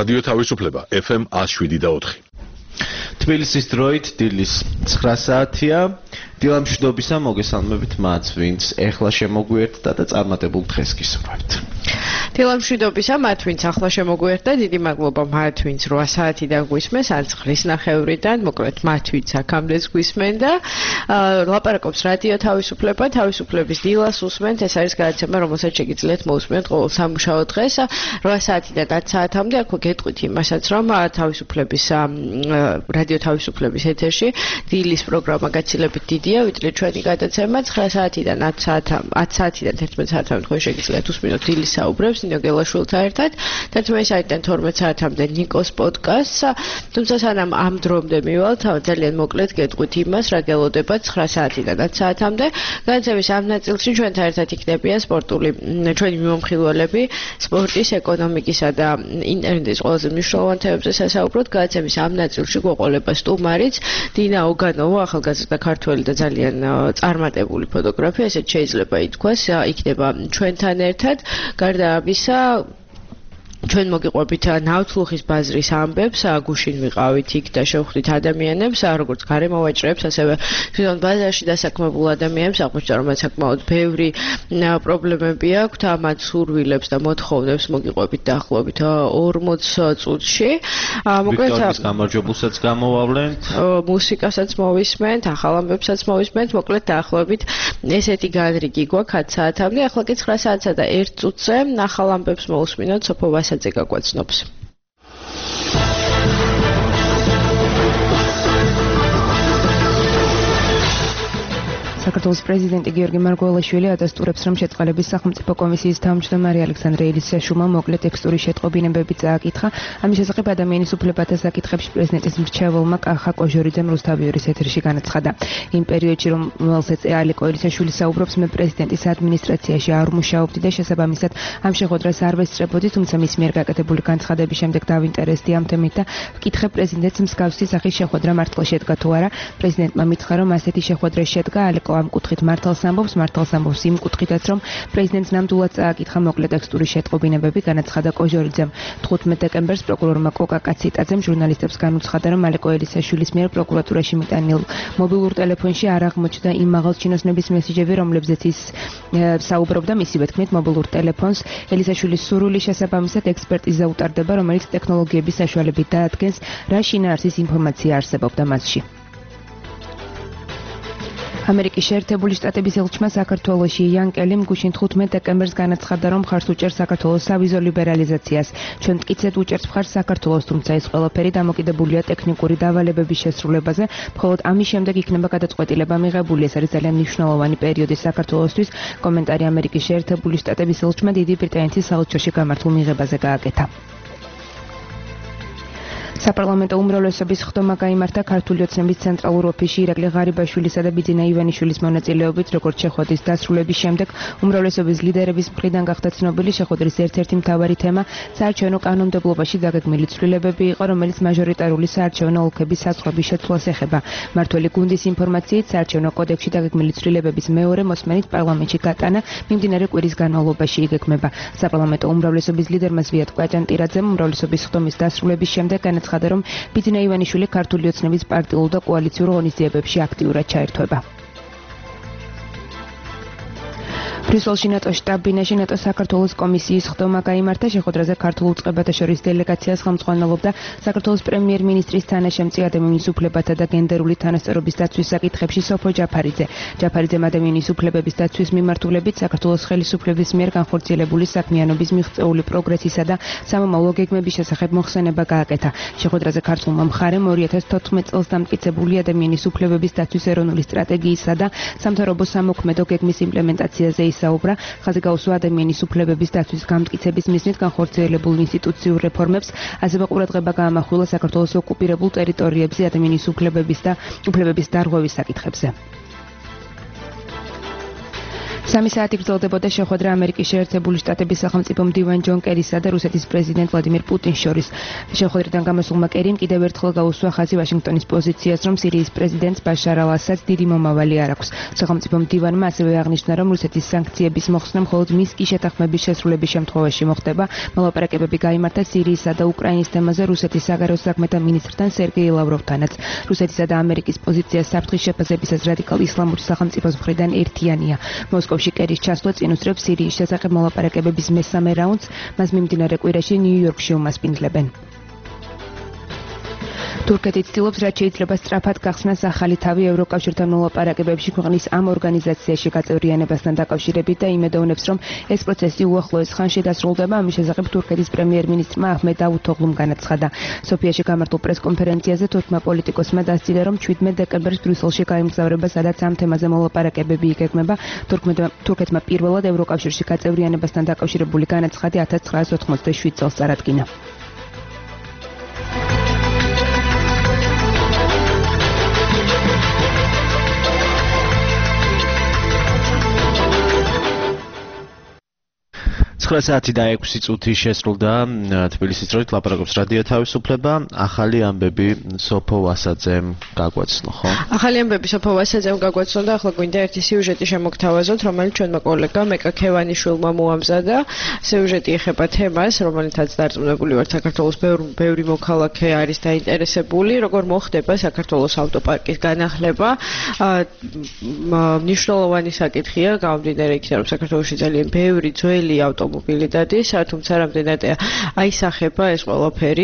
რადიო თავისუფლება FM 107.4. თბილისის დროით დილის 9 საათია. დილამშვიდობისა მოგესალმებით მათ, ვინც ეხლა შემოგვიერთდა და წარმატებულ დღეს გისურვებთ. დილამშვიდობისა მათ, ვინც ახლა შემოგვიერთდა, დიდი მადლობა მათ, ვინც 8 საათიდან გვისმენს, ან 9:30-დან, მოკლედ მათ, ვინც აქამდეც გვისმენ და ლაპარაკობს რადიო თავისუფლება, თავისუფლების დილას უსმენთ. ეს არის გადაცემა, რომელსაც შეგიძლიათ მოусმენთ ყოველ სამუშაო დღეს 8 საათიდან 10 საათამდე. აქ გეტყვით იმასაც, რომ თავისუფლების რადიო თავისუფლების ეთერში დილის პროგრამა გაცილებით დიდია, ვიდრე ჩვენი გადაცემა 9 საათიდან 10 საათიდან 11 საათამდე თქვენ შეგიძლიათ უსმინოთ დილის საუბრებს ნინო გელაშვილთან ერთად და 11 საათიდან 12 საათამდე ნიკოს პოდკასტს. თუმცა სანამ ამ დრომდე მივალთ, ძალიან მოკლედ გეტყვით იმას, რა გელოდება 9 საათიდან 10 საათამდე. გადაცემის ამ ნაწილში ჩვენთან ერთად იქნებიან ჩვენი მიმომხილველები სპორტის, ეკონომიკისა და ინტერნეტის ყველაზე მნიშვნელოვან თემებზე სასაუბროთ. გადაცემის ამ ნაწილში გვეყოლება სტუმარიც დინა ოგანოვა, ახალგაზრდა ქართველი და ძალიან წარმატებული ფოტოგრაფი, ესეც შეიძლება ითქვას, იქნება ჩვენთან ერთად. გარდა ამისა, ჩვენ მოგიყვებით ნავთლუხის ბაზრის ამბებს, გუშინ ვიყავით იქ და შევხვდით ადამიანებს, როგორც გარემოვაჭრეებს, ასევე თვითონ ბაზარში დასაქმებულ ადამიანებს, აღმოჩნდა რომ საკმაოდ ბევრი პრობლემები აქვთ, მათ სურვილებს და მოთხოვნებს მოგიყვებით დაახლოებით 40 წუთში. ვიქტორიის გამარჯვებულსაც გამოვავლენთ, მუსიკასაც მოვისმენთ, ახალ ამბებსაც მოვისმენთ, მოკლედ დაახლოებით ესეთი განრიგი გვაქვს 10 საათამდე. ახლა კი 9 საათსა და 1 წუთზე ახალ ამბებს მოვუსმინოთ სოფო ვასაძე გაგვაცნობს. საქართველოს პრეზიდენტი გიორგი მარგველაშვილი ადასტურებს, რომ შეწყალების სახელმწიფო კომისიის თავმჯდომარე ალექსანდრე ელისაშვილმა მოკლე ტექსტური შეტყობინებები წააკითხა. ამის შესახებ ადამიანის უფლებათა საკითხებში პრეზიდენტის მრჩეველმა კახა კოჟორიძემ რუსთავიორის ეთერში განაცხადა. იმ პერიოდში, რომელსაც ალეკო ელისაშვილი საუბრობს, მე პრეზიდენტის ადმინისტრაციაში არ მუშაობდი და შესაბამისად ამ შეხვედრას არ ვესწრებოდი, თუმცა მის მიერ გაკეთებული განცხადების შემდეგ დავინტერესდი ამ თემით და ვკითხე პრეზიდენტს მსგავსი სახის შეხვედრა მართლა შედგა თუ არა. პრეზიდენტმა მითხრა, რომ ასეთი შეხვედრა შედგა, ალეკო ამ კუთხით მართალს ამბობს იმ კუთხითაც, რომ პრეზიდენტს ნამდვილად წააკითხა მოკლე ტექსტური შეტყობინებები, განაცხადა კოჟორიძემ. 15 დეკემბერს პროკურორმა კოკა კაციტაძემ ჟურნალისტებს განუცხადა, რომ ალეკო ელისაშვილის მიერ პროკურატურაში მიტანილ მობილურ ტელეფონში არ აღმოჩნდა იმ მაღალჩინოსნების მესიჯები, რომლებზეც ის საუბრობდა. მისივე თქმით, მობილურ ტელეფონს ელისაშვილის სურვილის შესაბამისად ექსპერტიზა უტარდება, რომელიც ტექნოლოგიების საშუალებით დაადგენს, რა შინაარსის ინფორმაცია არსებობდა მასში. ამერიკის შეერთებული შტატების ელჩმა საქართველოში იან კელიმ გუშინ 15 დეკემბერს განაცხადა, რომ მხარს უჭერს საქართველოს სავიზო ლიბერალიზაციას. ჩვენ მტკიცედ უჭერს მხარს საქართველოს, თუმცა ეს ყველაფერი დამოკიდებულია ტექნიკური დავალებების შესრულებაზე. მხოლოდ ამის შემდეგ იქნება გადაწყვეტილება მიღებული. ეს არის ძალიან მნიშვნელოვანი პერიოდი საქართველოსთვის. კომენტარი ამერიკის შეერთებული შტატების ელჩმა დიდი ბრიტანეთის საელჩოში გამართულ მიღებაზე გააკეთა. საპარლამენტო უმრავლესობის ხდომა გაიმართა ქართული ოცნების ცენტრალურ ოფისში ირაკლი ღარიბაშვილისა და ბიძინა ივანიშვილის მონაწილეობით, როგორც შეხვედრის დასრულების შემდეგ უმრავლესობის ლიდერების მხრიდან გახდა ცნობილი. შეხვედრის ერთ-ერთი მთავარი თემა საარჩევნო კანონმდებლობაში დაგეგმილი ცვლილებები იყო, რომელიც მაჟორიტარული საარჩევნო ოლქების საზღვრების შეცვლას ეხება. მართველი გუნდის ინფორმაციით, საარჩევნო კოდექსში დაგეგმილი ცვლილებების მეორე მოსმენით პარლამენტში გატანა მიმდინარე კვირის განმავლობაში იგეგმება. საპარლამენტო უმრავლესობის ლიდერმა ზვიად კვაჭანტირაძემ უმრავლესობის ხდომის დასრულების შემდეგ განაცხადა, რომ ბიძინა ივანიშვილი ქართული ოცნების პარტიულ და კოალიციურ ღონისძიებებში აქტიურად ჩაერთვება. ბრიუსელში ნატოს შტაბ-ბინაში ნატოს საქართველოს კომისიის ხდომა გაიმართა. შეხვედრაზე ქართულ წყებათა შორის დელეგაციას ხელმძღვანელობდა საქართველოს პრემიერ-მინისტრის თანაშემწე ადამიანის უფლებათა და გენდერული თანასწორობის დაცვის საკითხებში სოფო ჯაფარიძე. ჯაფარიძემ ადამიანის უფლებების დაცვის მიმართულებით საქართველოს ხელისუფლების მიერ განხორციელებული საქმიანობის მიღწეული პროგრესისა და სამომავლო გეგმების შესახებ მოხსენება გააკეთა. შეხვედრაზე ქართულმა მხარემ 2014 წელს დამტკიცებული ადამიანის უფლებების დაცვის ეროვნული სტრატეგიისა და სამთავრობო სამოქმედო გეგმის იმპლემენტაციაზე ისაუბრა. ხაზი გაუსვა ადამიანის უფლებების დაცვის გამტკიცების მიზნით განხორციელებულ ინსტიტუციურ რეფორმებს, ასევე ყურადღება გაამახვილა საქართველოს ოკუპირებულ ტერიტორიებზე ადამიანის უფლებების დარღვევის საკითხებზე. 3 საათი გრძელდებოდა შეხვედრა ამერიკის შეერთებული შტატების სახელმწიფო მდივან ჯონ კერისა და რუსეთის პრეზიდენტ ვლადიმირ პუტინს შორის. შეხვედრიდან გამოსულმა კერიმ კიდევ ერთხელ გაუსვა ხაზი ვაშინგტონის პოზიციას, რომ სირიის პრეზიდენტს ბაშარ ალ-ასადს დიდი მომავალი არ აქვს. სახელმწიფო მდივანმა ასევე აღნიშნა, რომ რუსეთის სანქციების მოხსნა მხოლოდ მის კი შეთანხმების შესრულების შემთხვევაში მოხდება. მოლაპარაკებები გაიმართა სირიისა და უკრაინის თემაზე რუსეთის საგარეო საქმეთა მინისტრთან სერგეი ლავროვთანაც. რუსეთისა და ამერიკის პოზიცია საფრთხის შეფასებისას რადიკალ ისლამური სახელმწიფოს მხრიდან ერთიანია. მოსკოვში კერის ჩასვლა წინ უსწრებს სირიის შესახებ მოლაპარაკებების მესამე რაუნდს, მას მიმდინარე კვირაში ნიუ-იორკში უმასპინძლებენ. თურქეთი ცდილობს, რაც შეიძლება სწრაფად გახსნას ახალი თავი ევროკავშირთან მოლაპარაკებებში ქვეყნის ამ ორგანიზაციაში გაწევრიანებასთან დაკავშირებით და იმედოვნებს, რომ ეს პროცესი უახლოეს ხანში დასრულდება. ამის შესახებ თურქეთის პრემიერ-მინისტრმა აჰმედ დავუთოღლუმ განაცხადა. სოფიაში გამართულ პრეს-კონფერენციაზე თურქმა პოლიტიკოსმა დასძინა, რომ 17 დეკემბერს ბრიუსელში გაემგზავრება, სადაც ამ თემაზე მოლაპარაკებები იგეგმება. თურქეთმა პირველად ევროკავშირში გაწევრიანებასთან დაკავშირებული განაცხადი 1987 წელს წარადგინა. საათი და 6 წუთი შესრულდა თბილისის დროით ლაპარაკობს რადიო თავისუფლება. ახალი ამბები სოფო ვასაძემ გაგვაცნო, ხო? ახალი ამბები სოფო ვასაძემ გაგვაცნო და ახლა გვინდა ერთი სიუჟეტი შემოგთავაზოთ, რომელიც ჩვენმა კოლეგამ მეკა ქევანიშვილმა მოამზადა. სიუჟეტი ეხება თემას, რომელთაც დარწმუნებული ვართ, საქართველოს ბევრი მოქალაქე არის დაინტერესებული, როგორ მოხდება საქართველოს ავტოპარკის განახლება. მნიშვნელოვანი საკითხია, გამომდინარე იქიდან, რომ საქართველოში ძალიან ბევრი ძველი ავტომობილი დადის, თუმცა რამდენად აისახება ეს ყველაფერი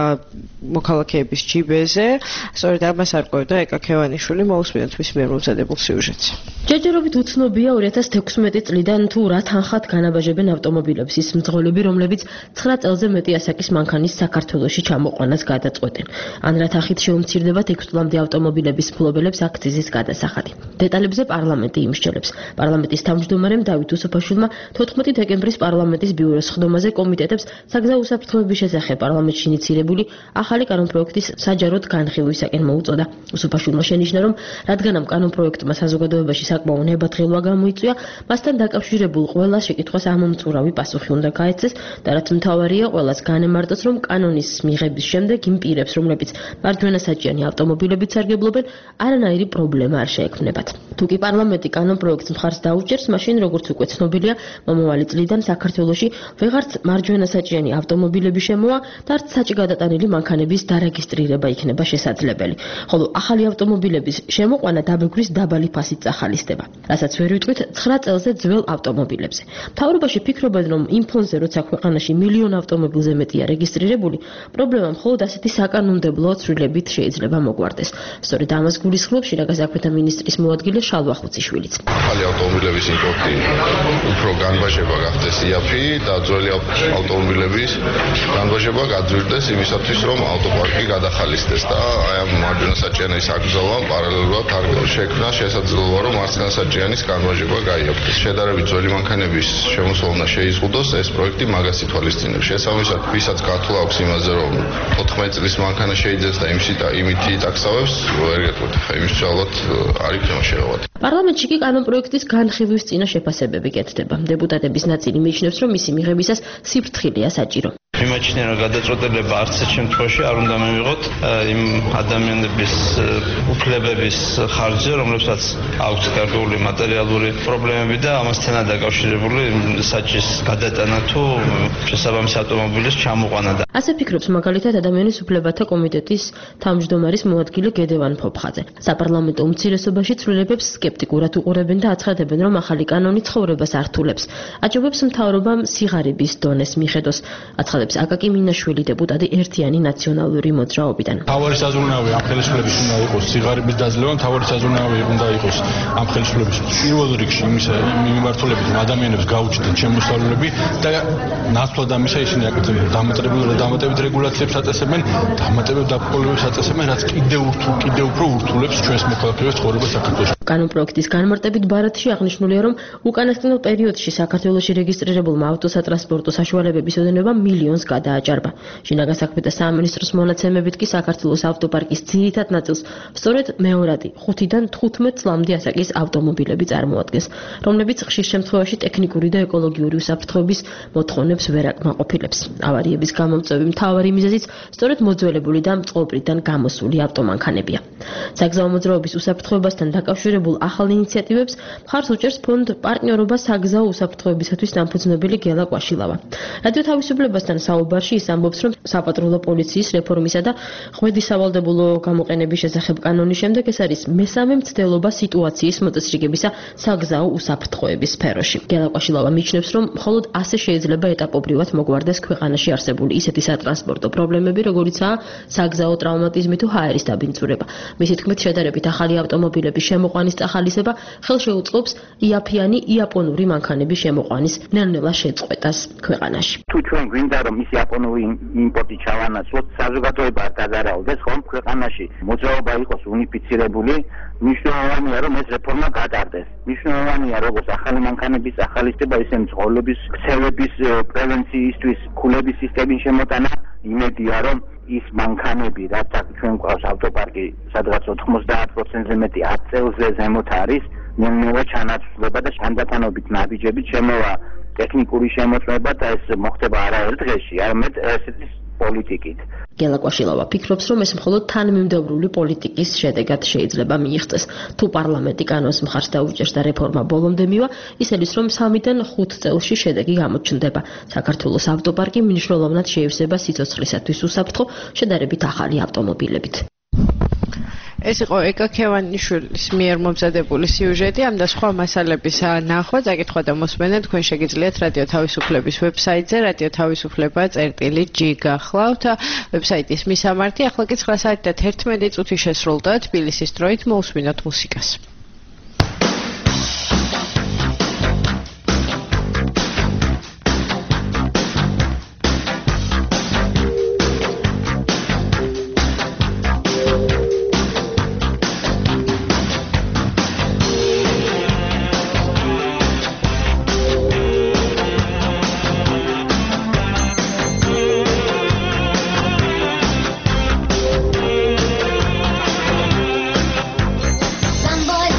მოქალაქეების ჯიბეზე. სწორედ ამას არკვევდა ეკა ქევანიშვილი, მოусმინოთ მის მიერ მომზადებულ სიუჟეტს. ჯერჯერობით უცნობია 2016 წლიდან თუ რა თანხად განაბაჟებენ ავტომობილებს ის მძღოლები, რომლებიც 9 წელზე მეტი ასაკის მანქანის საქართველოში ჩამოყვანას გადაწყვეტენ. ან რა თანხით შეუმცირდება 6 წლამდე ავტომობილების მფლობელებს აქციზის გადასახადი. დეტალებზე პარლამენტი იმსჯელებს. პარლამენტის თავმჯდომარემ დავით უსოფაშვილმა 14 დეკემბრის პარლამენტის ბიუროს სხდომაზე კომიტეტებს საგზაო უსაფრთხოების შესახებ პარლამენტში ინიციირებული ახალი კანონპროექტის საჯაროდ განხილვისაკენ მოუწოდა. უსოფაშვილმა შენიშნა, რომ რადგან ამ კანონპროექტმა საზოგადოებაში საკმაო ნებადღილვა გამოიწვია, მასთან დაკავშირებულ ყველა შეკითხვას ამომწურავი პასუხი უნდა გაეცეს და რაც მთავარია, ყველას განემარტოს, რომ კანონის მიღების შემდეგ იმ პირებს, რომლებიც მარჯვენასაჭიანი ავტომობილებით სარგებლობენ, არანაირი პრობლემა არ შეექმნებათ. თუ კი პარლამენტი კანონპროექტს მხარს დაუჭერს, მაშინ როგორც უკვე ცნობილია, მომავალი წლიდან საქართველოში ვეღარც მარჯვენასაჭიანი ავტომობილები შემოვა და არც საჭი გადატანილი მანქანების დარეგისტრირება იქნება შესაძლებელი. ხოლო ახალი ავტომობილების შემოყვანა დაბეგვრის დაბალი ფასით წახალისდება, რასაც ვერ ვიტყვით 9 წელზე ძველ ავტომობილებზე. მთავრობაში ფიქრობენ, რომ იმ ფონზე, როცა ქვეყანაში მილიონ ავტომობილზე მეტია რეგისტრირებული, პრობლემა მხოლოდ ასეთი საკანონმდებლო ცვლილებით შეიძლება მოგვარდეს. სწორედ ამას გულისხმობს შინაგან საქმეთა მინისტრის მოადგილე შალვა ხუციშვილიც. ახალი ავტომობილების იმპორტი უფრო განვაჟება გახდეს იაფი და ძველი ავტომობილების განვაჟება გაძვირდეს იმისათვის, რომ ავტოპარკი გადახალისდეს და აი ამ მარჯვენასაჭიანის აკრძალვამ პარალელურად არ შექმნა შესაძლებლობა, რომ მარცხენასაჭიანის განვაჟება გაიაფრდეს. შედარებით ძველი მანქანების შემოსავლა შეიზღუდოს, ეს პროექტი მაგას ითვალისწინებს. შესაბამისად, ვისაც გათვლა აქვს იმაზე, რომ 14 წლის მანქანა შეიძენს და იმით იტაქსავებს, ვერ გეტყვით, იმის ალბათ არ იქნება შეღავათი. პარლამენტში კი კანონპროექტის განხილვის წინა შეფასებები კეთდება. დეპუტატების ნაწილი მიიჩნევს, რომ მისი მიღებისას სიფრთხილეა საჭირო. მიმაჩნია, რომ გადაწყვეტილება არც ერთ შემთხვევაში არ უნდა მივიღოთ იმ ადამიანების უფლებების ხარჯზე, რომლებსაც აქვს გარკვეული მატერიალური პრობლემები და ამასთანაც დაკავშირებული საჭის გადატანა თუ შესაბამის ავტომობილის ჩამოყვანა. ასე ფიქრობს მაგალითად ადამიანის უფლებათა კომიტეტის თავმჯდომარის მოადგილე გედევან ფოფხაძე. საპარლამენტო უმცირესობაში ცვლილებებს სკეპტიკურად უყურებენ და აცხადებენ, რომ ახალი კანონი ცხოვრებას ართულებს. აჯობებს მთავრობამ სიღარიბის დონეს მიხედოს. აცხადებს აკაკი მინაშვილი, დეპუტატი ერთიანი ნაციონალური მოძრაობიდან. თავარი საზრუნავი ამ ხელისუფლების უნდა იყოს სიღარიბის დაძლევა, თავარი საზრუნავი უნდა იყოს ამ ხელისუფლების პირველ რიგში იმის მიმართულებით, რომ ადამიანებს გაუჩნდეთ შემოსავლები და ნაცვლად ამისა ისინი აკეთებენ დამატებით რეგულაციებს აწესებენ, დამატებით დაკვირვებებს აწესებენ, რაც კიდევ უფრო ურთულებს ჩვენს მოქალაქეებს ცხოვრებას საქართველოში. კანონპროექტის განმარტებით ბარათში აღნიშნულია, რომ უკანასკნელ პერიოდში საქართველოში რეგისტრირებულმა ავტოსატრანსპორტო საშუალებების ოდენობა მილიონს გადააჭარბა. შინაგან საქმეთა სამინისტროს მონაცემებით კი საქართველოს ავტოპარკის ძირითად ნაწილს სწორედ მეორადი 5-დან 15 წლამდე ასაკის ავტომობილები წარმოადგენს, რომლებიც ხშირ შემთხვევაში ტექნიკური და ეკოლოგიური უსაფრთხოების მოთხოვნებს ვერ აკმაყოფილებს. ავარიების გამომწვევი მთავარი მიზეზიც სწორედ მოძველებული და მწყობრიდან გამოსული ავტომანქანებია. საგზაო მოძრაობის უსაფრთხოებასთან დაკავშირებულ ახალ ინიციატივებს მხარს უჭერს ფონდ პარტნიორობა საგზაო უსაფრთხოებისათვის დამფუძნებელი გელა კვაშილავა. რადიო თავისუფლებასთან საუბარში ის ამბობს, რომ საპატრულო პოლიციის რეფორმისა და ღვედის სავალდებულო გამოყენების შესახებ კანონის შემდეგ ეს არის მესამე მცდელობა სიტუაციის მოწესრიგებისა საგზაო უსაფრთხოების სფეროში. გელა კვაშილავა მიჩნევს, რომ მხოლოდ ასე შეიძლება ეტაპობრივად მოგვარდეს ქვეყანაში არსებული ისეთი სატრანსპორტო პრობლემები, როგორიცაა საგზაო ტრავმატიზმი თუ ჰაერის დაბინძურება. მისი თქმით, შედარებით ახალი ავტომობილების შემოყვანის წახალისება ხელშეუწყობს იაფიანი იაპონური მანქანების შემოყვანის ნელ-ნელა შეწყვეტას ქვეყანაში. თუ ჩვენ გვინდა რომ ის იაპონური იმპორტი ჩავანაცვლოთ, საზოგადოება გადაარაუდეს ხომ ქვეყანაში მოძრაობა იყოს უნიფიცირებული, მნიშვნელოვანია რომ ეს რეფორმა გადარდეს. მნიშვნელოვანია როგორც ახალი მანქანების ახალისება, ისე მძღოლების, ქცევების პრევენციისთვის ქულების სისტემის შემოტანა. იმედია რომ ის მანქანები, რაც ჩვენ გვყავს ავტოპარკი, სადღაც 90%-ზე მეტი 10 წელზე ზემოთ არის, ნელ-ნელა ჩანაცვლება და თანდათანობით ნაბიჯებით შემოვა ტექნიკური შემოწმება და ეს მოხდება არა ერთ დღეში, არამედ ესეთი პოლიტიკით. გელა კვაშილავა ფიქრობს, რომ ეს მხოლოდ თანმიმდევრული პოლიტიკის შედეგად შეიძლება მიიღწეს. თუ პარლამენტი კანონს მხარს დაუჭერს და რეფორმა ბოლომდე მივა, ისელის რომ 3-დან 5 წელში შედეგი გამოჩნდება. საქართველოს ავტოპარკი მნიშვნელოვნად შეივსება სიცოცხლისათვის უსაფრთხო, შედარებით ახალი ავტომობილებით. ეს იყო ეკა ქევანიშვილის მიერ მომზადებული სიუჟეტი. ამ და სხვა მასალების ნახვა, წაკითხვა და მოსმენა თქვენ შეგიძლიათ რადიო თავისუფლების ვებსაიტზე radio-tavisupleba.gi გახლავთ. ვებსაიტის მისამართი ახლა კი 9 საათი და 11 წუთი შესრულდა. თბილისის დროით მოусმინოთ მუსიკას. Some boys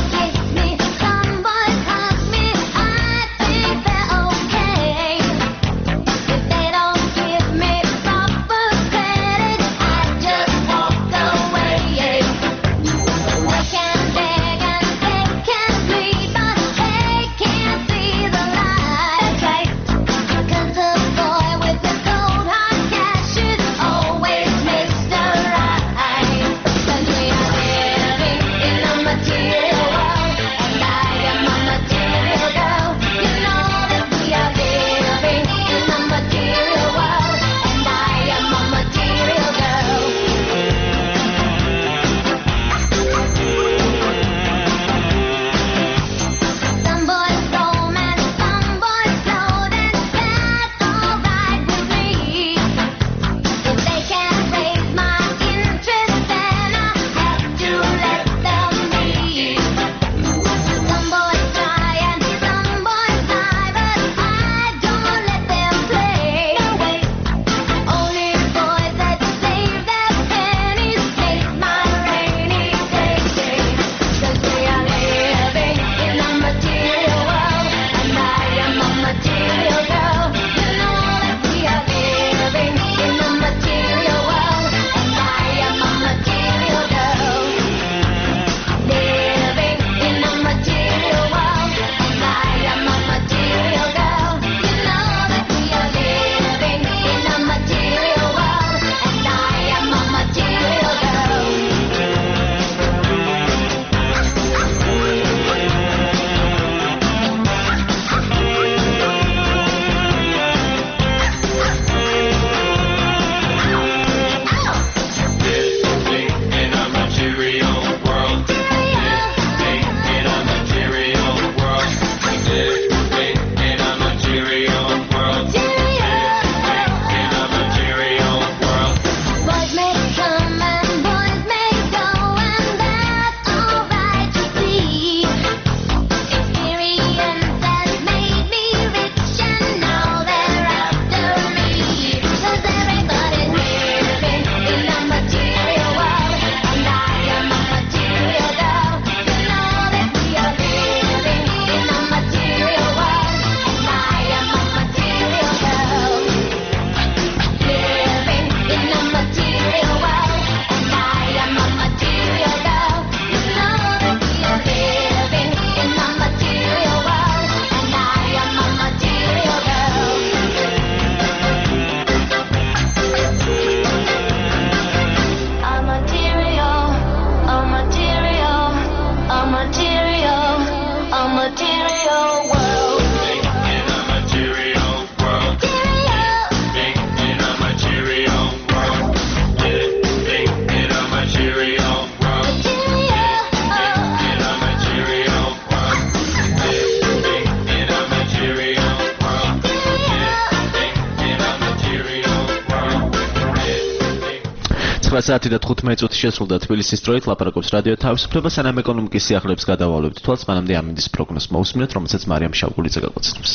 9 საათი და 15 წუთი შესრულდა თბილისის დროით ლაპარაკობს რადიო თავისუფლება სანამ ეკონომიკის სიახლეებს გადავალებთ თვალს მანამდე ამინდის პროგნოზს მოусმინეთ რომელსაც მარიამ შავგულიძე გაგვაცნობს.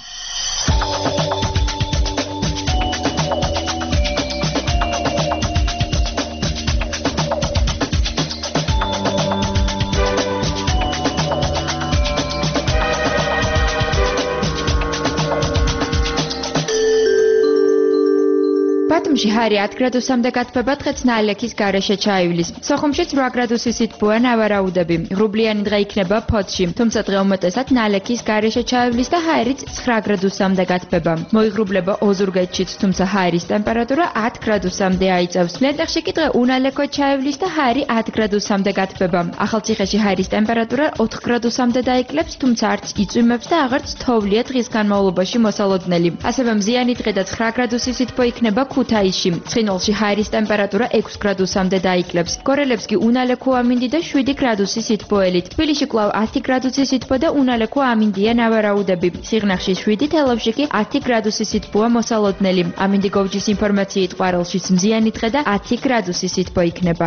ბათუმში ჰარი 10 გრადუსამდე გათბება, დღეც ნალექის გარეშე ჩაივლის. სოხუმშიც 8 გრადუსის სითბოა ნავარაუდები. ღრუბლიანი დღე იქნება ფოთში, თუმცა დღე უმეტესად ნალექის გარეშე ჩაივლის და ჰაერიც 9 გრადუსამდე გათბება. მოიღრუბლება ოზურგეთშიც, თუმცა ჰაერის ტემპერატურა 10 გრადუსამდე აიწევს. ლენტეხში კი დღე უნალექოდ ჩაივლის და ჰაერი 10 გრადუსამდე გათბება. ახალციხეში ჰაერის ტემპერატურა 4 გრადუსამდე დაიკლებს, თუმცა არც იწვიმებს და აღარც თოვლია დღის განმავლობაში მოსალოდნელი. ასევე მზიანი დღე და 9 გრადუსის სითბო იქნება ქუთაისში. ცხინვალში ჰაერის ტემპერატურა 6 გრადუსამდე დაიკლებს. გორელებს კი უნალექო ამინდი და 7 გრადუსის სითბოელი. თბილისში კვლავ 10 გრადუსის სითბო და უნალექო ამინდია ნავარაუდები. სიღნაღში 7, თელავში კი 10 გრადუსის სითბოა მოსალოდნელი. ამინდი გოვჯის ინფორმაციით ყვარელშიც მზიანი დღე და 10 გრადუსის სითბო იქნება.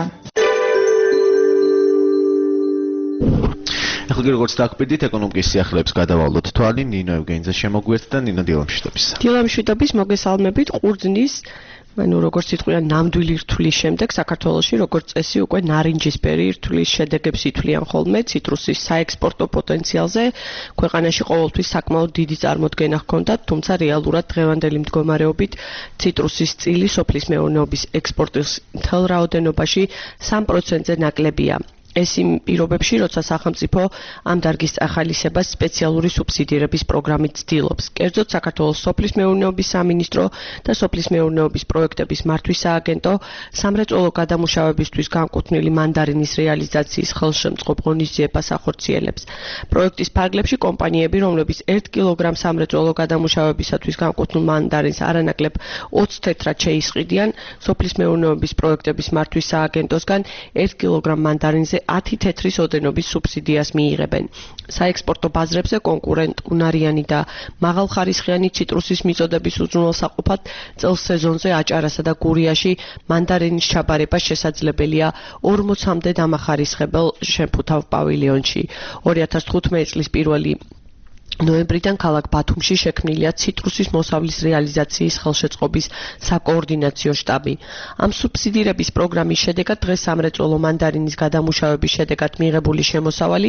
ახლა როგორც დაგკვირდით ეკონომიკის სიახლეებს გადავალოთ თვალი ნინო ევგენიძე შემოგვიერთდა და ნინო დილამშვიდობის. დილამშვიდობის მოგესალმებით ყურძნის ანუ როგორც იტყვიან ნამდვილი რთulis შემდეგ საქართველოში როგორც წესი უკვე ნარინჯისფერი რთulis შედეგებს ითვლიან ხოლმე ციტრუსის საექსპორტო პოტენციალზე ქვეყანაში ყოველთვის საკმაოდ დიდი წარმოდგენა ჰქონდა თუმცა რეალურად დღევანდელი მდგომარეობით ციტრუსის წილი სოფლის მეურნეობის ექსპორტის მთელ რაოდენობაში 3%-ზე ნაკლებია. ეს იმ პირობებში, როცა სახელმწიფო ამ დარგის ახალისებას სპეციალური სუბსიდირების პროგრამით ცდილობს. კერძოდ საქართველოს სოფლის მეურნეობის სამინისტრო და სოფლის მეურნეობის პროექტების მართვის სააგენტო სამრეწველო გადამუშავებისთვის განკუთვნილი მანდარინის რეალიზაციის ხელშემწყობ ღონისძიებას ახორციელებს. პროექტის ფარგლებში კომპანიები, რომლებიც 1 კილოგრამ სამრეწველო გადამუშავებისათვის განკუთვნილ მანდარინს არანაკლებ 20 თეთრად შეისყიდიან, სოფლის მეურნეობის პროექტების მართვის სააგენტოსგან 1 კილოგრამ მანდარინზე 10 თეთრის ოდენობის სუბსიდიას მიიღებენ. საექსპორტო ბაზრებზე კონკურენტ უნარიანი და მაღალხარისხიანი ციტრუსის მიწოდების უზრუნველსაყოფად წელს სეზონზე აჭარასა და გურიაში მანდარინის ჩაბარება შესაძლებელია 40-მდე დამახარისხებელ შემფუთავ პავილიონში. 2015 წლის 1 ნოემბრიდან ქალაქ ბათუმში შექმნილია ციტრუსის მოსავლის რეალიზაციის ხელშეწყობის საკოორდინაციო შტაბი. ამ სუბსიდირების პროგრამის შედეგად დღეს სამრეწველო მანდარინის გადამუშავების შედეგად მიღებული შემოსავალი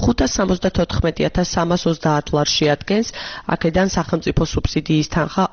574,330 ლარს შეადგენს. აქედან სახელმწიფო სუბსიდიის თანხა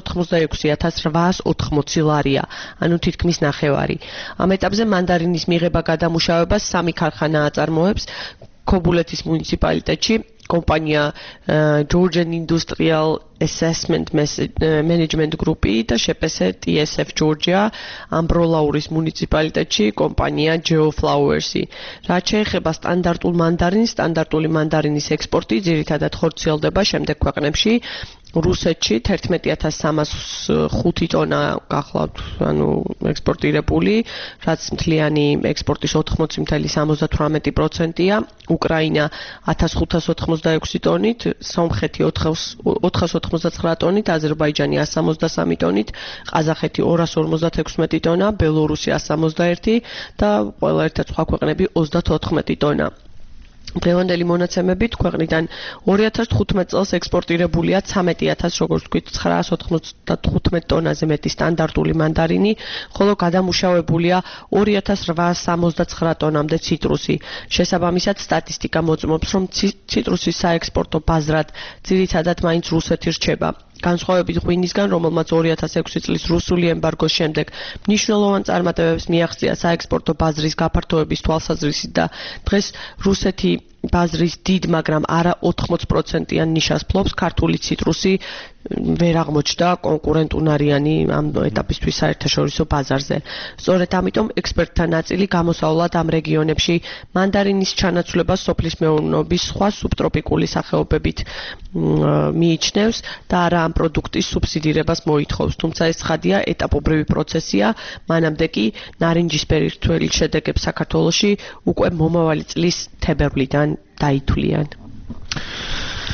286,880 ლარია, ანუ თითქმის ნახევარი. ამ ეტაპზე მანდარინის მიღება გადამუშავებას 3 ქარხანა აწარმოებს ქობულეთის მუნიციპალიტეტში. კომპანია Georgian Industrial Assessment Management Group-ი და შეპესე TSF Georgia ამბროლაურის მუნიციპალიტეტში კომპანია Geoflowers-ი. რაც შეეხება სტანდარტულ მანდარინს, სტანდარტული მანდარინის ექსპორტი ძირითადად ხორციელდება შემდეგ ქვეყნებში. რუსეთში 11,305 ტონა გახლავთ, ანუ ექსპორტირებული, რაც მთლიანი ექსპორტის 80,78%-ია. უკრაინა 1586 ტონით, სომხეთი 499 ტონით, აზერბაიჯანი 163 ტონით, ყაზახეთი 256 ტონა, ბელორუსი 161 და ყველა ერთად სხვა ქვეყნები 34 ტონა. დღევანდელი მონაცემებით ქვეყნიდან 2015 წელს ექსპორტირებულია 13,000, როგორც ვთქვით, 995 ტონაზე მეტი სტანდარტული მანდარინი, ხოლო გადამუშავებულია 2869 ტონამდე ციტრუსი. შესაბამისად, სტატისტიკა მოწმობს, რომ ციტრუსის საექსპორტო ბაზრად ძირითადად მაინც რუსეთი რჩება. განსხვავებით ღვინისგან, რომელმაც 2006 წლის რუსული ემბარგოს შემდეგ მნიშვნელოვან წარმატებებს მიაღწია საექსპორტო ბაზრის გაფართოების თვალსაზრისით და დღეს რუსეთი ბაზრის დიდ, მაგრამ არა 80%-იან ნიშას ფლობს, ქართული ციტრუსი ვერ აღმოჩნდა კონკურენტ უნარიანი ამ ეტაპისთვის საერთაშორისო ბაზარზე. სწორედ ამიტომ ექსპერტთა ნაწილი გამოსავლად ამ რეგიონებში მანდარინის ჩანაცვლებას სოფლის მეურნეობის სხვა სუბტროპიკული სახეობებით მიიჩნევს და არა ამ პროდუქტის სუბსიდირებას მოითხოვს. თუმცა ეს ცხადია ეტაპობრივი პროცესია, მანამდე კი ნარინჯისფერი რთველი შედეგებს საქართველოში უკვე მომავალი წლის თებერვლიდან დაითვლიან.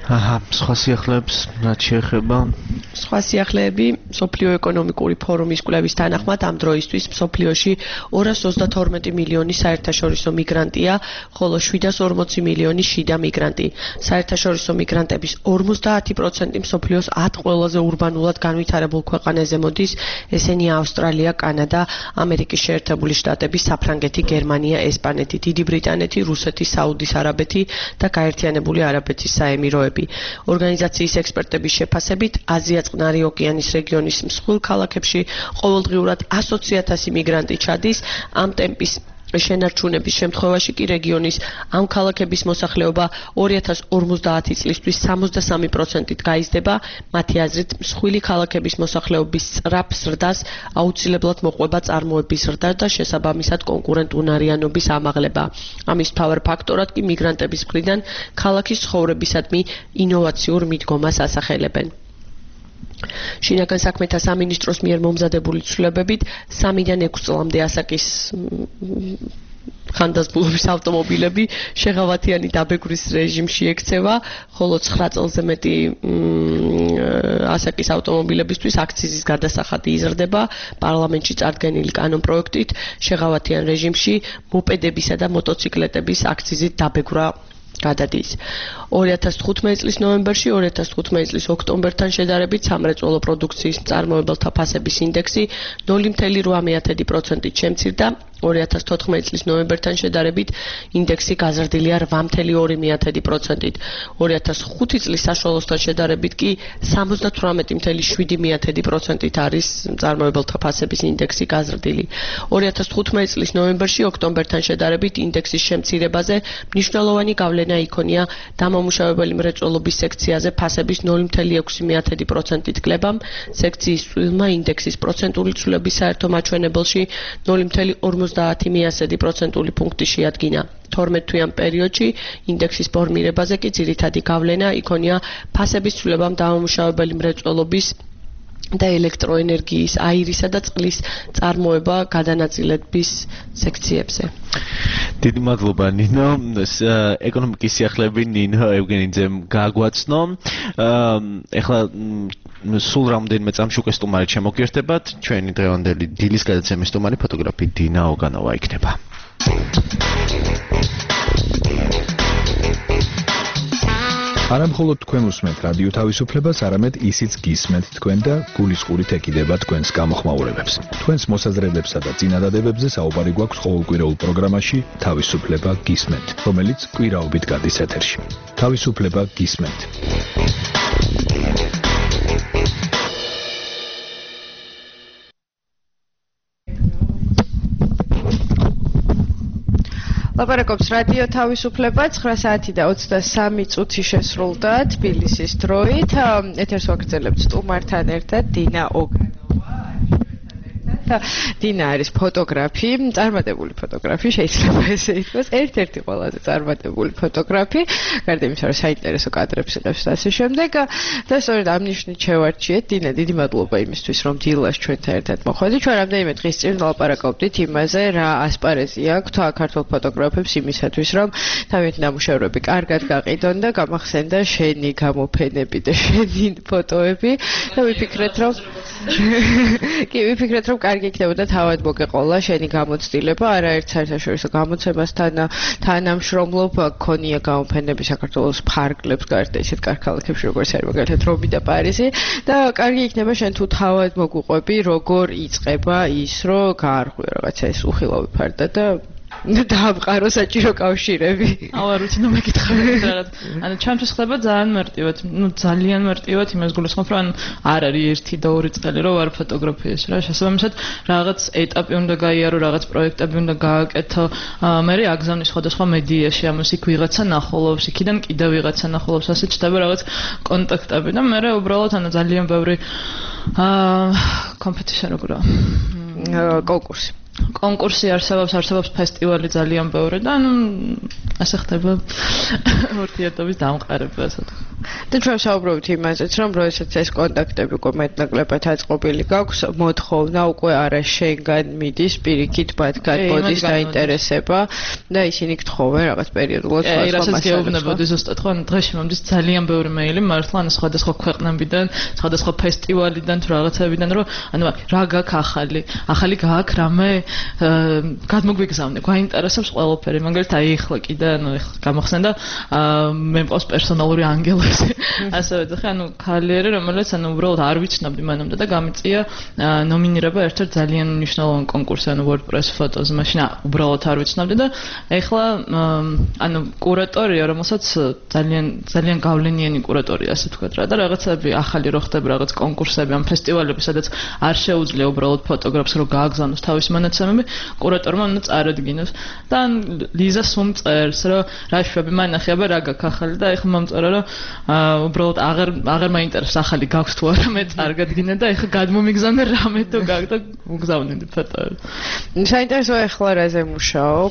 სხვა სიახლეებს რაც შეეხება სხვა სიახლეები სოფლიო ეკონომიკური ფორუმის კვლევის თანახმად ამ დროისთვის სოფლიოში 232 მილიონი საერთაშორისო მიგრანტია, ხოლო 740 მილიონი შიდა მიგრანტი. საერთაშორისო მიგრანტების 50% სოფლიოს 10 ყველაზე ურბანულად განვითარებულ ქვეყანაზე მოდის, ესენია ავსტრალია, კანადა, ამერიკის შეერთებული შტატები, საფრანგეთი, გერმანია, ესპანეთი, დიდი ბრიტანეთი, რუსეთი, საუდის არაბეთი და გაერთიანებული არაბეთის საემიროები. ორგანიზაციის ექსპერტების შეფასებით, აზია-წყნარი ოკეანის რეგიონის მსხვილ ქალაქებში ყოველდღიურად 120,000 მიგრანტი ჩადის. ამ ტემპის შენარჩუნების შემთხვევაში კი რეგიონის ამ ქალაქების მოსახლეობა 2050 წლისთვის 63%-ით გაიზრდება. მათი აზრით, მსხვილი ქალაქების მოსახლეობის სწრაფ ზრდას აუცილებლად მოყვება წარმოების ზრდა და შესაბამისად კონკურენტუნარიანობის ამაღლება. ამის მთავარ ფაქტორად კი მიგრანტების მხრიდან ქალაქის ცხოვრებისადმი ინოვაციურ მიდგომას ასახელებენ. შინაგან საქმეთა სამინისტროს მიერ მომზადებული ცვლილებებით 3-დან 6 წლამდე ასაკის ხანდაზმულობის ავტომობილები შეღავათიანი დაბეგვრის რეჟიმში ექცევა, ხოლო 9 წელზე მეტი ასაკის ავტომობილებისთვის აქციზის გადასახადი იზრდება. პარლამენტში წარდგენილი კანონპროექტით შეღავათიან რეჟიმში მოპედებისა და მოტოციკლეტების აქციზით დაბეგვრა გადადის. 2015 წლის ნოემბერში 2015 წლის ოქტომბერთან შედარებით სამრეწველო პროდუქციის მწარმოებელთა ფასების ინდექსი 0.8%-ით შემცირდა. 2014 წლის ნოემბერთან შედარებით ინდექსი გაზრდილია 8.2%-ით. 2005 წლის საშუალოსთან შედარებით კი 78.7%-ით არის მწარმოებელთა ფასების ინდექსი გაზრდილი. 2015 წლის ნოემბერში ოქტომბერთან შედარებით ინდექსის შემცირებაზე მნიშვნელოვანი გავლენა იქონია დამამუშავებელი მრეწველობის სექციაზე ფასების 0.6%-ით კლებამ. სექციის წვლილმა ინდექსის პროცენტული ცვლილების საერთო მაჩვენებელში 0.50% პუნქტი შეადგინა. 12 თვიან პერიოდში ინდექსის ფორმირებაზე კი ძირითადი გავლენა იქონია ფასების ცვლილებამ დამამუშავებელი მრეწველობის და ელექტროენერგიის, აირისა და წყლის წარმოება გადანაწილების სექციებზე. დიდი მადლობა ნინო. ეკონომიკის სიახლეები ნინო ევგენიძემ გაგვაცნო. ეხლა სულ რამდენიმე წამში უკვე სტუმარი შემოგიერთებათ. ჩვენი დღევანდელი დილის გადაცემის სტუმარი ფოტოგრაფი დინა ოგანოვა იქნება. არა მხოლოდ თქვენ უსმენთ რადიო თავისუფლებას, არამედ ისიც გისმენთ თქვენ და გულისყურით ეკიდება თქვენს გამოხმაურებებს. თქვენს მოსაზრებებსა და წინადადებებზე საუბარი გვაქვს ყოველკვირეულ პროგრამაში თავისუფლება გისმენთ, რომელიც კვირაობით გადის ეთერში. თავისუფლება გისმენთ. ლაპარაკობს რადიო თავისუფლება 9 საათი და 23 წუთი შესრულდა თბილისის დროით. ეთერს ვაგრძელებთ სტუმართან ერთად დინა ოგანოვა. დინა არის ფოტოგრაფი, წარმატებული ფოტოგრაფი, შეიძლება ესე ითქვას, ერთ-ერთი ყველაზე წარმატებული ფოტოგრაფი, გარდა იმისა, რომ საინტერესო კადრებს იღებს და ასე შემდეგ. და სწორედ ამ ნიშნით შევარჩიეთ. დინა, დიდი მადლობა იმისთვის, რომ დილას ჩვენთან ერთად მოხვედი. ჩვენ რამდენიმე დღის წინ ვლაპარაკობდით იმაზე, რა ასპარეზი აქვს ქართულ ფოტოგრაფებს იმისათვის, რომ თავიანთი ნამუშევრები კარგად გაყიდონ და გამახსენდა შენი გამოფენები და შენი ფოტოები და ვიფიქრეთ, რომ კარგი იქნებოდა თავად მოგეყოლა შენი გამოცდილება, არაერთ საერთაშორისო გამოცემასთან თანამშრომლობ, გქონია გამოფენები საქართველოს ფარგლებს გარდა ისეთ კარგ-ქალაქებში, როგორც არის მაგალითად რომი და პარიზი და კარგი იქნება შენ თუ თავად მოგვიყვები, როგორ იწყება ის, რომ გაარღვიო რაღაცა ეს უხილავი ფარდა და დაამყარო საჭირო კავშირები. არ ვიცი, ნუ მეკითხავთ რა. ანუ ჩემთვის ხდება ძალიან მარტივად, ძალიან მარტივად იმას გულისხმობ, რომ არ არის 1 და 2 წელი რომ ვარ ფოტოგრაფიაში რა. შესაბამისად, რაღაც ეტაპი უნდა გაიარო, რაღაც პროექტები უნდა გააკეთო. მე აგზავნი სხვადასხვა მედიაში, ამას იქ ვიღაცა ნახულობს, იქიდან კიდევ ვიღაცა ნახულობს, ასე ჩდება რაღაც კონტაქტები და მე უბრალოდ ძალიან ბევრი competition როგორა კონკურსი არსებობს ფესტივალი ძალიან ბევრი და ასე ხდება ურთიერთობის დამყარება ასე. და ჩვენ საუბრობთ იმაზეც, რომ როდესაც ეს კონტაქტები უკვე მეტნაკლებად აწყობილი გაქვს, მოთხოვნა უკვე არა შენგან მიდის პირიქით ბათგან მოდის დაინტერესება და ისინი გთხოვენ რაღაც პერიოდულად რასაც გეუბნებოდი ზუსტად ხო დღეში მომდის ძალიან ბევრი მეილი მართლა ან სხვადასხვა ქვეყნებიდან, სხვადასხვა ფესტივალიდან თუ რაღაცებიდან რომ ანუ რა გაქვს ახალი გაქვს რამე გადმოგვიგზავნე, გვაინტერესებს ყველაფერი, მაგალითად აი ახლა კიდე ანუ გამოხსენდა მე მყავს პერსონალური ანგელოზი ასევე ხა ანუ ქალიერი რომელიც ანუ უბრალოდ არ ვიცნობდი მანამდე და გამიწია ნომინირება ერთ-ერთ ძალიან მნიშვნელოვან კონკურსზე ანუ WordPress ფოტოზე მაშინ უბრალოდ არ ვიცნობდი და ეხლა ანუ კურატორია რომელსაც ძალიან გავლენიანი კურატორია ასე ვთქვათ რა და რაღაცები ახალი რო ხდება რაღაც კონკურსები ან ფესტივალები სადაც არ შეუძლია უბრალოდ ფოტოგრაფს რომ გააგზავნოს თავისი მონაცემები კურატორმა უნდა წარადგინოს და ლიზა სულ წერს რომ რა შვები მანახი აბა რა გაქვს ახალი და ეხლა მომწერა რომ უბრალოდ აღარ მაინტერესებს ახალი გაქვს თუ არა მე წარგადგინე და ეხლა გადმომიგზავნე რამე თუ გაქვს და მოგზავნე ფოტოები. საინტერესო ეხლა რაზე მუშაობ?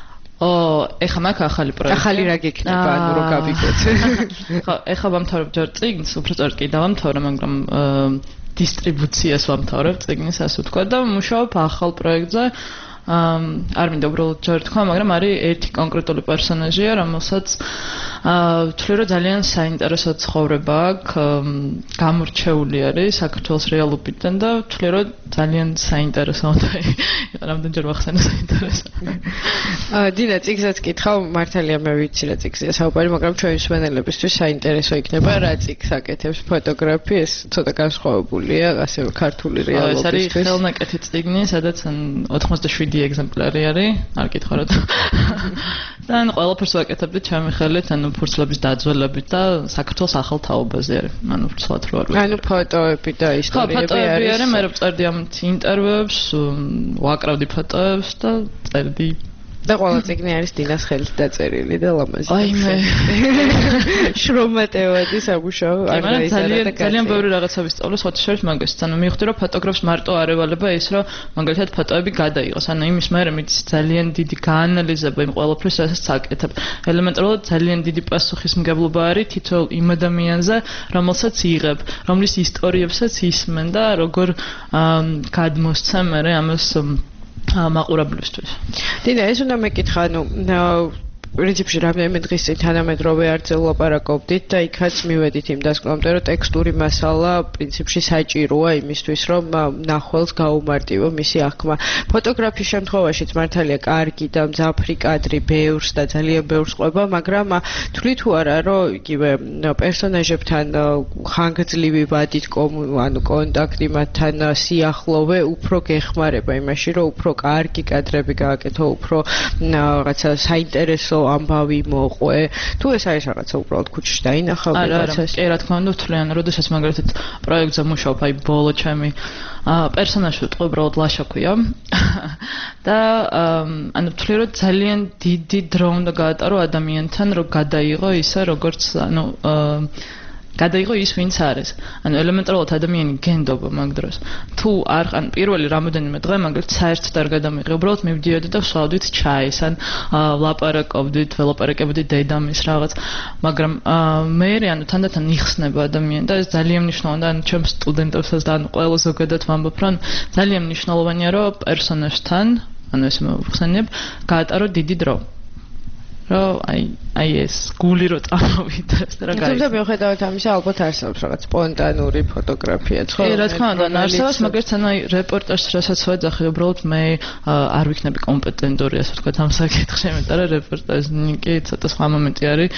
ეხლა მაქვს ახალი პროექტი. ახალი რა გექნება ანუ რო გავიგოთ. ხო, ეხლა ვამთავრებ ჯერ წიგნს, უფრო სწორად კი დავამთავრე, მაგრამ დისტრიბუციას ვამთავრებ წიგნის ასე ვთქვა და მუშაობ ახალ პროექტზე. არ მინდა უბრალოდ ჯერ თქვა, მაგრამ არის ერთი კონკრეტული პერსონაჟია, რომელსაც ვთვლი რომ ძალიან საინტერესო ცხოვრება აქვს, გამორჩეული არის საქართველოს რეალობიდან და ვთვლი რომ ძალიან საინტერესო უნდა რამდენჯერ ვახსენე საინტერესო. დინა, წიგნსაც კითხავ, მართალია მე ვიცი რა წიგნია საუბარი, მაგრამ ჩვენი მსმენელებისთვის საინტერესო იქნება რა წიგნს აკეთებს ფოტოგრაფი, ეს ცოტა განსხვავებულია, ასე ქართული რეალობისთვის. ეს არის ხელნაკეთი წიგნი, სადაც 87 ეგზემპლარი არის, არ კითხო რა. და ან ყველაფერს ვაკეთებდი ჩემი ხელით, ანუ ფურცლების დაძველებით და საქართველოს ახალ თაობაზე არის. ანუ ფურცლად რო არ ვიყავ. ანუ ფოტოები და ისტორიები არის. მე წერდი ამ ინტერვიუებს, ვაკრავდი ფოტოებს და წერდი და ყველა წიგნი არის დინას ხელით დაწერილი და ლამაზი. აი მე შრომატევადი სამუშაო არ დაიზარა და ძალიან ბევრი რაღაცები სწავლე სხვათა შორის მაგასაც. ანუ მივხვდი რომ ფოტოგრაფს მარტო არ ევალება ის რომ მაგალითად ფოტოები გადაიღოს. ანუ იმის მერე მითის ძალიან დიდი გაანალიზება იმ ყველაფრის რასაც აკეთებ. ელემენტარულად ძალიან დიდი პასუხისმგებლობა არის თითოეულ იმ ადამიანზე, რომელსაც იღებ, რომლის ისტორიებსაც ისმენ და როგორ გადმოსცემ მერე ამას მაყურებლისთვის. დინა, ეს უნდა მეკითხა, ანუ პრინციპში რამდენიმე დღის წინ თანამედროვე არცელ ლაპარაკობდით და იქაც მივედით იმ დასკვნამდე, რომ ტექსტური მასალა პრინციპში საჭიროა იმისთვის, რომ ნახველს გაუმარტივო მისი აღქმა. ფოტოგრაფიის შემთხვევაშიც მართალია კარგი და მძაფრი კადრი ბევრს და ძალიან ბევრს ყვება, მაგრამ თვლი თუ არა, რომ იგივე პერსონაჟებთან ხანგრძლივი ვადით ანუ კონტაქტი მათთან სიახლოვე უფრო გეხმარება იმაში, რომ უფრო კარგი კადრები გააკეთო, უფრო რაღაცა საინტერესო ამბავი მოყვე. თუ ეს არის რაღაცა უბრალოდ ქუჩაში დაინახავ რაღაცას. კი, რა თქმა უნდა, თვლიან, როდესაც მაგალითად პროექტზე მუშაობ, აი ბოლო ჩემი პერსონაჟი უბრალოდ ლაშა ქვია. და ანუ თვლი რომ ძალიან დიდი დრო უნდა გაატარო ადამიანთან, რომ გადაიღო ისე, როგორც ანუ გადაიღო ის ვინც არის. ანუ ელემენტარულად ადამიანი გენდობა მაგ დროს. თუ არ ან პირველი რამოდენიმე დღე მაგალითად საერთოდ არ გადამიღე, უბრალოდ მივდიოდი და ვსვავდით ჩაის, ან ველაპარაკობდით დედამის რაღაც. მაგრამ მე ანუ თანდათან იხსნება ადამიანი და ეს ძალიან მნიშვნელოვანია, ანუ ჩემ სტუდენტებსაც და ანუ ყველა ზოგადად ვამბობ, რომ ძალიან მნიშვნელოვანია, რომ პერსონაჟთან, ანუ ესე მოვხსენებ, გაატარო დიდი დრო. რომ აი ეს გული რო წამოვიდეს და რა გაიგე. თუმცა მიუხედავად ამისა, ალბათ არსებობს რაღაც სპონტანური ფოტოგრაფია, ხო? კი, რა თქმა უნდა, არსებობს, მაგალითად, ანუ რეპორტაჟს რასაც ვეძახი, უბრალოდ მე არ ვიქნები კომპეტენტური, ასე ვთქვათ, ამ საკითხში, იმიტომ რომ რეპორტაჟი კი ცოტა სხვა მომენტი არის.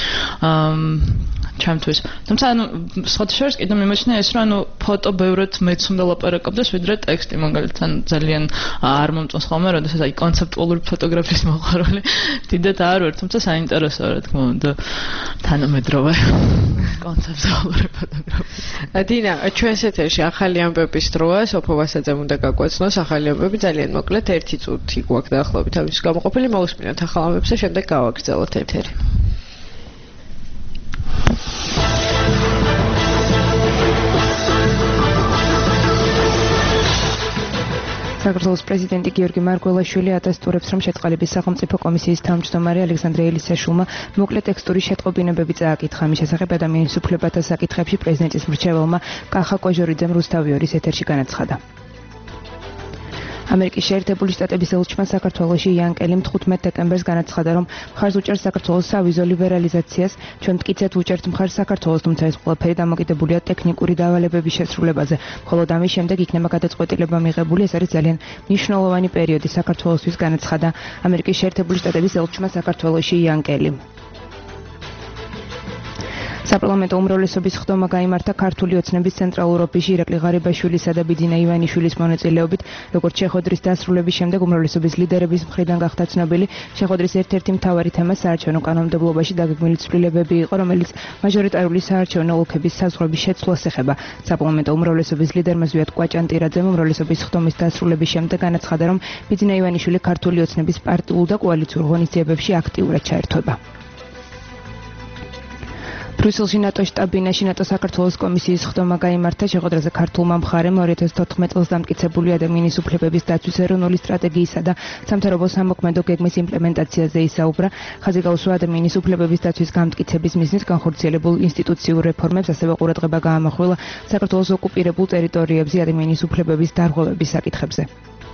ჩემთვის. თუმცა ანუ სხვათა შორის კიდევ მიმეჩნია ეს, რომ ანუ ფოტო ბევრად მეც უნდა ლაპარაკობდეს, ვიდრე ტექსტი, მაგალითად, ძალიან არ მომწონს ხოლმე, როდესაც აი კონცეპტუალური ფოტოგრაფიის მოყვარული დიდად არ ვარ, თუმცა საინტერესოა, რა თქმა უნდა, თანამედროვე კონცეპტუალური ფოტოგრაფია. დინა, ჩვენს ეთერში ახალი ამბების დროა, სოფო ვასაძემ უნდა გაგვეცნოს ახალი ამბები, ძალიან მოკლედ 1 წუთი გვაქვს დაახლოებით ამის გამოყოფილი, მოусმინოთ ახალ ამბებს და შემდეგ გავაგრძელოთ ეთერი. საქართველოს პრეზიდენტი გიორგი მარგველაშვილი ადასტურებს, რომ შეტყალების სახელმწიფო კომისიის თავმჯდომარე ალექსანდრე ელისაშვილმა მოკლე ტექსტური შეტყობინებები წააკითხა. მის შესახებ ადამიანის უფლებათა საკითხებში პრეზიდენტის მრჩეველმა კახა კოჟორიძემ რუსთავი 2-ის ეთერში განაცხადა. ამერიკის შეერთებული შტატების ელჩმა საქართველოში იან კელიმ 15 დეკემბერს განაცხადა, რომ მხარს უჭერს საქართველოს სავიზო ლიბერალიზაციას, ჩვენ მტკიცედ ვუჭერთ მხარს საქართველოს, თუმცა ეს ყველაფერი დამოკიდებულია ტექნიკური დავალებების შესრულებაზე. მხოლოდ ამის შემდეგ იქნება გადაწყვეტილება მიღებული, ეს არის ძალიან მნიშვნელოვანი პერიოდი საქართველოსთვის, განაცხადა ამერიკის შეერთებული შტატების ელჩმა საქართველოში იან კელიმ. საპარლამენტო უმრავლესობის ხდომა გაიმართა ქართული ოცნების ცენტრალურ ოფისში ირაკლი ღარიბაშვილისა და ბიძინა ივანიშვილის მონაწილეობით, როგორც შეხვედრის დასრულების შემდეგ უმრავლესობის ლიდერების მხრიდან გახდა ცნობილი, შეხვედრის ერთ-ერთი მთავარი თემა საარჩევნო კანონმდებლობაში დაგეგმილი ცვლილებები იყო, რომელიც მაჟორიტარული საარჩევნო ოლქების საზღვრების შეცვლას ეხება. საპარლამენტო უმრავლესობის ლიდერმა ზვიად კვაჭანტირაძემ უმრავლესობის ხდომის დასრულების შემდეგ განაცხადა, რომ ბიძინა ივანიშვილი ქართული ოცნების პარტიულ და კოალიციურ ღონისძიებებში აქტიურად ჩაერთვება. ბრიუსელში ნატოს შტაბ-ბინაში ნატოს საქართველოს კომისიის ხდომა გაიმართა. შეხვედრაზე ქართულმა მხარემ 2014 წელს დამტკიცებული ადამიანის უფლებების დაცვის ეროვნული სტრატეგიისა და სამთავრობო სამოქმედო გეგმის იმპლემენტაციაზე ისაუბრა. ხაზი გაუსვა ადამიანის უფლებების დაცვის გამტკიცების მიზნით განხორციელებულ ინსტიტუციურ რეფორმებს, ასევე ყურადღება გაამახვილა საქართველოს ოკუპირებულ ტერიტორიებზე ადამიანის უფლებების დარღვევების საკითხებზე.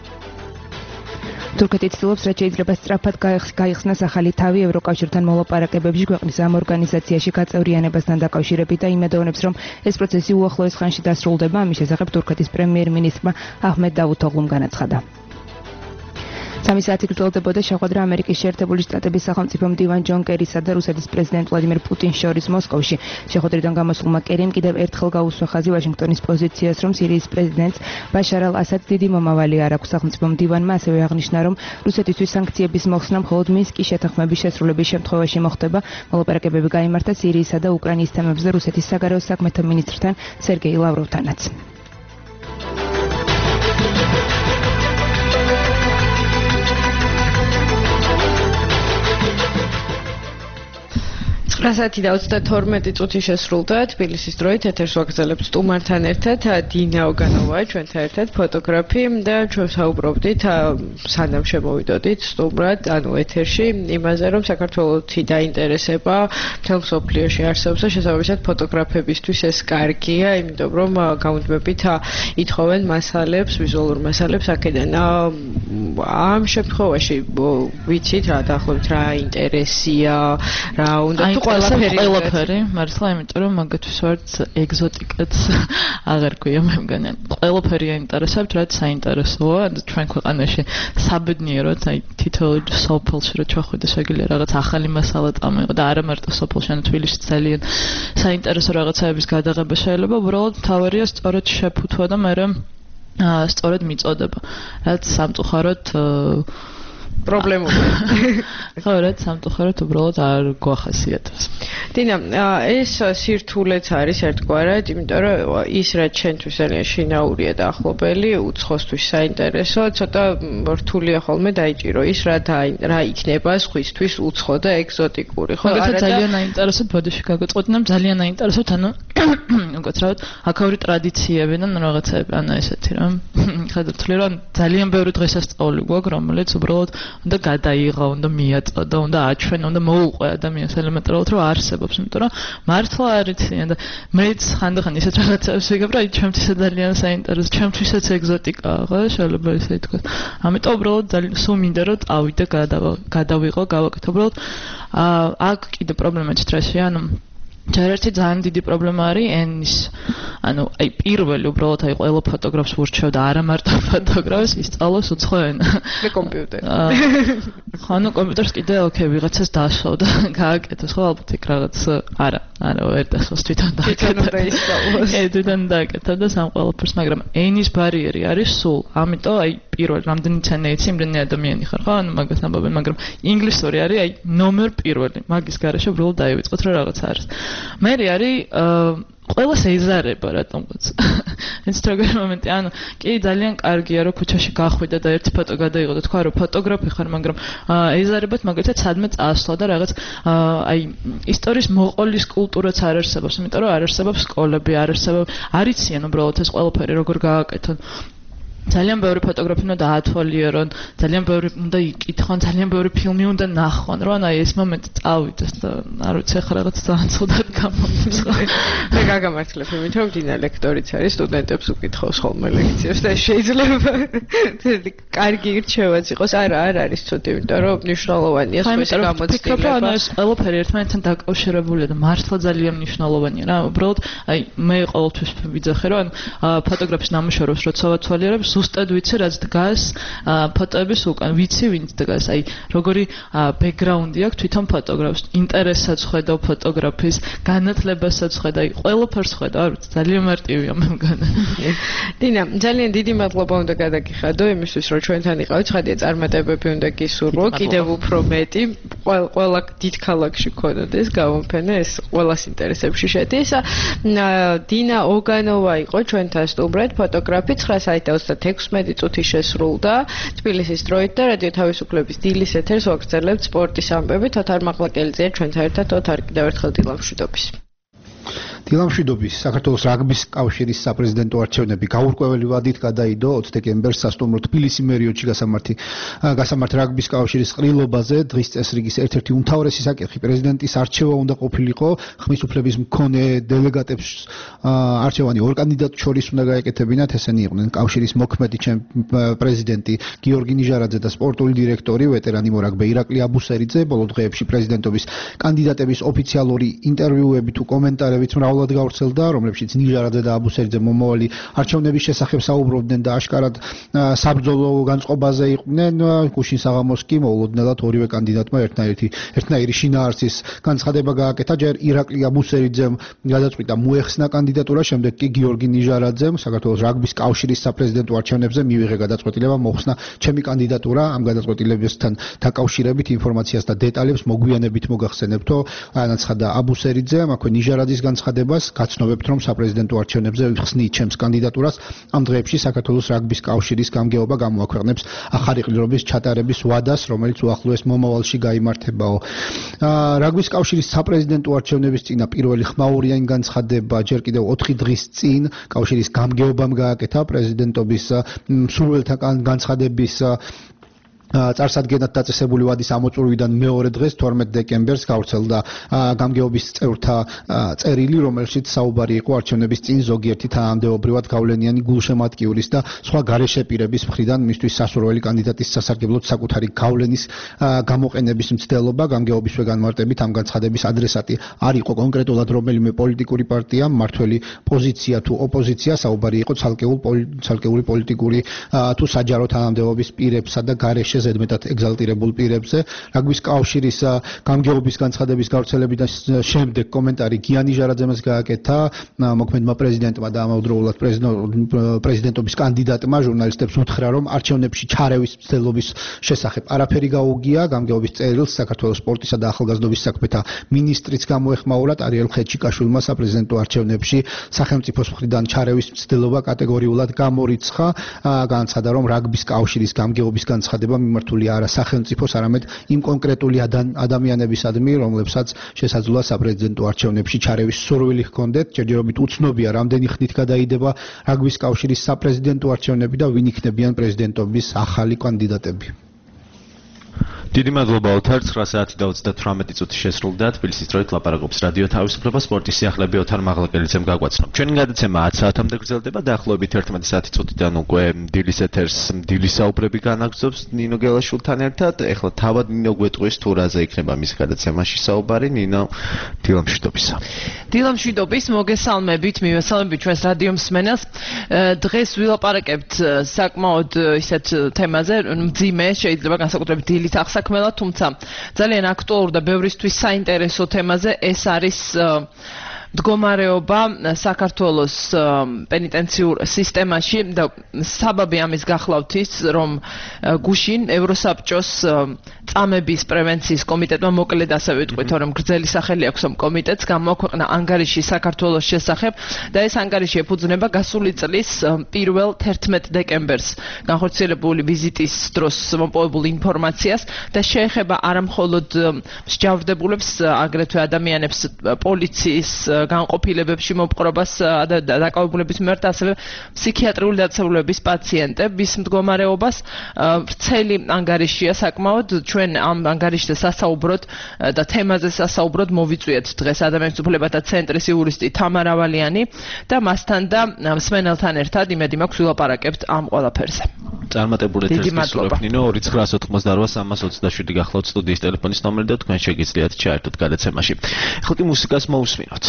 თურქეთი ცდილობს, რაც შეიძლება სწრაფად გაიხსნას ახალი თავი ევროკავშირთან მოლაპარაკებებში ქვეყნის ამ ორგანიზაციაში გაწევრიანებასთან დაკავშირებით და იმედოვნებს, რომ ეს პროცესი უახლოეს ხანში დასრულდება. ამის შესახებ თურქეთის პრემიერ-მინისტრმა აჰმედ დავუთოღლუმ განაცხადა. 3 საათი გრძელდებოდა შეხვედრა ამერიკის შეერთებული შტატების სახელმწიფო მდივან ჯონ კერისა და რუსეთის პრეზიდენტ ვლადიმერ პუტინის შორის მოსკოვში. შეხვედრიდან გამოსულმა კერიმ კიდევ ერთხელ გაუსვა ხაზი ვაშინგტონის პოზიციას, რომ სირიის პრეზიდენტს ბაშარ ალ-ასადს დიდი მომავალი არ აქვს. სახელმწიფო მდივანმა ასევე აღნიშნა, რომ რუსეთისთვის სანქციების მოხსნა მხოლოდ მინსკის შეთანხმების შესრულების შემთხვევაში მოხდება. მოლაპარაკებები გაიმართა სირიისა და უკრაინის თემებზე რუსეთის საგარეო საქმეთა მინისტრთან სერგეი ლავროვთანაც. Prasati da 32 წუთი შესრულდა თბილისის დროით ეთერს ვაგრძელებთ სტუმართან ერთად დინა ოგანოვაა ჩვენთან ერთად ფოტოგრაფი და ჩვენ საუბრობდით სანამ შემოვიდოდით სტუმრად ანუ ეთერში იმაზე რომ საქართველოსი დაინტერესება მთელ მსოფლიოში არსებობს და შესაბამისად ფოტოგრაფებისთვის ეს კარგია იმიტომ რომ გამუდმებით ითხოვენ მასალებს ვიზუალურ მასალებს აქედან ამ შემთხვევაში ვიცით რა დაახლოებით რა ინტერესია რა უნდა ყველაფერი მართლა იმიტომ რომ მაგათთვის ვართ ეგზოტიკაც აღარ გვია მე მგონი ყველაფერი აინტერესებთ რაც საინტერესოა ჩვენ ქვეყანაში საბედნიეროდ აი თითოეულ სოფელში რო ჩახვიდე შეგიძლია რაღაც ახალი მასალა წამოიღო და არა მარტო სოფელში ან თბილისში ძალიან საინტერესო რაღაცების გადაღება შეიძლება უბრალოდ თავარია სწორედ შეფუთვა და მე სწორედ მიწოდება რაც სამწუხაროდ პრობლემაა. ხო, რაც სამწუხაროდ უბრალოდ არ გვახასიათებს. დინა, ეს სირთულეც არის ერთგვარად, იმიტომ რომ ის რაც ჩვენთვის ძალიან შინაურია და ახლობელი, უცხოსთვის საინტერესო, ცოტა რთულია ხოლმე დაიჭირო ის რა იქნება სხვისთვის უცხო და ეგზოტიკური, ხო? მაგალითად ძალიან აინტერესოთ ბოდიში გაგაწყვეტინებ, ძალიან აინტერესოთ, ანუ უკაცრავად აქაური ტრადიციები და რაღაცები, ანუ ესეთი რომ ხედავთ რომ ძალიან ბევრი დღესასწაული გვაქვს, რომელიც უბრალოდ უნდა გადაიღო, უნდა მიაწოდო, უნდა აჩვენო, უნდა მოუყვე ადამიანს ელემენტარულად რომ არსებობს, იმიტომ რომ მართლა არ იციან და მეც ხანდახან ისეთ რაღაცებს ვიგებ, რომ ჩემთვის ძალიან საინტერესო, ჩემთვისაც ეგზოტიკაა, ხო, შეიძლება ისე ითქვას. ამიტომ უბრალოდ ძალიან სულ მინდა რომ წავიდე, გადავიღო, გავაკეთო, უბრალოდ აქ კიდე პრობლემა სტრესია, ანუ ჯერერთი ძალიან დიდი პრობლემა არის ენის ანუ აი პირველი უბრალოდ აი ყველა ფოტოგრაფს ვურჩევ და არა მარტო ფოტოგრაფს ისწავლოს უცხო ენა და კომპიუტერი ხო ანუ კომპიუტერს კიდე ოკეი ვიღაცას დასვავ და გააკეთოს ხო ალბათ იქ რაღაც არა ვერ დასვავს თვითონ თვითონ დააკეთა და სამ ყველაფერს მაგრამ ენის ბარიერი არის სულ ამიტომ აი პირველ რამდენი ცენა იცი იმდენი ადამიანი ხარ ხო ანუ მაგას ამბობენ მაგრამ ინგლისური არის აი ნომერ პირველი მაგის გარეშე უბრალოდ დაივიწყოთ რომ რაღაც არის მე არის ყველას ეიზარება რატომღაც ეს თქვენ მომენტი ანუ კი ძალიან კარგია რომ ქუჩაში გახვიდა და ერთი ფოტო გადაიღო და თქვა რომ ფოტოგრაფი ხარ მაგრამ ეიზარებათ მაგალითად სადმე წასვლა და რაღაც აი ისტორიის მოყოლის კულტურაც არ არსებობს იმიტომ რომ არ არსებობს სკოლები არ არსებობს არ იციან უბრალოდ ეს ყველაფერი როგორ გააკეთონ ძალიან ბევრი ფოტოგრაფი უნდა დაათვალიერონ, ძალიან ბევრი უნდა იკითხონ, ძალიან ბევრი ფილმი უნდა ნახონ, რომ აი ეს მომენტი წავიდეს და არ ვიცი ახლა რაღაც ძალიან ცუდად გამოდის. მე გაგამართლებ იმით, რომ დინა ლექტორიც არის, სტუდენტებს უკითხავს ხოლმე ლექციებს და შეიძლება კარგი ირჩევაც იყოს. არა, არ არის ცუდი, იმიტომ რომ მნიშვნელოვანია სხვისი გამოცდილება. ანუ ეს ყველაფერი ერთმანეთთან დაკავშირებულია და მართლა ძალიან მნიშვნელოვანია რა. უბრალოდ აი მე ყოველთვის ვიძახე რომ ფოტოგრაფის ნამუშევრებს როცა ვაცვალიერებ ზუსტად ვიცი რაც დგას ფოტოების უკან ვიცი ვინც დგას აი როგორი ბექგრაუნდი აქვს თვითონ ფოტოგრაფს ინტერესაც ხედავ ფოტოგრაფის განათლებასაც ხედავ აი ყველაფერს ხედავ არ ვიცი ძალიან მარტივია მე მგონა დინა ძალიან დიდი მადლობა უნდა გადაგიხადო იმისთვის რომ ჩვენთან იყავით ცხადია წარმატებები უნდა გისურვო კიდევ უფრო მეტი ყველა დიდ ქალაქში ქონოდეს გავამფენე ეს ყველას ინტერესებში შედის დინა ოგანოვა იყო ჩვენთან სტუმრად ფოტოგრაფი 9:36 წუთი შესრულდა თბილისის დროით და რადიო თავისუფლების დილის ეთერს ვაგრძელებთ სპორტის ამბებით ოთარ მაყლაკელიძე ჩვენთან ერთად ოთარ კიდევ ერთხელ დილამშვიდობის დილამშვიდობის საქართველოს რაგბის კავშირის საპრეზიდენტო არჩევნები გაურკვეველი ვადით გადაიდო 20 დეკემბერს სასტუმრო თბილისი მერიოტში გასამართ რაგბის კავშირის ყრილობაზე დღის წესრიგის ერთ-ერთი უმთავრესი საკითხი პრეზიდენტის არჩევა უნდა ყოფილიყო ხმის უფლების მქონე დელეგატებს არჩევანი ორ კანდიდატს შორის უნდა გაეკეთებინათ ესენი იყვნენ კავშირის მოქმედი პრეზიდენტი გიორგი ნიჟარაძე და სპორტული დირექტორი ვეტერანი მორაგბე ირაკლი აბუსერიძე ბოლო დღეებში პრეზიდენტობის კანდიდატების ოფიციალური ინტერვიუები თუ კომენტარებიც მრავლად გავრცელდა, რომლებშიც ნიჟარაძე და აბუსერიძე მომავალი არჩევნების შესახებ საუბრობდნენ და აშკარად საბრძოლო განწყობაზე იყვნენ. გუშინ საღამოს კი მოულოდნელად ორივე კანდიდატმა ერთნაირი შინაარსის განცხადება გააკეთა. ჯერ ირაკლი აბუსერიძემ გადაწყვიტა მოეხსნა კანდიდატურა, შემდეგ კი გიორგი ნიჟარაძემ საქართველოს რაგბის კავშირის საპრეზიდენტო არჩევნებზე მივიღე გადაწყვეტილება მოხსნა ჩემი კანდიდატურა. ამ გადაწყვეტილებასთან დაკავშირებით ინფორმაციას და დეტალებს მოგვიანებით მოგახსენებთო. აცხადა აბუსერიძემ, აქვე ნიჟარაძის განცხადებას გაცნობებთ რომ საპრეზიდენტო არჩევნებზე ვიხსნი ჩემს კანდიდატურას ამ დღეებში საქართველოს რაგბის კავშირის გამგეობა გამოაქვეყნებს ახალი ყრილობის ჩატარების ვადას რომელიც უახლოეს მომავალში გაიმართებაო რაგბის კავშირის საპრეზიდენტო არჩევნების წინა პირველი ხმაურიანი განცხადება ჯერ კიდევ 4 დღის წინ კავშირის გამგეობამ გააკეთა პრეზიდენტობის მსურველთა განცხადების წარსადგენად დაწესებული ვადის ამოწურვიდან მეორე დღეს 12 დეკემბერს გავრცელდა გამგეობის წევრთა წერილი, რომელშიც საუბარი იყო არჩევნების წინ ზოგიერთი თანამდებობრივად გავლენიანი გულშემატკივრის და სხვა გარეშეპირების მხრიდან მისთვის სასურველი კანდიდატის სასარგებლოდ საკუთარი გავლენის გამოყენების მცდელობა გამგეობისვე განმარტებით ამ განცხადების ადრესატი არ იყო კონკრეტულად რომელიმე პოლიტიკური პარტია, მმართველი პოზიცია თუ ოპოზიცია, საუბარი იყო ცალკეული პოლიტიკური თუ საჯარო თანამდებობის პირებსა და გარეშე ზედმეტად ეგზალტირებულ პირებზე რაგბის კავშირის გამგეობის განცხადების გავრცელებიდან შემდეგ კომენტარი გიანი ჟარაძემას გააკეთა მოქმედმა პრეზიდენტმა და ამავდროულად პრეზიდენტობის კანდიდატმა ჟურნალისტებს უთხრა რომ არჩევნებში ჩარევის მცდელობის შესახებ არაფერი გაუგია გამგეობის წერილს საქართველოს სპორტისა და ახალგაზრდობის საქმეთა მინისტრიც გამოეხმაურა არიელ ხეჩიკაშვილმა საპრეზიდენტო არჩევნებში სახელმწიფოს მხრიდან ჩარევის მცდელობა კატეგორიულად გამორიცხა განაცხადა რომ რაგბის კავშირის გამგეობის განცხადება მიმართული არა სახელმწიფოს, არამედ იმ კონკრეტული ადამიანებისადმი, რომლებსაც შესაძლოა საპრეზიდენტო არჩევნებში ჩარევის სურვილი ჰქონდეთ. ჯერჯერობით უცნობია, რამდენი ხნით გადაიდება რაგბის კავშირის საპრეზიდენტო არჩევნები და ვინ იქნებიან პრეზიდენტობის ახალი კანდიდატები. დიდი მადლობა ოთარ 9:38 წუთი შესრულდა თბილისის დროით ლაპარაკობს რადიო თავისუფლება სპორტის სიახლეები ოთარ მაყლაკელიძემ გაგვაცნო. ჩვენი გადაცემა 10 საათამდე გრძელდება დაახლოებით 11 საათი წუთიდან უკვე დილის ეთერს დილის საუბრები განაგრძობს ნინო გელაშვილთან ერთად. ეხლა თავად ნინო გვეტყვის თუ რაზე იქნება მის გადაცემაში საუბარი. ნინო დილამშვიდობისა. დილამშვიდობის მოგესალმებით, მივესალმებით ჩვენს რადიო მსმენელს. დღეს ვილაპარაკებთ საკმაოდ ისეთ თემაზე, მძიმე შეიძლება განსაკუთრებით დილით ახსაქმელად, თუმცა ძალიან აქტუალურ და ბევრისთვის საინტერესო თემაზე ეს არის მდგომარეობა საქართველოს პენიტენციურ სისტემაში და საბაბი ამის გახლავთ ის, რომ გუშინ ევროსაბჭოს წამების პრევენციის კომიტეტმა მოკლედ ასევე ვიტყვით, რომ გრძელი სახელი აქვს ამ კომიტეტს, გამოაქვეყნა ანგარიში საქართველოს შესახებ და ეს ანგარიში ეფუძნება გასული წლის 1 დეკემბერს განხორციელებული ვიზიტის დროს მოპოვებულ ინფორმაციას და შეეხება არა მხოლოდ მსჯავრდებულებს, აგრეთვე ადამიანებს პოლიციის განყოფილებებში მოპყრობას დაკავებულების მიმართ, ასევე ფსიქიატრიული დაწესებულებების პაციენტების მდგომარეობას. ვრცელი ანგარიშია საკმაოდ. ჩვენ ამ ანგარიშზე სასაუბროდ და თემაზე სასაუბროდ მოვიწვიეთ დღეს ადამიანის უფლებათა ცენტრის იურისტი თამარ ავალიანი და მასთან და მსმენელთან ერთად იმედი მაქვს ვილაპარაკებთ ამ ყველაფერზე. წარმატებული ეთერის გასულებ ნინო 2988327 გახლავთ სტუდიის ტელეფონის ნომერი და თქვენ შეგიძლიათ ჩაერთოთ გადაცემაში. ეხლა კი მუსიკას მოусმინოთ.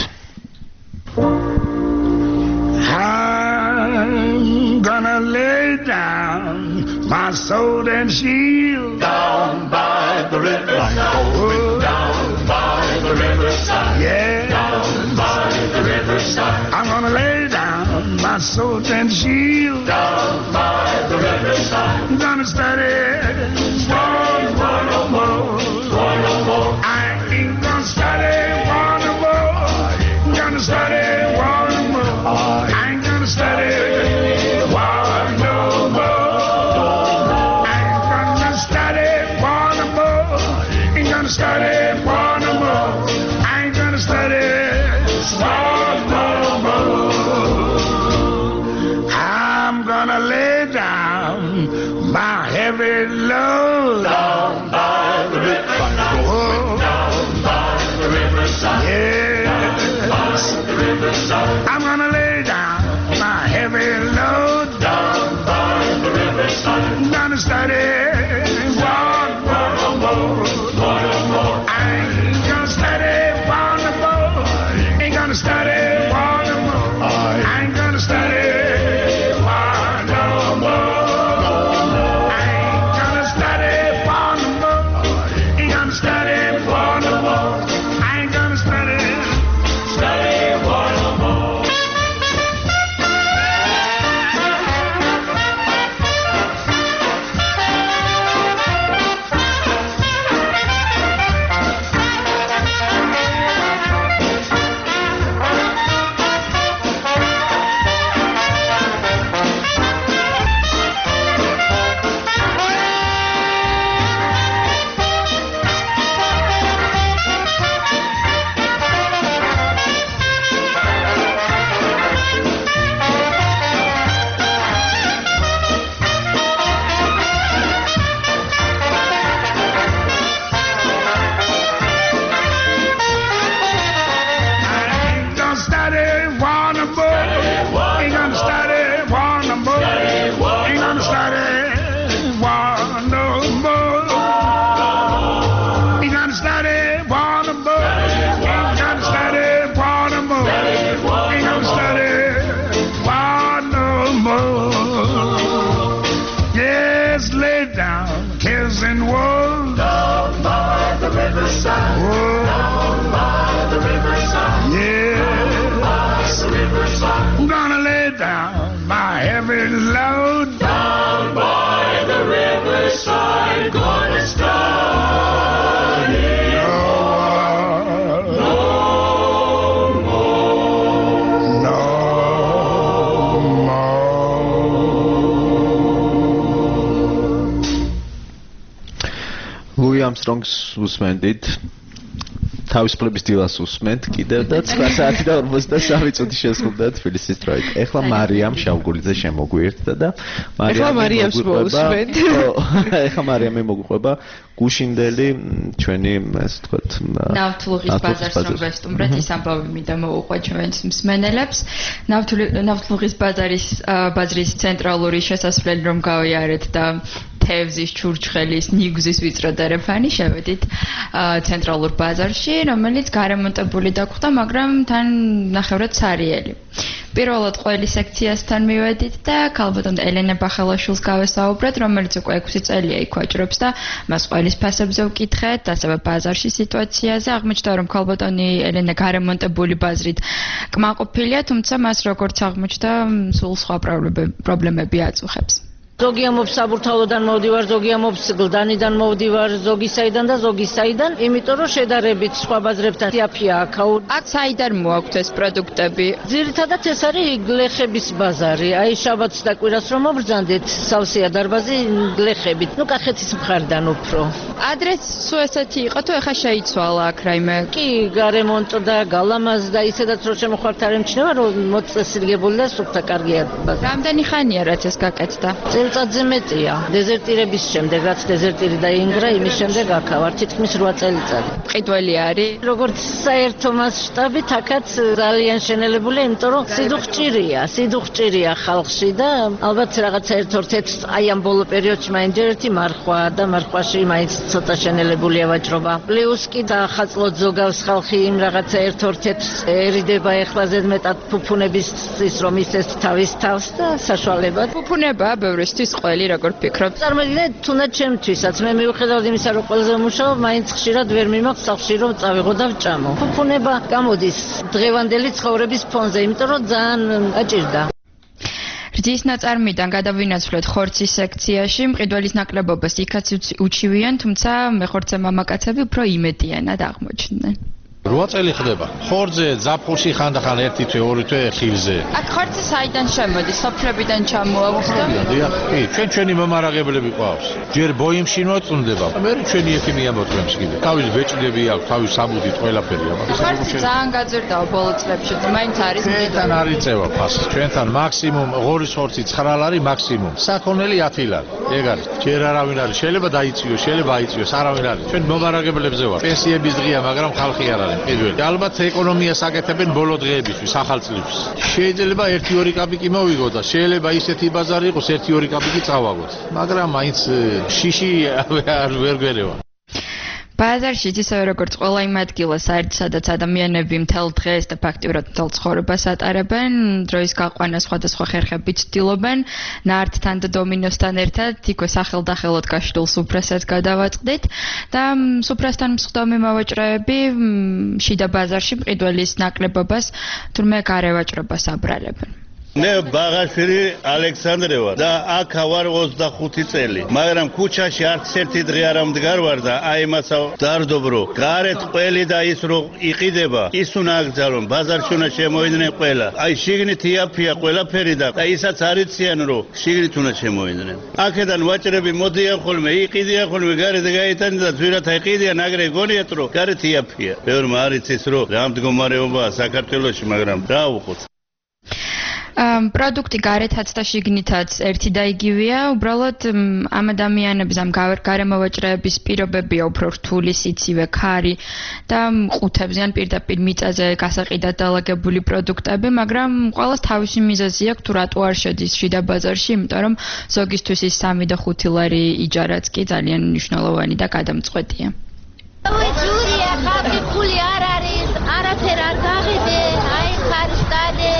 I'm gonna lay down my sword and shield down by the riverside. Down by the riverside. Yeah. Down by the riverside. I'm gonna lay down my sword and shield down by the riverside. I'm gonna study war no more. War no more. I ain't gonna study war no more. I'm gonna study war no more. I ain't gonna study war no more. I ain't gonna study war no more. Ain't gonna study war no more. I ain't gonna study war no more. I'm gonna lay down my heavy load down by the riverside. Down by the riverside. Yeah. Down by the riverside. I'm gonna lay down my heavy load down by the riverside. I'm gonna study war no more. War no more. I ain't gonna study war no more. Ain't gonna study war no more. I ain't gonna study war no more. I ain't gonna study war no more. Ain't gonna study war no more. I ain't gonna study war no more. Armstrong's უსმენდით თავისუფლების დილას უსმენთ კიდევ და 9 საათი და 43 წუთი შესრულდა თბილისის დროით. ეხლა მარიამ შავგურიძე შემოგვიერთდა და მარიამს მოусმენთ. ეხლა მარიამი მოგვიყვება გუშინდელი ჩვენი ასე ვთქვათ ნავთლუღის ბაზარს რომ ვესტუმრეთ ის ამბავი მინდა მოუყვა ჩვენს მსმენელებს. ნავთლუღის ბაზრის ცენტრალური შესასვლელი რომ გავიარეთ და თევზის, ჩურჩხელის, ნიგზის ვიწრო დერეფანი შევედით ცენტრალურ ბაზარში, რომელიც გარემონტებული დაგვხდა, მაგრამ თან ნახევრად სარიელი. პირველად ყველი სექციასთან მივედით და ქალბატონ ელენე ბახალაშვილს გავესაუბრეთ, რომელიც უკვე 6 წელია იქ ვაჭრობს და მას ყველის ფასებზე ვკითხეთ, ასევე ბაზარში სიტუაციაზე. აღმოჩნდა, რომ ქალბატონი ელენე გარემონტებული ბაზრით კმაყოფილია, თუმცა მას როგორც აღმოჩნდა, სულ სხვა პრობლემები აწუხებს. ზოგი ამობს საბურთალოდან მოვდივარ, ზოგი ამობს გლდანიდან მოვდივარ, ზოგი საიდან და ზოგი საიდან, იმიტომ რომ შედარებით სხვა ბაზრებთან იაფია აქაური. აქ საიდან მოაქვთ ეს პროდუქტები? ძირითადად ეს არის გლეხების ბაზარი. აი შაბათს და კვირას რომ მობრძანდეთ სავსეა დარბაზი გლეხებით. ნუ კახეთის მხარდან უფრო. ადრეს სულ ესეთი იყო თუ ეხა შეიცვალა აქ რაიმე? კი, გარემონტდა, გალამაზდა, ისედაც რომ შემოხართ არ ემჩნევა რომ მოწესრიგებული და სუფთა კარგია ბაზარი. რამდენი ხანია რაც ეს გაკეთდა? წელწადზე მეტია. დეზერტირების შემდეგ, რაც დეზერტირი დაინგრა, იმის შემდეგ აქ თითქმის 8 წელიწადი. მყიდველი არის? როგორც საერთო მასშტაბით აქაც ძალიან შენელებულია, იმიტომ რომ სიდუხჭირია ხალხში და ალბათ რაღაცა ერთ-ერთ აი ამ ბოლო პერიოდში მაინც ერთი მარხვა და მარხვაში მაინც ცოტა შენელებულია ვაჭრობა. პლუს კი დაახაწლოთ ზოგავს ხალხი იმ რაღაცა ერთ-ერთს ერიდება ეხლა ზედმეტად ფუფუნების ის რომ ისეს თავის თავს და საშუალებად. ფუფუნება ბევრისთვის ყველი როგორ ფიქრობ? წარმოგიდგენთ თუნდაც ჩემთვისაც მე მივხვდავდი იმისა რომ ყველაზე მუშაობ, მაინც ხშირად ვერ მიმაქვს სახლში რომ წავიღო და ვჭამო. ფუფუნება გამოდის დღევანდელი ცხოვრების ფონზე, იმიტომ რომ ძალიან აჭირდა. რძის ნაწარმიდან გადავინაცვლეთ ხორცის სექციაში, მყიდველის ნაკლებობას იქაც უჩივიან, თუმცა მეხორცე მამაკაცები უფრო იმედიანად აღმოჩნდნენ. 8 წელი ხდება. ხორცზე, ზაფხულში ხანდახან 1 თვე, 2 თვე ხილზე. აქ ხორცი საიდან შემოდის? სოფლებიდან ჩამოაქვს და? კი, ჩვენი მომარაგებლები ყავს. ჯერ ბოიმში მოწუნდება. მე ჩვენი ექიმი ამოწმებს კიდე. თავის ბეჭდები აქვს, თავის საბუდით ყველაფერი აქვს. ხორცი ძალიან გაძვირდაო ბოლო წლებში, მაინც არის ჩვენთან არ იწევა ფასი. ჩვენთან მაქსიმუმ ღორის ხორცი 9 ლარი მაქსიმუმ. საქონელი 10 ლარი. ეგ არის. ჯერ არავინ არის. შეიძლება დაიწიოს, შეიძლება აიწიოს, არავინ არის. ჩვენ მომარაგებლებზე ვარ. პენსიების დღეა, მაგრამ ხალხი არ არის. ალბათ ეკონომიას აკეთებენ ბოლო დღეებისთვის, ახალწლისთვის. შეიძლება 1-2 კაპიკი მოვიგოთ და შეიძლება ისეთი ბაზარი იყოს 1-2 კაპიკი წავაგოთ. მაგრამ მაინც შიში არ ვერ გვერევა. ბაზარში ისევე როგორც ყველა იმ ადგილას, სადაც ადამიანები მთელ დღეს და ფაქტიურად მთელ ცხოვრებას ატარებენ, დროის გაყვანა სხვადასხვა ხერხებით ცდილობენ, ნართთან და დომინოსთან ერთად იქვე სახელდახელოდ გაშლილ სუფრასაც გადავაწყდით და სუფრასთან მსხდომი მოვაჭრეები შიდა ბაზარში მყიდველის ნაკლებობას თურმე გარევაჭრობას აბრალებენ. მე ბაღაშვილი ალექსანდრე ვარ და აქ ვარ 25 წელი, მაგრამ ქუჩაში არც ერთი დღე არ მდგარ ვარ და აი მასა დარდობრო. გარეთ ყველი და ის რო იყიდება, ის უნდა აგზავნონ, ბაზარში უნდა შემოიდნენ ყველა. აი შიგნით იაფია ყველაფერი და ისაც არიციან რომ შიგნით უნდა შემოიდნენ. აქედან ვაჭრები მოდიან ხოლმე, იყიდიან ხოლმე, გარეთ გაიტანენ და ძვირად აიყიდიან, აგრე გონიათ რომ გარეთ იაფია. ბევრმა არის ის რომ რა მდგომარეობაა საქართველოში, მაგრამ რა უყოთ. პროდუქტი გარეთაც და შიგნითაც ერთი და იგივეა, უბრალოდ ამ ადამიანების ამ გარემოვაჭრეების პირობებია უფრო რთული, სიცივე, ქარი და ყუთებზე ან პირდაპირ მიწაზე გასაყიდად დალაგებული პროდუქტები, მაგრამ ყველას თავისი მიზეზი აქვს თუ რატო არ შედის შიდა ბაზარში, იმიტომ რომ ზოგისთვის ის 3 და 5 ლარი იჯარაც კი ძალიან მნიშვნელოვანი და გადამწყვეტია. ჯურია, ხალხი ფული არ არის, არაფერ არ გაღიდე, აი ხარშტადე.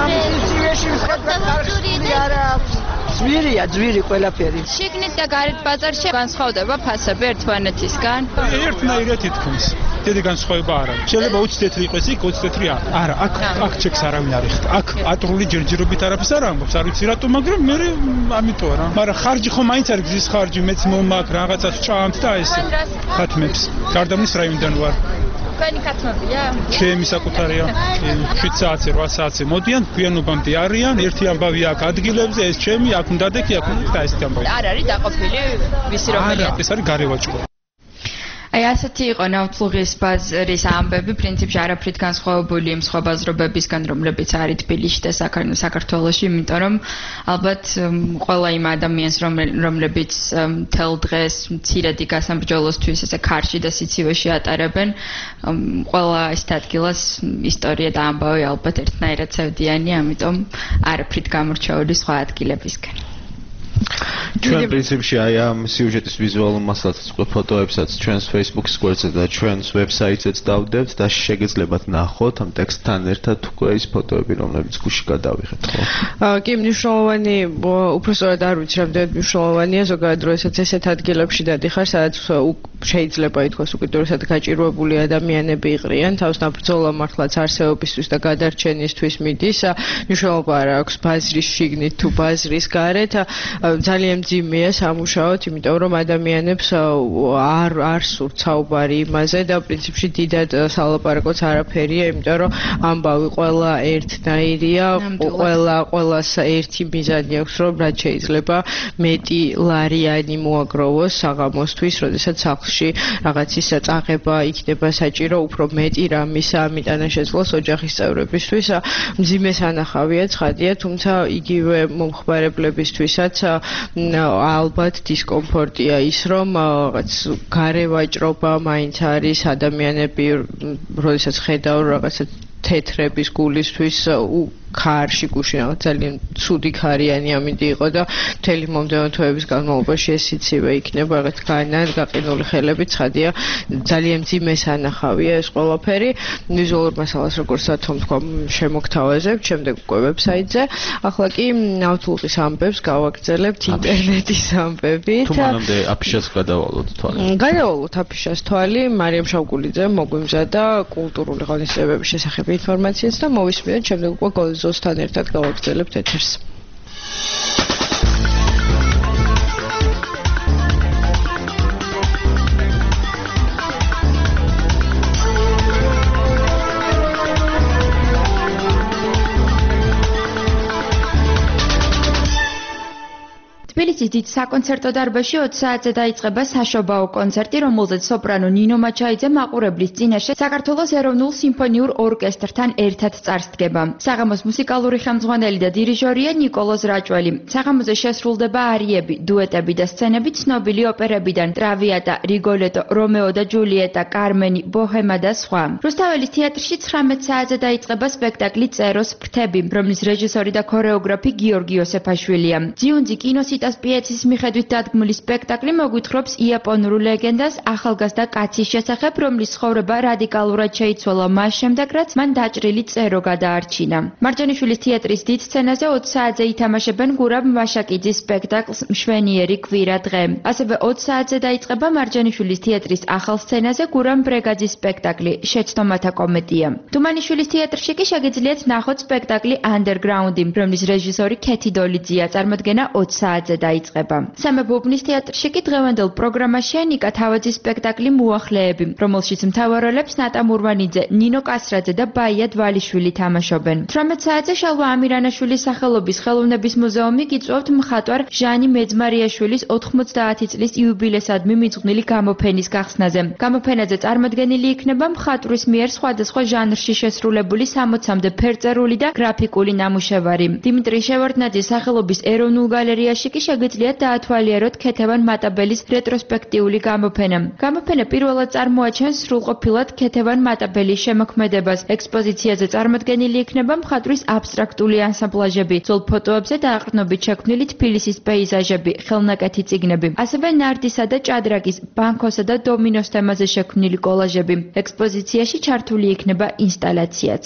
ძვირი ყველაფერი. შიგნით და გარეთ ბაზარში განსხვავდება ფასები ერთმანეთისგან? ერთნაირად ითქმის. დიდი განსხვავება არ არის. შეიძლება 20 თეთრი იყოს, იქ 20 თეთრი არა. აქ ჩეკს არავინ არ იხდა. აქ პატრული ჯერჯერობით არაფერს არ ამბობს, არ ვიცი რატო, მაგრამ მე ამიტომ რა. მაგრამ ხარჯი ხომ მაინც არის გზის ხარჯი, მეც მომაკ რაღაცას ჭამთ და ეს. ხათმებს. გარდამნის რაიონიდან ვარ. თქვენი ხათმებია? ჩემი საკუთარია. 7 საათზე, 8 საათზე მოდიან, გვიანობამდე არიან, ერთი ამბავი აქ ადგილებზე, ეს ჩემი, აქ უნდა დექი, აქ უნდა და ესეთი ამბავი. არ არის დაყოფილი ვისი რომელია? არა, ეს არის გარევაჭრობა. აი ასეთი იყო ნავთლუღის ბაზრის ამბები, პრინციპში არაფრით განსხვავებული იმ სხვა ბაზრობებისგან, რომლებიც არის თბილისში და საქართველოში, იმიტომ რომ ალბათ ყველა იმ ადამიანს, რომლებიც მთელ დღეს მცირედი გასამბრძოლოსთვის ესე ქარში და სიცივეში ატარებენ, ყველა ეს ადგილას ისტორია და ამბავი ალბათ ერთნაირად ცევდიანია, ამიტომ არაფრით გამორჩეული სხვა ადგილებისგან. ჩვენ პრინციპში აი ამ სიუჟეტის ვიზუალურ მასალასაც უკვე ფოტოებსაც ჩვენს Facebook-ის გვერდზე და ჩვენს ვებსაიტზეც დავდებთ და შეგეძლებათ ნახოთ ამ ტექსტთან ერთად უკვე ის ფოტოები, რომლებიც გუში გადავიღეთ, ხო? კი, მნიშვნელოვანი, უბრალოდ არ ვიცი, რამდენად მნიშვნელოვანია ზოგადად რო ესაც ესეთ ადგილებში დადიხარ, სადაც შეიძლება ითქვას უკიდურესად გაჭირვებული ადამიანები იყრიან, თავს ნაბრძოლა მართლაც არსებობისთვის და გადარჩენისთვის მიდის, მნიშვნელობა არ აქვს ბაზრის შიგნით თუ ბაზრის გარეთ. ძალიან მძიმეა სამუშაოდ, იმიტომ რომ ადამიანებს არ სურთ საუბარი იმაზე და პრინციპში დიდად სალაპარაკოც არაფერია, იმიტომ რომ ამბავი ყველა ერთნაირია, ყველას ერთი მიზანი აქვს, რომ რაც შეიძლება მეტი ლარიანი მოაგროვოს საღამოსთვის, როდესაც სახლში რაღაცის წაღება იქნება საჭირო, უფრო მეტი რამის ამიტანა შეძლოს ოჯახის წევრებისთვის. მძიმე სანახავია, ცხადია, თუმცა იგივე მომხმარებლებისთვისაც ალბათ დისკომფორტია ის, რომ რაღაც გარე ვაჭრობა მაინც არის, ადამიანები როდესაც ხედავ რაღაცა თეთრების გულისთვის ქარში გუშინ ძალიან ცუდი ქარიანი ამინდი იყო და მთელი მომდევნო თვეების განმავლობაში ეს სიცივე იქნება რაღაც განან გაყინული ხელებით ცხადია ძალიან მძიმე სანახავია ეს ყველაფერი ვიზუალურ მასალას როგორც ათომ თქვა შემოგთავაზებთ შემდეგ უკვე ვებსაიტზე ახლა კი ნავთლუღის ამბებს გავაგრძელებთ ინტერნეტის ამბებით თუ მანამდე აფიშას გადავალოთ თვალი გადავალოთ აფიშას თვალი მარიამ შავკულიძე მოგვიმზადა კულტურული ღონისძიებების შესახებ ინფორმაციას და მოვისმინეთ შემდეგ უკვე ზოსთან ერთად გავაგრძელებთ ეთერს. თბილისის დიდ საკონცერტო დარბაზში 20 საათზე დაიწყება საშობაო კონცერტი, რომელზეც სოპრანო ნინო მაჩაიძე მაყურებლის წინაშე საქართველოს ეროვნულ სიმფონიურ ორკესტრთან ერთად წარსდგება. საღამოს მუსიკალური ხელმძღვანელი და დირიჟორია ნიკოლოზ რაჭველი. საღამოზე შესრულდება არიები, დუეტები და სცენები ცნობილი ოპერებიდან: ტრავიატა, რიგოლეტო, რომეო და ჯულიეტა, კარმენი, ბოჰემა და სხვა. რუსთაველის თეატრში 19 საათზე დაიწყება სპექტაკლი წეროს ფრთები, რომლის რეჟისორი და ქორეოგრაფი გიორგი იოსეფაშვილია. ძიუნძი კინოსიტას პიესის მიხედვით დადგმული სპექტაკლი მოგვითხრობს იაპონურ ლეგენდას ახალგაზრდა კაცის შესახებ, რომლის ცხოვრება რადიკალურად შეიცვალა მას შემდეგ, რაც მან დაჭრილი წერო გადაარჩინა. მარჯანიშვილის თეატრის დიდ სცენაზე 20 საათზე ითამაშებენ გურამ მაშაკიძის სპექტაკლს მშვენიერი კვირა დღე. ასევე 20 საათზე დაიწყება მარჯანიშვილის თეატრის ახალ სცენაზე გურამ ბრეგაძის სპექტაკლი შეცდომათა კომედია. თუმანიშვილის თეატრში კი შეგიძლიათ ნახოთ სპექტაკლი Underground-ი, რომლის რეჟისორი ქეთი დოლიძეა. წარმოდგენა 20 საათზე დაიწყება. სამე ბუბნის თეატრში კი დღევანდელ პროგრამაშია ნიკა თავაძის სპექტაკლი მუახლეები, რომელშიც მთავარ როლებს ნატა მურვანიძე, ნინო კასრაძე და ბაია დვალიშვილი თამაშობენ. 18 საათზე შალვა ამირანაშვილის სახელობის ხელოვნების მუზეუმი გიწვევთ მხატვარ ჟანი მეძმარიაშვილის 90 წლის იუბილესადმი მიძღვნილი გამოფენის გახსნაზე. გამოფენაზე წარმოდგენილი იქნება მხატვრის მიერ სხვადასხვა ჟანრში შესრულებული 60-მდე ფერწერული და გრაფიკული ნამუშევარი. დიმიტრი შევარდნაძის სახელობის ეროვნულ გალერეაში კი შეგიძლიათ დაათვალიეროთ ქეთევან მატაბელის რეტროსპექტიული გამოფენა. გამოფენა პირველად წარმოაჩენს სრულყოფილად ქეთევან მატაბელის შემოქმედებას. ექსპოზიციაზე წარმოდგენილი იქნება მხატვრის აბსტრაქტული ანსამბლაჟები, ძველ ფოტოებზე დააყრდნობით შექმნილი თბილისის პეიზაჟები, ხელნაკეთი წიგნები, ასევე ნარდისა და ჭადრაკის, ბანქოსა და დომინოს თემაზე შექმნილი კოლაჟები. ექსპოზიციაში ჩართული იქნება ინსტალაციაც.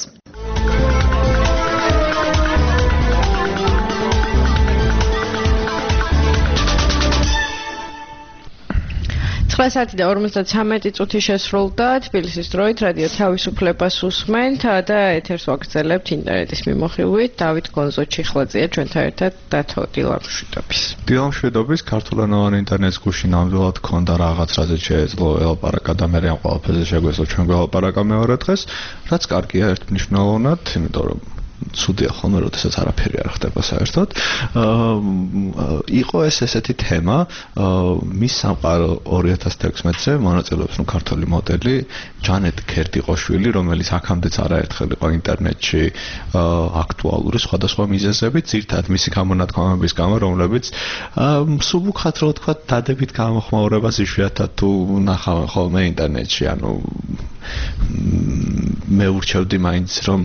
9 საათი და 53 წუთი შესრულდა თბილისის დროით რადიო თავისუფლებას უსმენთ და ეთერს ვაგრძელებთ ინტერნეტის მიმოხილვით. დავით გონზო-ჩიხლაძეა ჩვენთან ერთად დათო დილამშვიდობის. დილამშვიდობის ქართულენოვანი ინტერნეტის გუშინ ნამდვილად ქონდა რაღაც რაზეც შეეძლო ელაპარაკა და მე ამ ყველაფერზე შეგვეძლო ჩვენ გველაპარაკა მეორე დღეს, რაც კარგია ერთმნიშვნელოვნად, იმიტომ რომ ცუდია ხოლმე, როდესაც არაფერი არ ხდება საერთოდ. იყო ესეთი თემა, მის სამყარო 2016-ზე მონაწილეობს ქართული მოდელი ჯანეტ ქერდიყოშვილი, რომელიც აქამდეც არაერთხელ იყო ინტერნეტში აქტუალური სხვადასხვა მიზეზებით, ძირითადად მისი გამონათქვამების გამო, რომლებიც სულ უკეთ რო ვთქვა, დადებით გამოხმაურებას იშვიათად თუ ნახავენ ხოლმე ინტერნეტში, ანუ მე ურჩევდი მაინც რომ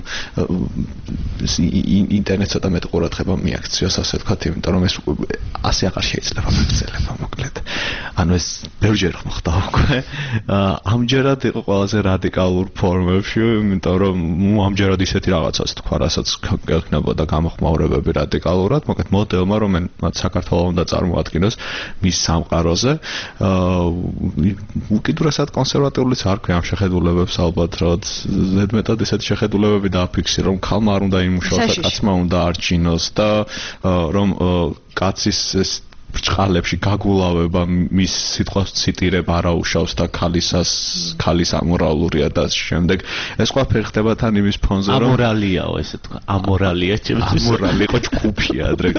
ინტერნეტს ცოტა მეტ ყურადღება მიაქციოს, ასე ვთქვათ, იმიტომ რომ ეს ასე აღარ შეიძლება მოგწელება მოკლედ. ანუ ეს ბევრჯერ ხმახდა უკვე. ამჯერად იყო ყველაზე რადიკალურ ფორმებში, იმიტომ რომ ამჯერად ისეთი რაღაცას თქვა, რასაც გექნებოდა გამოხმაურებები რადიკალურად, მოკლედ მოდელმა, რომელიც საქართველოს უნდა წარმოადგინოს მის სამყაროზე. უკიდურესად კონსერვატიულიც არ ქვია ამ შეხედულებებს ალბათ, რაც ზედმეტად ესეთი შეხედულებები დააფიქსირა, რომ ქალმა არ უნდა იმუშაოს და კაცმა უნდა არჩინოს და რომ კაცის ეს ბრჭყალებში გაგულავება მის სიტყვას ციტირება არაუშავს და ქალის ამორალურია და შემდეგ ეს ყველაფერი ხდება თან იმის ფონზე რომ ამორალიაო ესე თქვა ამორალია ჩემთვის ამორალი იყო ჯგუფია ადრე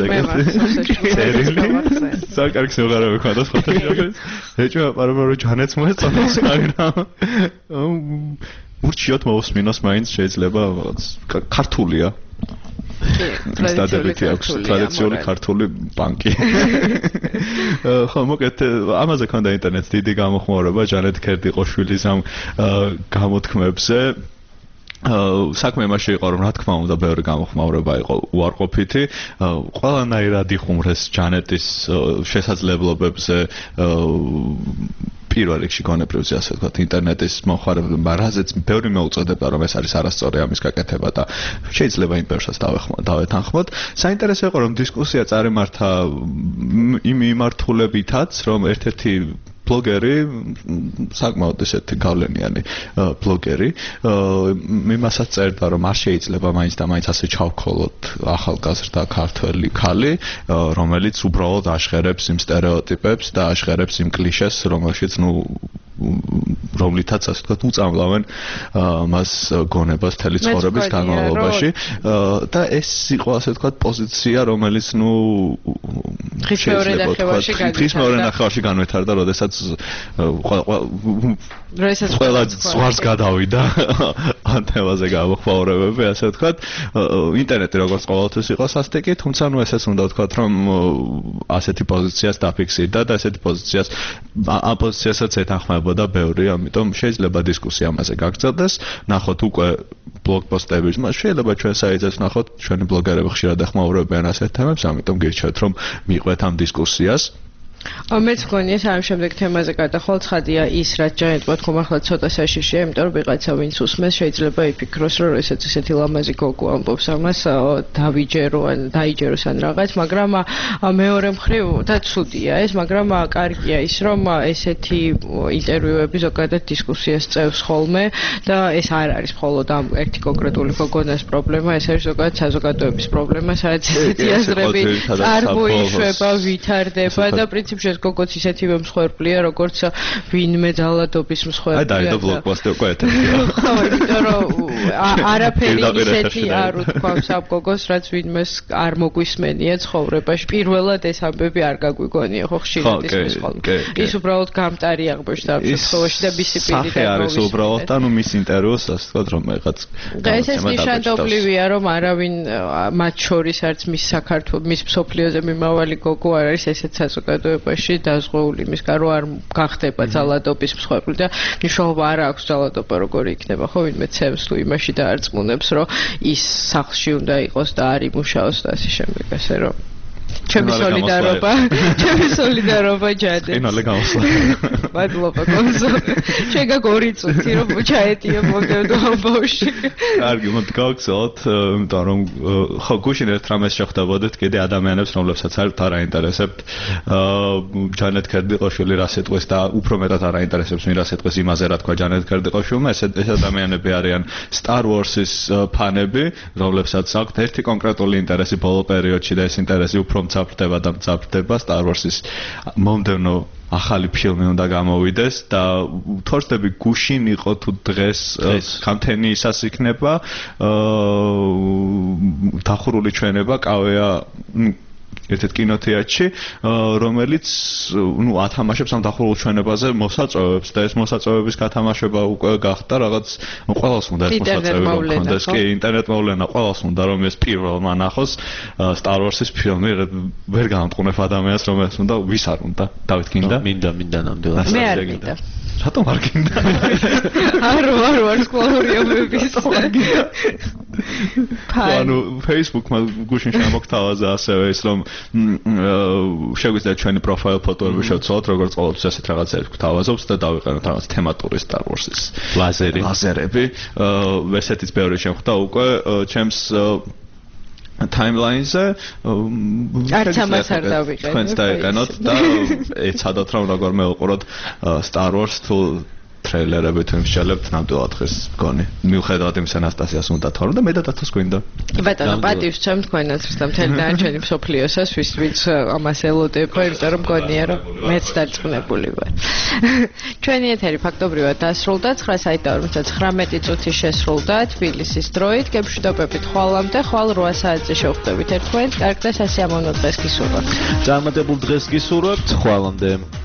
საკარგ სიმღერები ქონდა სხვათა ეჭვია პარამე რომ ჯანეც მოეწონოს მაგრამ ურჩიოთ მოусმინოს მაინც შეიძლება ქართულია ტრადიციული ქართული ბანკი. ხო, მოკლედ ამაზე ქონდა ინტერნეტს დიდი გამოხმაურება ჯანეთ ქერდიყოშვილის ამ გამოთქმებზე. საქმე იმაში იყო რომ რა თქმა უნდა ბევრი გამოხმაურება იყო უარყოფითი, ყველანაირად იხუმრეს ჯანეტის შესაძლებლობებზე პირველ რიგში გონებრივზე ასე ვთქვათ ინტერნეტის მომხმარებლებმა რაზეც ბევრი მეუწოდებდა რომ ეს არის არასწორი ამის გაკეთება და შეიძლება იმ პერსონას დავეთანხმოთ. საინტერესო იყო რომ დისკუსია წარიმართა იმ მიმართულებითაც რომ ერთ-ერთი ბლოგერი საკმაოდ ესეთი გავლენიანი ბლოგერი იმასაც წერდა რომ არ შეიძლება მაინც და მაინც ასე ჩავქოლოთ ახალგაზრდა ქართველი ქალი რომელიც უბრალოდ აშხერებს იმ სტერეოტიპებს და აშხერებს იმ კლიშეს რომელშიც რომლითაც ასე ვთქვათ უწამლავენ მას გონებას თელი ცხოვრების განმავლობაში და ეს იყო ასე ვთქვათ პოზიცია რომელიც დღის მეორე ნახევარში განვითარდა როდესაც ყველა ზღვარს გადავიდა ამ თემაზე გამოხმაურებები ასე ვთქვათ ინტერნეტი როგორც ყოველთვის იყო სასტიკი თუმცა ესეც უნდა ვთქვათ რომ ასეთი პოზიციას დაფიქსირდა და ასეთი ამ პოზიციასაც ეთანხმებოდა ბევრი ამიტომ შეიძლება დისკუსია ამაზე გაგრძელდეს ნახოთ უკვე ბლოგ პოსტების შეიძლება ჩვენ საიტზეც ნახოთ ჩვენი ბლოგერები ხშირად ეხმაურებიან ასეთ თემებს ამიტომ გირჩევთ რომ მიყვეთ ამ დისკუსიას მეც მგონია ამ შემდეგ თემაზე გადახვალ ცხადია ის რაც ჯანეტმა თქვა ახლა ცოტა საშიშია იმიტომ რომ ვიღაცა ვინც უსმენს შეიძლება იფიქროს რომ ესეც ესეთი ლამაზი გოგო ამბობს ამას დავიჯერო ან დაიჯეროს ან რაღაც მაგრამ მეორე მხრივ და ცუდია ეს მაგრამ კარგია ის რომ ესეთი ინტერვიუები ზოგადად დისკუსიას წევს ხოლმე და ეს არ არის მხოლოდ ამ ერთი კონკრეტული გოგონას პრობლემა ეს არის ზოგადად საზოგადოების პრობლემა სადაც ესეთი აზრები წარმოიშვება ვითარდება და ეს გოგოც ისეთივე მსხვერპლია, როგორც ვინმე ძალადობის მსხვერპლია. აი დაიდო ბლოკბასტერ უკვე ეთერია. ხო, იმიტომ რომ არაფერი ისეთი არ უთქვამს ამ გოგოს, რაც ვინმეს არ მოგვისმენია ცხოვრებაში. პირველად ეს ამბები არ გაგვიგონია, ხო ხშირად ისმის ხოლმე. ის უბრალოდ გამტარი აღბეჭდა ამ შემთხვევაში და მისი პირი და არის უბრალოდ, ანუ მის ინტერვიუს ასე ვთქვათ, რომ ეხაც ეს ნიშანდობლივია, რომ არავინ მათ შორის არც მის საქართველოს, მის მსოფლიოზე მიმავალი გოგო არ არის ესეც საზოგადოებაში დაზღვეული იმისგან რომ არ გახდება ძალადობის მსხვერპლი და მნიშვნელობა არ აქვს ძალადობა როგორი იქნება ხო ვინმე ცემს თუ იმაში და არ წმუნებს რომ ის სახლში უნდა იყოს და არ იმუშაოს და ასე შემდეგ ასე რომ ჩემი სოლიდარობა ჯადე ინალე გამოსვლა მადლობა გონზო შეგა გორი წუთი რომ ჩაეტიო მოგდო ამბავში კარგი მოდ გავგზავნოთ იმიტომ რომ ხო გუშინ ერთ რამეს შეხვდებოდეთ კიდე ადამიანებს რომლებსაც არ აინტერესებთ ჯანეთ ქერდიყოშვილი რა სიტყვის და უფრო მეტად არ აინტერესებს ვინ რა სიტყვის იმაზე რა თქვა ჯანეთ ქერდიყოშვილმა ეს ადამიანები არიან Star Wars-ის ფანები რომლებსაც აქვთ ერთი კონკრეტული ინტერესი ბოლო პერიოდში და ეს ინტერესი უფრო მძაფრდება Star Wars-ის მომდევნო ახალი ფილმი უნდა გამოვიდეს და თორსები გუშინ იყო თუ დღეს კამთენი ისას იქნება დახურული ჩვენება კავეა ერთ-ერთ კინოთეატრში რომელიც ათამაშებს ამ დახურულ ჩვენებაზე მოსაწვევებს და ეს მოსაწვევების გათამაშება უკვე გახდა რაღაც ყველას უნდა ეს მოსაწვევი გქონდეს კი ინტერნეტ მოვლენა ყველას უნდა რომ ეს პირველმა ნახოს Star Wars-ის ფილმი ვერ გამტყუნებ ადამიანს რომ ეს უნდა ვის არ უნდა დავით გინდა მინდა ნამდვილად მე არ გინდა რატომ არ გინდა არ სკოლური ომების ანუ Facebook-მა გუშინ შემოგთავაზა ასევე ის რომ შეგვიძლია ჩვენი პროფაილ ფოტოები შევცვალოთ როგორც ყოველთვის ასეთ რაღაცებს გვთავაზობს და დავიყენოთ რაღაც თემატური Star Wars-ის ლაზერები. ესეთიც ბევრი შემხვდა უკვე ჩემს timeline-ზე არც ამას არ დავიყენებ. თქვენც დაიყენოთ და ეცადოთ რომ როგორ მეუყუროთ Star Wars თუ ტრეილერები თუ იმშალებთ ნამდვილად ხეს მგონი. მიუხედავად იმისა ანასტასიას უნდა თორემ და მე და დათოს გვინდა. ბატონო, პატივს ჩემ თქვენაც და მთელი დანარჩენი მსოფლიოსაც ვინც ამას ელოდება, იმიტომ რომ მგონია რომ მეც დარწმუნებული ვარ. ჩვენი ეთერი ფაქტობრივად დასრულდა 9:59 წუთი შესრულდა თბილისის დროით. გებრშდობებით ხვალამდე, ხვალ 8 საათზე შევხვდებით ერთმანეთს. კარგ და სასიამოვნო დღეს გისურვებთ. წარმატებულ დღეს გისურვებთ. ხვალამდე.